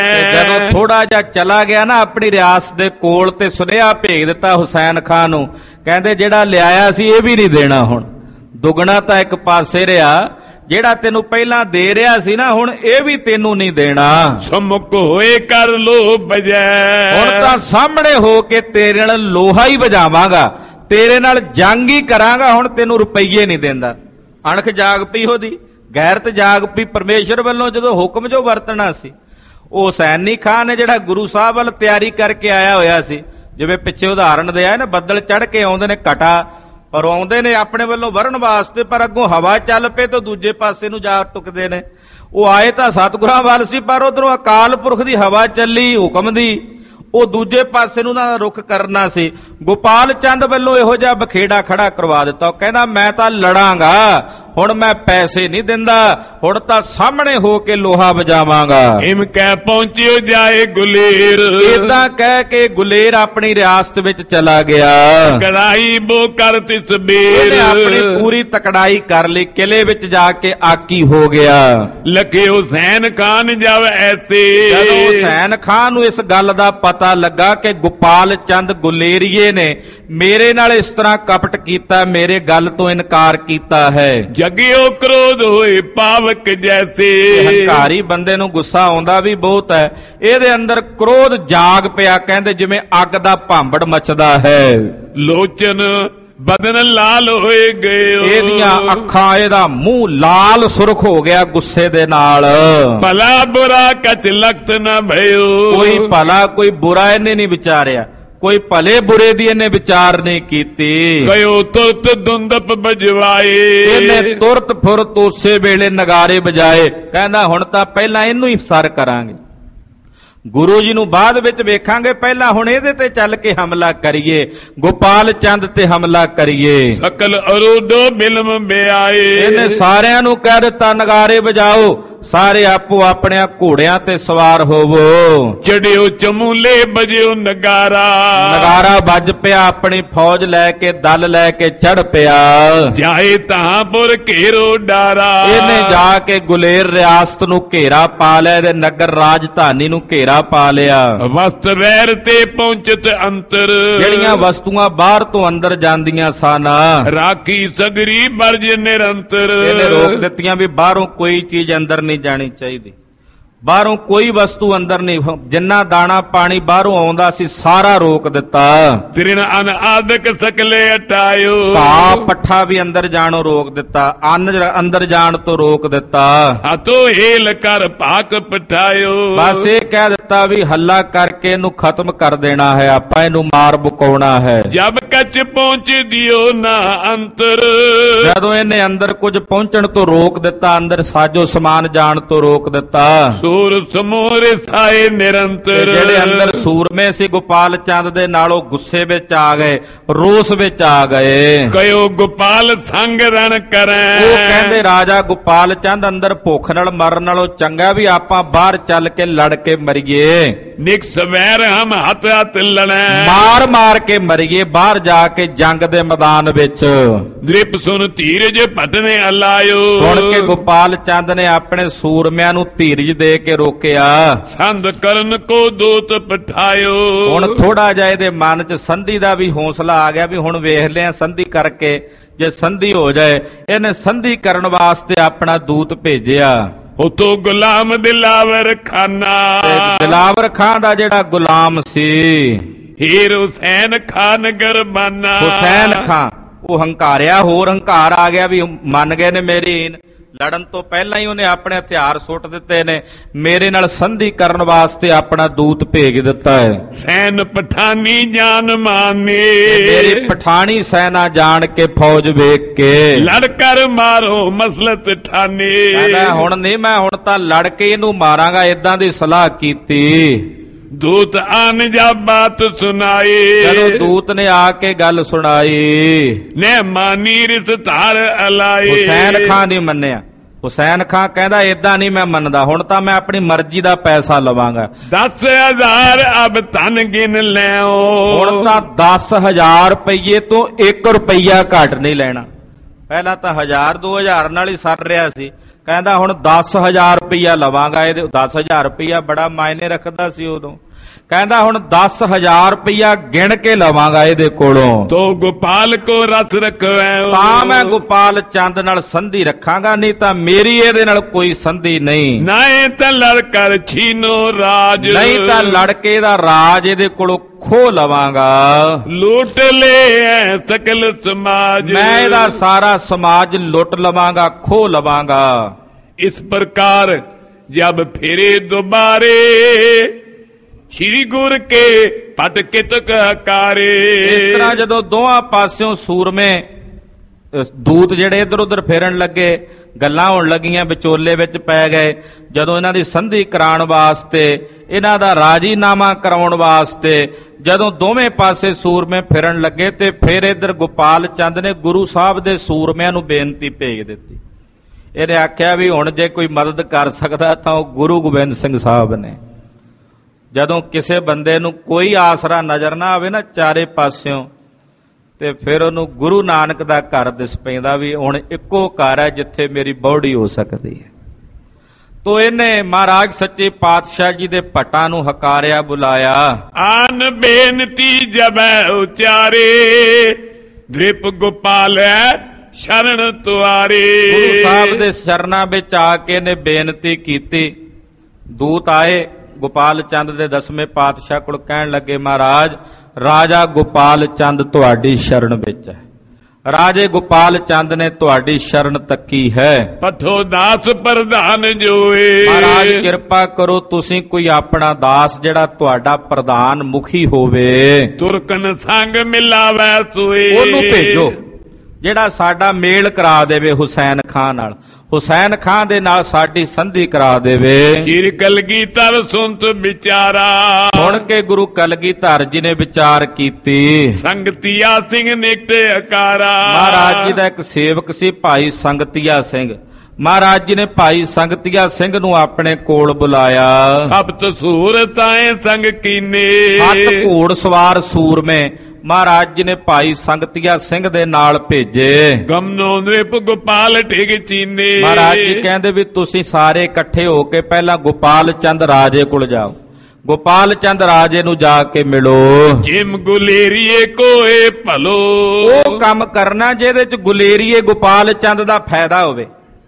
ਜਦੋਂ ਥੋੜਾ ਜਿਹਾ ਚਲਾ ਗਿਆ ਨਾ ਆਪਣੀ ਰਿਆਸਤ ਦੇ ਕੋਲ, ਤੇ ਸੁਨੇਹਾ ਭੇਜ ਦਿੱਤਾ ਹੁਸੈਨ ਖਾਨ ਨੂੰ, ਕਹਿੰਦੇ ਜਿਹੜਾ ਲਿਆਇਆ ਸੀ ਇਹ ਵੀ ਨਹੀਂ ਦੇਣਾ, ਹੁਣ ਦੁੱਗਣਾ ਤਾਂ ਇੱਕ ਪਾਸੇ ਰਿਹਾ, ਜਿਹੜਾ ਤੈਨੂੰ ਪਹਿਲਾਂ ਦੇ ਰਿਹਾ ਸੀ ਨਾ ਹੁਣ ਇਹ ਵੀ ਤੈਨੂੰ ਨਹੀਂ ਦੇਣਾ। ਸਮੁਖ ਹੋਏ ਕਰ ਲੋ ਬਜੈ, ਹੁਣ ਤਾਂ ਸਾਹਮਣੇ ਹੋ ਕੇ ਤੇਰੇ ਨਾਲ ਲੋਹਾ ਹੀ ਵਜਾਵਾਂਗਾ, ਤੇਰੇ ਨਾਲ ਜੰਗ ਹੀ ਕਰਾਂਗਾ, ਹੁਣ ਤੈਨੂੰ ਰੁਪਈਏ ਨਹੀਂ ਦਿੰਦਾ। ਅਣਖ ਜਾਗ ਪਈ ਉਹਦੀ, ਗੈਰਤ ਜਾਗ ਪਈ ਪਰਮੇਸ਼ਰ ਵੱਲੋਂ ਜਦੋਂ ਹੁਕਮ ਜੋ ਵਰਤਣਾ ਸੀ। ਉਹ ਹੁਸੈਨੀ ਖਾਨ ਨੇ ਜਿਹੜਾ ਗੁਰੂ ਸਾਹਿਬ ਵੱਲ ਤਿਆਰੀ ਕਰਕੇ ਆਇਆ ਹੋਇਆ ਸੀ, ਜਿਵੇਂ ਪਿੱਛੇ ਉਦਾਹਰਣ ਦਿਆ ਨਾ, ਬੱਦਲ ਚੜ ਕੇ ਆਉਂਦੇ ਨੇ ਘਟਾ, ਪਰ ਆਉਂਦੇ ਨੇ ਆਪਣੇ ਵੱਲੋਂ ਵਰਨ ਵਾਸਤੇ, ਪਰ ਅੱਗੋਂ ਹਵਾ ਚੱਲ ਪਏ ਤਾਂ ਦੂਜੇ ਪਾਸੇ ਨੂੰ ਜਾ ਟੁਕਦੇ ਨੇ। ਉਹ ਆਏ ਤਾਂ ਸਤਿਗੁਰਾਂ ਵੱਲ ਸੀ, ਪਰ ਉਧਰੋਂ ਅਕਾਲ ਪੁਰਖ ਦੀ ਹਵਾ ਚੱਲੀ ਹੁਕਮ ਦੀ, ਉਹ ਦੂਜੇ ਪਾਸੇ ਨੂੰ ਉਹਨਾਂ ਦਾ ਰੁਖ ਕਰਨਾ ਸੀ। ਗੋਪਾਲ ਚੰਦ ਵੱਲੋਂ ਇਹੋ ਜਿਹਾ ਬਖੇੜਾ ਖੜਾ ਕਰਵਾ ਦਿੱਤਾ। ਉਹ ਕਹਿੰਦਾ ਮੈਂ ਤਾਂ ਲੜਾਂਗਾ, ਹੁਣ ਮੈਂ ਪੈਸੇ ਨਹੀਂ ਦਿੰਦਾ, ਹੁਣ ਤਾਂ ਸਾਹਮਣੇ ਹੋ ਕੇ ਲੋਹਾ ਵਜਾਵਾਂਗਾ। ਇਮ ਕਹਿ ਪਹੁੰਚਿਓ ਜਾਏ ਗੁਲੇਰ, ਏਦਾਂ ਕਹਿ ਕੇ ਗੁਲੇਰ ਆਪਣੀ ਰਿਆਸਤ ਵਿੱਚ ਚਲਾ ਗਿਆ। ਕੜਾਈ ਬੋ ਕਰ ਤਿਸ ਬੇਰ, ਉਹਨੇ ਆਪਣੀ ਪੂਰੀ ਤਕੜਾਈ ਕਰ ਲਈ, ਕਿਲੇ ਵਿੱਚ ਜਾ ਕੇ ਆਕੀ ਹੋ ਗਿਆ। ਲਖੇ ਹੁਸੈਨ ਖਾਨ ਜਬ ਐਸੇ, ਜਦੋਂ ਹੁਸੈਨ ਖਾਨ ਨੂੰ ਇਸ ਗੱਲ ਦਾ ਪਤਾ ਲੱਗਾ ਕਿ ਗੋਪਾਲ ਚੰਦ ਗੁਲੇਰੀਏ ਨੇ ਮੇਰੇ ਨਾਲ ਇਸ ਤਰ੍ਹਾਂ ਕਪਟ ਕੀਤਾ, ਮੇਰੇ ਗੱਲ ਤੋਂ ਇਨਕਾਰ ਕੀਤਾ ਹੈ। ਜਗਿਓ ਕ੍ਰੋਧ ਹੋਏ ਪਾਵਕ ਜੈਸੇ, ਹੰਕਾਰੀ ਬੰਦੇ ਨੂੰ ਗੁੱਸਾ ਆਉਂਦਾ ਵੀ ਬਹੁਤ ਹੈ, ਇਹਦੇ ਅੰਦਰ ਕ੍ਰੋਧ ਜਾਗ ਪਿਆ, ਕਹਿੰਦੇ ਜਿਵੇਂ ਅੱਗ ਦਾ ਭਾਂਬੜ ਮੱਚਦਾ ਹੈ। ਲੋਚਨ ਬਦਨ ਲਾਲ ਹੋਏ ਗਏ, ਇਹਦੀਆਂ ਅੱਖਾਂ, ਇਹਦਾ ਮੂੰਹ ਲਾਲ ਸੁਰਖ ਹੋ ਗਿਆ ਗੁੱਸੇ ਦੇ ਨਾਲ। ਭਲਾ ਬੁਰਾ ਕਚ ਲਖਤ ਨਾ ਭਇਓ, ਕੋਈ ਭਲਾ ਕੋਈ ਬੁਰਾ ਇਹਨੇ ਨਹੀਂ ਵਿਚਾਰਿਆ, ਕੋਈ ਭਲੇ ਬੁਰੇ ਦੀ ਇਹਨੇ ਵਿਚਾਰ ਨਹੀਂ ਕੀਤੀ। ਕਯੋ ਤੁਰਤ ਦੁੰਦਪ ਬਜਵਾਏ, ਇਹਨੇ ਤੁਰਤ ਫੁਰਤ ਉਸੇ ਵੇਲੇ ਨਗਾਰੇ ਵਜਾਏ। ਕਹਿੰਦਾ ਹੁਣ ਤਾਂ ਪਹਿਲਾਂ ਇਹਨੂੰ ਹੀ ਸਰ ਕਰਾਂਗੇ, ਗੁਰੂ ਜੀ ਨੂੰ ਬਾਅਦ ਵਿੱਚ ਵੇਖਾਂਗੇ, ਪਹਿਲਾਂ ਹੁਣ ਇਹਦੇ ਤੇ ਚੱਲ ਕੇ ਹਮਲਾ ਕਰੀਏ, ਗੋਪਾਲ ਚੰਦ ਤੇ ਹਮਲਾ ਕਰੀਏ। ਸਕਲ ਅਰੋਡੋ ਬਿਲਮ ਬਿਆਏ, ਇਹਨੇ ਸਾਰਿਆਂ ਨੂੰ ਕਹਿ ਦਿੱਤਾ ਨਗਾਰੇ ਵਜਾਓ, ਸਾਰੇ ਆਪੋ ਆਪਣੇ ਘੋੜਿਆਂ ਤੇ ਸਵਾਰ ਹੋਵੋ। ਚੜਿਓ ਚਮੂਲੇ ਬਜਿਓ ਨਗਾਰਾ, ਨਗਾਰਾ ਵੱਜ ਪਿਆ, ਆਪਣੀ ਫੌਜ ਲੈ ਕੇ ਦਲ ਲੈ ਕੇ ਚੜ ਪਿਆ। ਜਾਏ ਤਾਂਪੁਰ ਘੇਰੋ ਡਾਰਾ, ਇਹਨੇ ਜਾ ਕੇ ਗੁਲੇਰ ਰਿਆਸਤ ਨੂੰ ਘੇਰਾ ਪਾ ਲਿਆ, ਇਹਦੇ ਨਗਰ ਰਾਜਧਾਨੀ ਨੂੰ ਘੇਰਾ ਪਾ ਲਿਆ। ਵਸਤ ਵੈਰ ਤੇ ਪਹੁੰਚਤ ਅੰਤਰ, ਜਿਹੜੀਆਂ ਵਸਤੂਆਂ ਬਾਹਰ ਤੋਂ ਅੰਦਰ ਜਾਂਦੀਆਂ ਸਨ, ਰਾਖੀ ਸਗਰੀ ਬਰਜ ਨਿਰੰਤਰ, ਇਹਨੇ ਰੋਕ ਦਿੱਤੀਆਂ ਵੀ ਬਾਹਰੋਂ ਕੋਈ ਚੀਜ਼ ਅੰਦਰ ਨਹੀਂ ਜਾਣੀ ਚਾਹੀਦੀ, ਬਾਹਰੋਂ ਕੋਈ ਵਸਤੂ ਅੰਦਰ ਨਹੀਂ, ਜਿੰਨਾ ਦਾਣਾ ਪਾਣੀ ਬਾਹਰੋਂ ਆਉਂਦਾ ਸੀ ਸਾਰਾ ਰੋਕ ਦਿੱਤਾ। ਤ੍ਰਿਣ ਅਨ ਆਦਿਕ ਸਕਲੇ ਹਟਾਇਓ, ਘਾਹ ਪੱਠਾ ਵੀ ਅੰਦਰ ਜਾਣੋਂ ਰੋਕ ਦਿੱਤਾ, ਅੰਨ ਅੰਦਰ ਜਾਣ ਤੋਂ ਰੋਕ ਦਿੱਤਾ। ਹੱਥੋਂ ਹੀਲ ਕਰ ਭਾਕ ਪਠਾਇਓ, ਬਸ ਇਹ ਕਹਿ ਦਿੱਤਾ ਵੀ ਹੱਲਾ ਕਰਕੇ ਇਹਨੂੰ ਖਤਮ ਕਰ ਦੇਣਾ ਹੈ, ਆਪਾਂ ਇਹਨੂੰ ਮਾਰ ਮੁਕਾਉਣਾ ਹੈ। ਜਬ ਕੱਚ ਪਹੁੰਚ ਦਿਓ ਨਾ ਅੰਤਰ, ਜਦੋਂ ਇਹਨੇ ਅੰਦਰ ਕੁਝ ਪਹੁੰਚਣ ਤੋਂ ਰੋਕ ਦਿੱਤਾ, ਅੰਦਰ ਸਾਜੋ ਸਮਾਨ ਜਾਣ ਤੋਂ ਰੋਕ ਦਿੱਤਾ, ਸੂਰ ਸਮੋਰੇ ਸਾਏ ਨਿਰੰਤਰ, ਜਿਹੜੇ ਅੰਦਰ ਸੂਰਮੇ ਸੀ ਗੋਪਾਲ ਚੰਦ ਦੇ ਨਾਲੋਂ ਗੁੱਸੇ ਵਿੱਚ ਆ ਗਏ, ਰੋਸ ਵਿੱਚ ਆ ਗਏ। ਕਯੋ ਗੋਪਾਲ ਸੰਗ ਰਣ ਕਰੈ, ਉਹ ਕਹਿੰਦੇ ਰਾਜਾ ਗੋਪਾਲ ਚੰਦ ਅੰਦਰ ਭੁੱਖ ਨਾਲ ਮਰਨ ਨਾਲੋਂ ਚੰਗਾ ਵੀ ਆਪਾਂ ਬਾਹਰ ਚੱਲ ਕੇ ਲੜ ਕੇ ਮਰੀਏ, ਨਿਕਸ ਵੈਰ ਹਮ ਹੱਥ ਹੱਥ ਲੜੈ, ਮਾਰ ਮਾਰ ਕੇ ਮਰੀਏ ਬਾਹਰ ਜਾ ਕੇ ਜੰਗ ਦੇ ਮੈਦਾਨ ਵਿੱਚ। ਦ੍ਰਿਪ ਸੁਨ ਧੀਰਜ ਭਟਨੇ ਅਲਾਇਓ, ਸੁਣ ਕੇ ਗੋਪਾਲ ਚੰਦ ਨੇ ਆਪਣੇ ਸੂਰਮਿਆਂ ਨੂੰ ਧੀਰਜ ਦੇ ਕੇ ਰੋਕਿਆ। ਸੰਧ ਕਰਨ ਕੋ ਦੂਤ ਪਠਾਇਓ, ਹੁਣ ਥੋੜਾ ਜਿਹਾ ਇਹਦੇ ਮਨ 'ਚ ਸੰਧੀ ਦਾ ਵੀ ਹੌਸਲਾ ਆ ਗਿਆ ਵੀ ਹੁਣ ਵੇਖ ਲਿਆ ਸੰਧੀ ਕਰਕੇ, ਜੇ ਸੰਧੀ ਹੋ ਜਾਏ। ਇਹਨੇ ਸੰਧੀ ਕਰਨ ਵਾਸਤੇ ਆਪਣਾ ਦੂਤ ਭੇਜਿਆ। ਉਤੋਂ ਗੁਲਾਮ ਦਿਲਾਵਰ ਖਾਨਾ, ਦਿਲਾਵਰ ਖਾਨ ਦਾ ਜਿਹੜਾ ਗੁਲਾਮ ਸੀ ਹੀਰ ਹੁਸੈਨ ਖਾਨ ਗਰਬਾਨਾ, ਹੁਸੈਨ ਖਾਨ ਉਹ ਹੰਕਾਰਿਆ, ਹੋਰ ਹੰਕਾਰ ਆ ਗਿਆ ਵੀ ਮੰਨ ਗਏ ਨੇ ਮੇਰੀ, ਲੜਨ ਤੋਂ ਪਹਿਲਾਂ ਹੀ ਉਹਨੇ ਆਪਣੇ ਹਥਿਆਰ ਸੁੱਟ ਦਿੱਤੇ ਨੇ, ਮੇਰੇ ਨਾਲ ਸੰਧੀ ਕਰਨ ਵਾਸਤੇ ਆਪਣਾ ਦੂਤ ਭੇਜ ਦਿੱਤਾ ਹੈ। ਸੈਨ ਪਠਾਨੀ ਜਾਨ ਮਾਨੇ, ਮੇਰੀ ਪਠਾਣੀ ਸੈਨਾ ਜਾਣ ਕੇ ਫੌਜ ਵੇਖ ਕੇ, ਲੜ ਕਰ ਮਾਰੋ ਮਸਲਤ ਠਾਨੇ, ਕਹਿੰਦਾ ਹੁਣ ਨਹੀਂ, ਮੈਂ ਹੁਣ ਤਾਂ ਲੜ ਕੇ ਇਹਨੂੰ ਮਾਰਾਂਗਾ, ਏਦਾਂ ਦੀ ਸਲਾਹ ਕੀਤੀ। ਦੂਤ ਆਨ ਜਾ ਬਾਤ ਸੁਣਾਈ, ਜਦੋਂ ਦੂਤ ਨੇ ਆ ਕੇ ਗੱਲ ਸੁਣਾਈ, ਨੇ ਮਾਨੀ ਰਿਸ ਧਾਰ ਅਲਾਈ, ਹੁਸੈਨ ਖਾਨ ਨਹੀਂ ਮੰਨਿਆ। ਹੁਸੈਨ ਖਾਨ ਕਹਿੰਦਾ ਏਦਾਂ ਨਹੀਂ ਮੈਂ ਮੰਨਦਾ, ਹੁਣ ਤਾਂ ਮੈਂ ਆਪਣੀ ਮਰਜ਼ੀ ਦਾ ਪੈਸਾ ਲਵਾਂਗਾ। ਦਸ ਹਜ਼ਾਰ ਅਬ ਧਨ ਗਿਣ ਲੈਓ, ਹੁਣ ਤਾਂ ਦਸ ਹਜ਼ਾਰ ਰੁਪਈਏ ਤੋਂ ਇੱਕ ਰੁਪਈਆ ਘੱਟ ਨਹੀਂ ਲੈਣਾ। ਪਹਿਲਾਂ ਤਾਂ ਹਜ਼ਾਰ ਦੋ ਹਜ਼ਾਰ ਨਾਲ ਹੀ ਸਰ ਰਿਹਾ ਸੀ, ਕਹਿੰਦਾ ਹੁਣ ਦਸ ਹਜ਼ਾਰ ਰੁਪਈਆ ਲਵਾਂਗਾ। ਇਹਦੇ ਦਸ ਹਜ਼ਾਰ ਰੁਪਈਆ ਬੜਾ ਮਾਇਨੇ ਰੱਖਦਾ ਸੀ ਉਦੋਂ। ਕਹਿੰਦਾ ਹੁਣ ਦਸ ਹਜ਼ਾਰ ਰੁਪਈਆ ਗਿਣ ਕੇ ਲਵਾਂਗਾ ਇਹਦੇ ਕੋਲੋਂ, ਤੋ ਗੋਪਾਲ ਕੋ ਰਸ ਰਖਵੈ, ਤਾਂ ਮੈਂ ਗੋਪਾਲ ਚੰਦ ਨਾਲ ਸੰਧੀ ਰੱਖਾਂਗਾ, ਨਹੀਂ ਤਾਂ ਮੇਰੀ ਇਹਦੇ ਨਾਲ ਕੋਈ ਸੰਧੀ ਨਹੀਂ। ਨਹੀਂ ਤਾਂ ਲੜ ਕਰ ਛੀਨੋ ਰਾਜ, ਨਹੀਂ ਤਾਂ ਲੜ ਕੇ ਇਹਦਾ ਰਾਜ ਇਹਦੇ ਕੋਲੋਂ ਖੋ ਲਵਾਂਗਾ। ਲੁੱਟ ਲੈ ਸਕਲ ਸਮਾਜ, ਮੈਂ ਇਹਦਾ ਸਾਰਾ ਸਮਾਜ ਲੁੱਟ ਲਵਾਂਗਾ, ਖੋ ਲਵਾਂਗਾ। ਇਸ ਪ੍ਰਕਾਰ ਜਬ ਫਿਰੇ ਦੁਬਾਰੇ, ਸ਼੍ਰੀ ਗੁਰ ਕੇ ਪਟ ਕਿਤਕ ਹਕਾਰੇ, ਇਸ ਤਰ੍ਹਾਂ ਜਦੋਂ ਦੋਹਾਂ ਪਾਸਿਓਂ ਸੂਰਮੇ ਦੂਤ ਜਿਹੜੇ ਇੱਧਰ ਉੱਧਰ ਫੇਰਨ ਲੱਗੇ, ਗੱਲਾਂ ਹੋਣ ਲੱਗੀਆਂ, ਵਿਚੋਲੇ ਵਿੱਚ ਪੈ ਗਏ। ਜਦੋਂ ਇਹਨਾਂ ਦੀ ਸੰਧੀ ਕਰਾਉਣ ਵਾਸਤੇ, ਇਹਨਾਂ ਦਾ ਰਾਜੀਨਾਮਾ ਕਰਾਉਣ ਵਾਸਤੇ ਜਦੋਂ ਦੋਵੇਂ ਪਾਸੇ ਸੂਰਮੇ ਫਿਰਨ ਲੱਗੇ, ਤੇ ਫਿਰ ਇੱਧਰ ਗੋਪਾਲ ਚੰਦ ਨੇ ਗੁਰੂ ਸਾਹਿਬ ਦੇ ਸੂਰਮਿਆਂ ਨੂੰ ਬੇਨਤੀ ਭੇਜ ਦਿੱਤੀ। ਇਹਨੇ ਆਖਿਆ ਵੀ ਹੁਣ ਜੇ ਕੋਈ ਮਦਦ ਕਰ ਸਕਦਾ ਤਾਂ ਉਹ ਗੁਰੂ ਗੋਬਿੰਦ ਸਿੰਘ ਸਾਹਿਬ ਨੇ। ਜਦੋਂ ਕਿਸੇ ਬੰਦੇ ਨੂੰ ਕੋਈ ਆਸਰਾ ਨਜ਼ਰ ਨਾ ਆਵੇ ਨਾ ਚਾਰੇ ਪਾਸਿਓਂ, ਤੇ ਫਿਰ ਉਹਨੂੰ ਗੁਰੂ ਨਾਨਕ ਦਾ ਘਰ ਦਿਸ ਪੈਂਦਾ ਵੀ ਹੁਣ ਇੱਕੋ ਘਰ ਹੈ ਜਿੱਥੇ ਮੇਰੀ ਬੌੜੀ ਹੋ ਸਕਦੀ ਹੈ। ਤੋ ਇਹਨੇ ਮਹਾਰਾਜ ਸੱਚੇ ਪਾਤਸ਼ਾਹ ਜੀ ਦੇ ਭੱਟਾਂ ਨੂੰ ਹਕਾਰਿਆ, ਬੁਲਾਇਆ। ਆਨ ਬੇਨਤੀ ਜਬੈ ਉਚਾਰੇ, ਦ੍ਰਿਪ ਗੋਪਾਲ ਸ਼ਰਨ ਤੁਆਰੇ। ਗੁਰੂ ਸਾਹਿਬ ਦੇ ਸ਼ਰਨਾਂ ਵਿੱਚ ਆ ਕੇ ਇਹਨੇ ਬੇਨਤੀ ਕੀਤੀ। ਦੂਤ ਆਏ ਗੋਪਾਲ ਚੰਦ ਦੇ ਦਸਵੇਂ ਪਾਤਸ਼ਾਹ ਕੋਲ, ਕਹਿਣ ਲੱਗੇ ਮਹਾਰਾਜ ਰਾਜਾ ਗੋਪਾਲ ਚੰਦ ਤੁਹਾਡੀ ਸ਼ਰਨ ਵਿੱਚ ਹੈ। ਰਾਜੇ ਗੋਪਾਲ ਚੰਦ ਨੇ ਤੁਹਾਡੀ ਸ਼ਰਨ ਤੱਕੀ ਹੈ। ਪਠੋ ਦਾਸ ਪ੍ਰਧਾਨ ਜੋਏ। ਮਹਾਰਾਜ ਕਿਰਪਾ ਕਰੋ, ਤੁਸੀਂ ਕੋਈ ਆਪਣਾ ਦਾਸ ਜਿਹੜਾ ਤੁਹਾਡਾ ਪ੍ਰਧਾਨ ਮੁਖੀ ਹੋਵੇ, ਤੁਰਕਨ ਸੰਗ ਮਿਲਾਵੈ ਸੋਏ, ਉਹਨੂੰ ਭੇਜੋ ਜਿਹੜਾ ਸਾਡਾ ਮੇਲ ਕਰਾ ਦੇਵੇ ਹੁਸੈਨ ਖਾਂ ਨਾਲ, ਹੁਸੈਨ ਖਾਂ ਦੇ ਨਾਲ ਸਾਡੀ ਸੰਧੀ ਕਰਾ ਦੇਵੇ। ਸ਼੍ਰੀ ਕਲਗੀਧਰ ਸੁਣਤ ਵਿਚਾਰਾ। ਸੁਣ ਕੇ ਗੁਰੂ ਕਲਗੀਧਰ ਜੀ ਨੇ ਵਿਚਾਰ ਕੀਤੀ। ਸੰਗਤੀਆ ਸਿੰਘ ਨਿਕਟੇ ਅਕਾਰਾ। ਮਹਾਰਾਜ ਜੀ ਦਾ ਇੱਕ ਸੇਵਕ ਸੀ ਭਾਈ ਸੰਗਤੀਆ ਸਿੰਘ। ਮਹਾਰਾਜ ਜੀ ਨੇ ਭਾਈ ਸੰਗਤੀਆ ਸਿੰਘ ਨੂੰ ਆਪਣੇ ਕੋਲ ਬੁਲਾਇਆ। ਸਪਤ ਸੂਰ ਤਾਏ ਸੰਗ ਕੀਨੇ। ਸੱਤ ਘੋੜ ਸਵਾਰ ਸੂਰਮੇ ਮਹਾਰਾਜ ਜੀ ਨੇ ਭਾਈ ਸੰਗਤੀਆ ਸਿੰਘ ਦੇ ਨਾਲ ਭੇਜੇ। ਗਮਨੋ ਨ੍ਰਿਪ ਗੋਪਾਲ ਠਿਗ ਚੀਨੇ। ਮਹਾਰਾਜ ਜੀ ਕਹਿੰਦੇ ਵੀ ਤੁਸੀਂ ਸਾਰੇ ਇਕੱਠੇ ਹੋ ਕੇ ਪਹਿਲਾਂ ਗੋਪਾਲ ਚੰਦ ਰਾਜੇ ਕੋਲ ਜਾਓ, ਗੋਪਾਲ ਚੰਦ ਰਾਜੇ ਨੂੰ ਜਾ ਕੇ ਮਿਲੋ। ਜਿਮ ਗੁਲੇਰੀਏ ਕੋਏ ਭਲੋ। ਉਹ ਕੰਮ ਕਰਨਾ ਜਿਹਦੇ ਚ ਗੁਲੇਰੀਏ ਗੋਪਾਲ ਚੰਦ ਦਾ ਫਾਇਦਾ ਹੋਵੇ।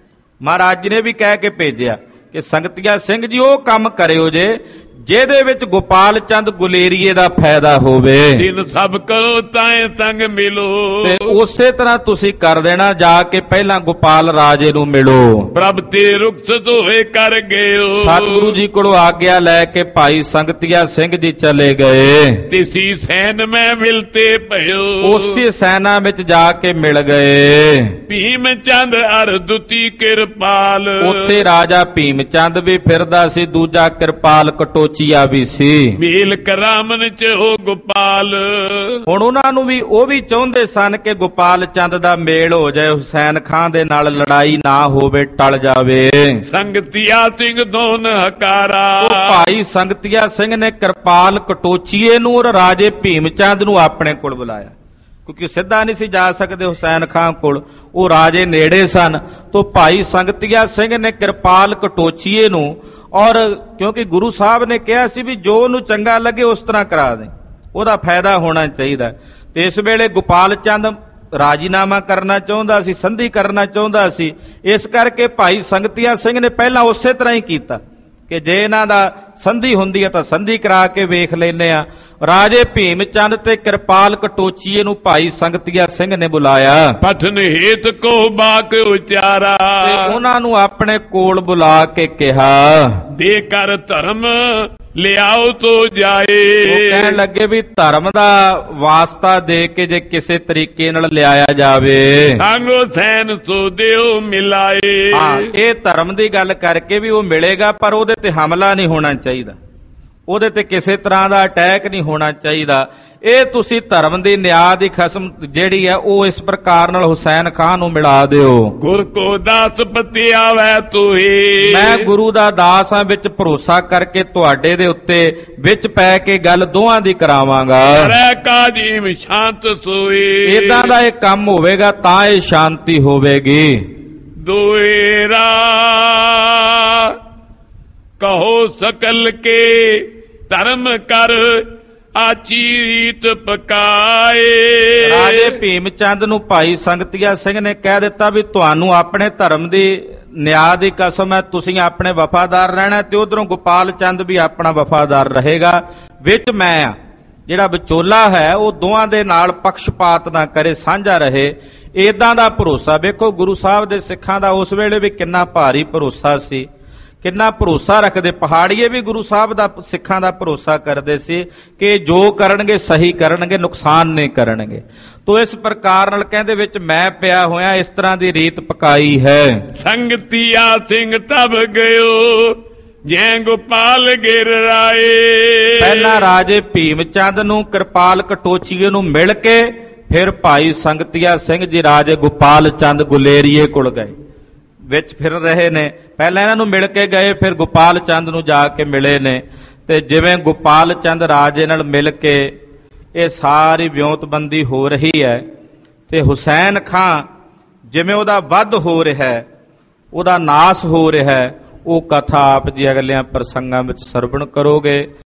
ਮਹਾਰਾਜ ਜੀ ਨੇ ਵੀ ਕਹਿ ਕੇ ਭੇਜਿਆ ਕਿ ਸੰਗਤੀਆ ਸਿੰਘ ਜੀ ਉਹ ਕੰਮ ਕਰਿਓ ਜੇ ਜਿਹਦੇ ਵਿੱਚ ਗੋਪਾਲ ਚੰਦ ਗੁਲੇਰੀਏ ਦਾ ਫਾਇਦਾ ਹੋਵੇ। ਦਿਨ ਸਭ ਕਰੋ ਤਾਏ ਸੰਗ ਮਿਲੋ। ਤੇ ਉਸੇ ਤਰ੍ਹਾਂ ਤੁਸੀਂ ਕਰ ਦੇਣਾ, ਜਾ ਕੇ ਪਹਿਲਾਂ ਗੋਪਾਲ ਰਾਜੇ ਨੂੰ ਮਿਲੋ। ਪ੍ਰਭ ਤੇ ਰੁਖਸਤ ਹੋਏ ਕਰ ਗਇਓ। ਸਤਿਗੁਰੂ ਜੀ ਕੋਲੋਂ ਆਗਿਆ ਲੈ ਕੇ ਭਾਈ ਸੰਗਤੀਆ ਸਿੰਘ ਜੀ ਚਲੇ ਗਏ। ਤਿਸੀ ਸੈਨ ਮੈਂ ਮਿਲਤੇ ਭਇਓ। ਉਸੇ ਸੈਨਾ ਵਿੱਚ ਜਾ ਕੇ ਮਿਲ ਗਏ। ਭੀਮ ਚੰਦ ਅਰ ਦੁਤੀ ਕਿਰਪਾਲ। ਉੱਥੇ ਰਾਜਾ ਭੀਮ ਚੰਦ ਵੀ ਫਿਰਦਾ ਸੀ, ਦੂਜਾ ਕਿਰਪਾਲ ਕਟੋਚੀਆ ਵੀ ਸੀ। ਮੇਲ ਕਰਾਮਨ ਚ ਹੋ ਗੋਪਾਲ। ਹੁਣ ਉਹਨਾਂ ਨੂੰ ਵੀ ਉਹ ਵੀ ਚਾਹੁੰਦੇ ਸਨ ਕਿ ਗੋਪਾਲ ਚੰਦ ਦਾ ਮੇਲ ਹੋ ਜਾਏ, ਹੁਸੈਨ ਖਾਂ ਦੇ ਨਾਲ ਲੜਾਈ ਨਾ ਹੋਵੇ, ਟਲ ਜਾਵੇ। ਸੰਗਤੀਆ ਸਿੰਘ ਦੋਨ ਹਕਾਰਾ। ਉਹ ਭਾਈ ਸੰਗਤੀਆ ਸਿੰਘ ਨੇ ਕਿਰਪਾਲ ਕਟੋਚੀਏ ਨੂੰ ਔਰ ਰਾਜੇ ਭੀਮ ਚੰਦ ਨੂੰ ਆਪਣੇ ਕੋਲ ਬੁਲਾਇਆ, ਕਿਉਂਕਿ ਸਿੱਧਾ ਨਹੀਂ ਸੀ ਜਾ ਸਕਦੇ ਹੁਸੈਨ ਖਾਂ ਕੋਲ, ਉਹ ਰਾਜੇ ਨੇੜੇ ਸਨ। ਤੋਂ ਭਾਈ ਸੰਗਤੀਆ ਸਿੰਘ ਨੇ ਕਿਰਪਾਲ ਕਟੋਚੀਏ ਨੂੰ, ਔਰ ਕਿਉਂਕਿ ਗੁਰੂ ਸਾਹਿਬ ਨੇ ਕਿਹਾ ਸੀ ਵੀ ਜੋ ਉਹਨੂੰ ਚੰਗਾ ਲੱਗੇ ਉਸ ਤਰ੍ਹਾਂ ਕਰਾ ਦੇ, ਉਹਦਾ ਫਾਇਦਾ ਹੋਣਾ ਚਾਹੀਦਾ। ਤੇ ਇਸ ਵੇਲੇ ਗੋਪਾਲ ਚੰਦ ਰਾਜੀਨਾਮਾ ਕਰਨਾ ਚਾਹੁੰਦਾ ਸੀ, ਸੰਧੀ ਕਰਨਾ ਚਾਹੁੰਦਾ ਸੀ। ਇਸ ਕਰਕੇ ਭਾਈ ਸੰਗਤੀਆ ਸਿੰਘ ਨੇ ਪਹਿਲਾਂ ਉਸੇ ਤਰ੍ਹਾਂ ਹੀ ਕੀਤਾ ਕਿ ਜੇ ਇਹਨਾਂ ਦਾ ਸੰਧੀ ਹੁੰਦੀ ਹੈ ਤਾਂ ਸੰਧੀ ਕਰਾ ਕੇ ਵੇਖ ਲੈਨੇ ਆ। ਰਾਜੇ ਭੀਮ ਚੰਦ ਤੇ ਕਿਰਪਾਲ ਕਟੋਚੀਏ ਨੂੰ ਭਾਈ ਸੰਗਤੀਆ ਸਿੰਘ ਨੇ ਬੁਲਾਇਆ। ਪਠਨ ਹੇਤ ਕੋ ਬਾਕ ਉਚਾਰਾ। ਤੇ ਉਹਨਾਂ ਨੂੰ ਆਪਣੇ ਕੋਲ ਬੁਲਾ ਕੇ ਕਿਹਾ, ਦੇ ਕਰ ਧਰਮ ਲਿਆਓ ਤੋ ਜਾਏ। ਉਹ ਕਹਿਣ ਲੱਗੇ ਵੀ ਧਰਮ ਦਾ ਵਾਸਤਾ ਦੇ ਕੇ ਜੇ ਕਿਸੇ ਤਰੀਕੇ ਨਾਲ ਲਿਆਇਆ ਜਾਵੇ, ਸੰਗੋ ਸੈਨ ਸੋ ਦਿਓ ਮਿਲਾਏ। ਹਾਂ, ਇਹ ਧਰਮ ਦੀ ਗੱਲ ਕਰਕੇ ਵੀ ਉਹ ਮਿਲੇਗਾ, ਪਰ ਉਹਦੇ ਤੇ ਹਮਲਾ ਨਹੀਂ ਹੋਣਾ ਚਾਹੀਦਾ, ਉਹਦੇ ਤੇ ਕਿਸੇ ਤਰ੍ਹਾਂ ਦਾ ਅਟੈਕ ਨਹੀਂ ਹੋਣਾ ਚਾਹੀਦਾ। ਇਹ ਤੁਸੀਂ ਧਰਮ ਦੀ ਨਿਆਂ ਦੀ ਖਸਮ ਜਿਹੜੀ ਹੈ ਉਹ ਇਸ ਪ੍ਰਕਾਰ ਨਾਲ ਹੁਸੈਨ ਖਾਂ ਨੂੰ ਮਿਲਾ ਦਿਓ। ਗੁਰ ਕੋ ਦਾਸ ਪਤੀ ਆਵੈ ਤੁਹੀ। ਮੈਂ ਗੁਰੂ ਦਾ ਦਾਸ ਹਾਂ, ਵਿੱਚ ਭਰੋਸਾ ਕਰਕੇ ਤੁਹਾਡੇ ਦੇ ਉੱਤੇ ਵਿੱਚ ਪੈ ਕੇ ਗੱਲ ਦੋਹਾਂ ਦੀ ਕਰਾਵਾਂਗਾ। ਰਹਿ ਕਾਜੀਮ ਸ਼ਾਂਤ ਸੋਈ। ਇਦਾਂ ਦਾ ਇਹ ਕੰਮ ਹੋਵੇਗਾ ਤਾਂ ਇਹ ਸ਼ਾਂਤੀ ਹੋਵੇਗੀ। ਦੋਏਰਾ ਕਹੋ ਸਕਲ ਕੇ ਧਰਮ ਕਰ ਆਚੀ ਰੀਤ ਪਕਾਏ। ਰਾਜੇ ਭੀਮ ਚੰਦ ਨੂੰ ਭਾਈ ਸੰਗਤੀਆ ਸਿੰਘ ਨੇ ਕਹਿ ਦਿੱਤਾ ਵੀ ਤੁਹਾਨੂੰ ਆਪਣੇ ਧਰਮ ਦੀ ਨਿਆਂ ਦੀ ਕਸਮ ਹੈ, ਤੁਸੀਂ ਆਪਣੇ ਵਫਾਦਾਰ ਰਹਿਣਾ, ਤੇ ਉਧਰੋਂ ਗੋਪਾਲ ਚੰਦ ਵੀ ਆਪਣਾ ਵਫਾਦਾਰ ਰਹੇਗਾ। ਵਿੱਚ ਮੈਂ ਆ ਜਿਹੜਾ ਵਿਚੋਲਾ ਹੈ ਉਹ ਦੋਹਾਂ ਦੇ ਨਾਲ ਪੱਖਪਾਤ ਨਾ ਕਰੇ, ਸਾਂਝਾ ਰਹੇ। ਏਦਾਂ ਦਾ ਭਰੋਸਾ ਵੇਖੋ ਗੁਰੂ ਸਾਹਿਬ ਦੇ ਸਿੱਖਾਂ ਦਾ ਉਸ ਵੇਲੇ ਵੀ ਕਿੰਨਾ ਭਾਰੀ ਭਰੋਸਾ ਸੀ, ਕਿੰਨਾ ਭਰੋਸਾ ਰੱਖਦੇ। ਪਹਾੜੀਏ ਵੀ ਗੁਰੂ ਸਾਹਿਬ ਦਾ ਸਿੱਖਾਂ ਦਾ ਭਰੋਸਾ ਕਰਦੇ ਸੀ ਕਿ ਜੋ ਕਰਨਗੇ ਸਹੀ ਕਰਨਗੇ, ਨੁਕਸਾਨ ਨਹੀਂ ਕਰਨਗੇ। ਤੋ ਇਸ ਪ੍ਰਕਾਰ ਨਾਲ ਕਹਿੰਦੇ ਵਿੱਚ ਮੈਂ ਪਿਆ ਹੋਇਆ, ਇਸ ਤਰ੍ਹਾਂ ਦੀ ਰੀਤ ਪਕਾਈ ਹੈ। ਸੰਗਤੀਆ ਸਿੰਘ ਤਬ ਗਇਓ ਜੈ ਗੋਪਾਲ ਗਿਰ ਰਾਏ। ਪਹਿਲਾਂ ਰਾਜੇ ਭੀਮ ਚੰਦ ਨੂੰ ਕਿਰਪਾਲ ਕਟੋਚੀਏ ਨੂੰ ਮਿਲ ਕੇ ਫਿਰ ਭਾਈ ਸੰਗਤੀਆ ਸਿੰਘ ਜੀ ਰਾਜੇ ਗੋਪਾਲ ਚੰਦ ਗੁਲੇਰੀਏ ਕੋਲ ਗਏ। ਵਿੱਚ ਫਿਰ ਰਹੇ ਨੇ। ਪਹਿਲਾਂ ਇਹਨਾਂ ਨੂੰ ਮਿਲ ਕੇ ਗਏ, ਫਿਰ ਗੋਪਾਲ ਚੰਦ ਨੂੰ ਜਾ ਕੇ ਮਿਲੇ ਨੇ। ਤੇ ਜਿਵੇਂ ਗੋਪਾਲ ਚੰਦ ਰਾਜੇ ਨਾਲ ਮਿਲ ਕੇ ਇਹ ਸਾਰੀ ਵਿਉਂਤਬੰਦੀ ਹੋ ਰਹੀ ਹੈ, ਤੇ ਹੁਸੈਨ ਖਾਂ ਜਿਵੇਂ ਉਹਦਾ ਵੱਧ ਹੋ ਰਿਹਾ, ਉਹਦਾ ਨਾਸ ਹੋ ਰਿਹਾ, ਉਹ ਕਥਾ ਆਪ ਜੀ ਅਗਲਿਆਂ ਪ੍ਰਸੰਗਾਂ ਵਿੱਚ ਸਰਵਣ ਕਰੋਗੇ।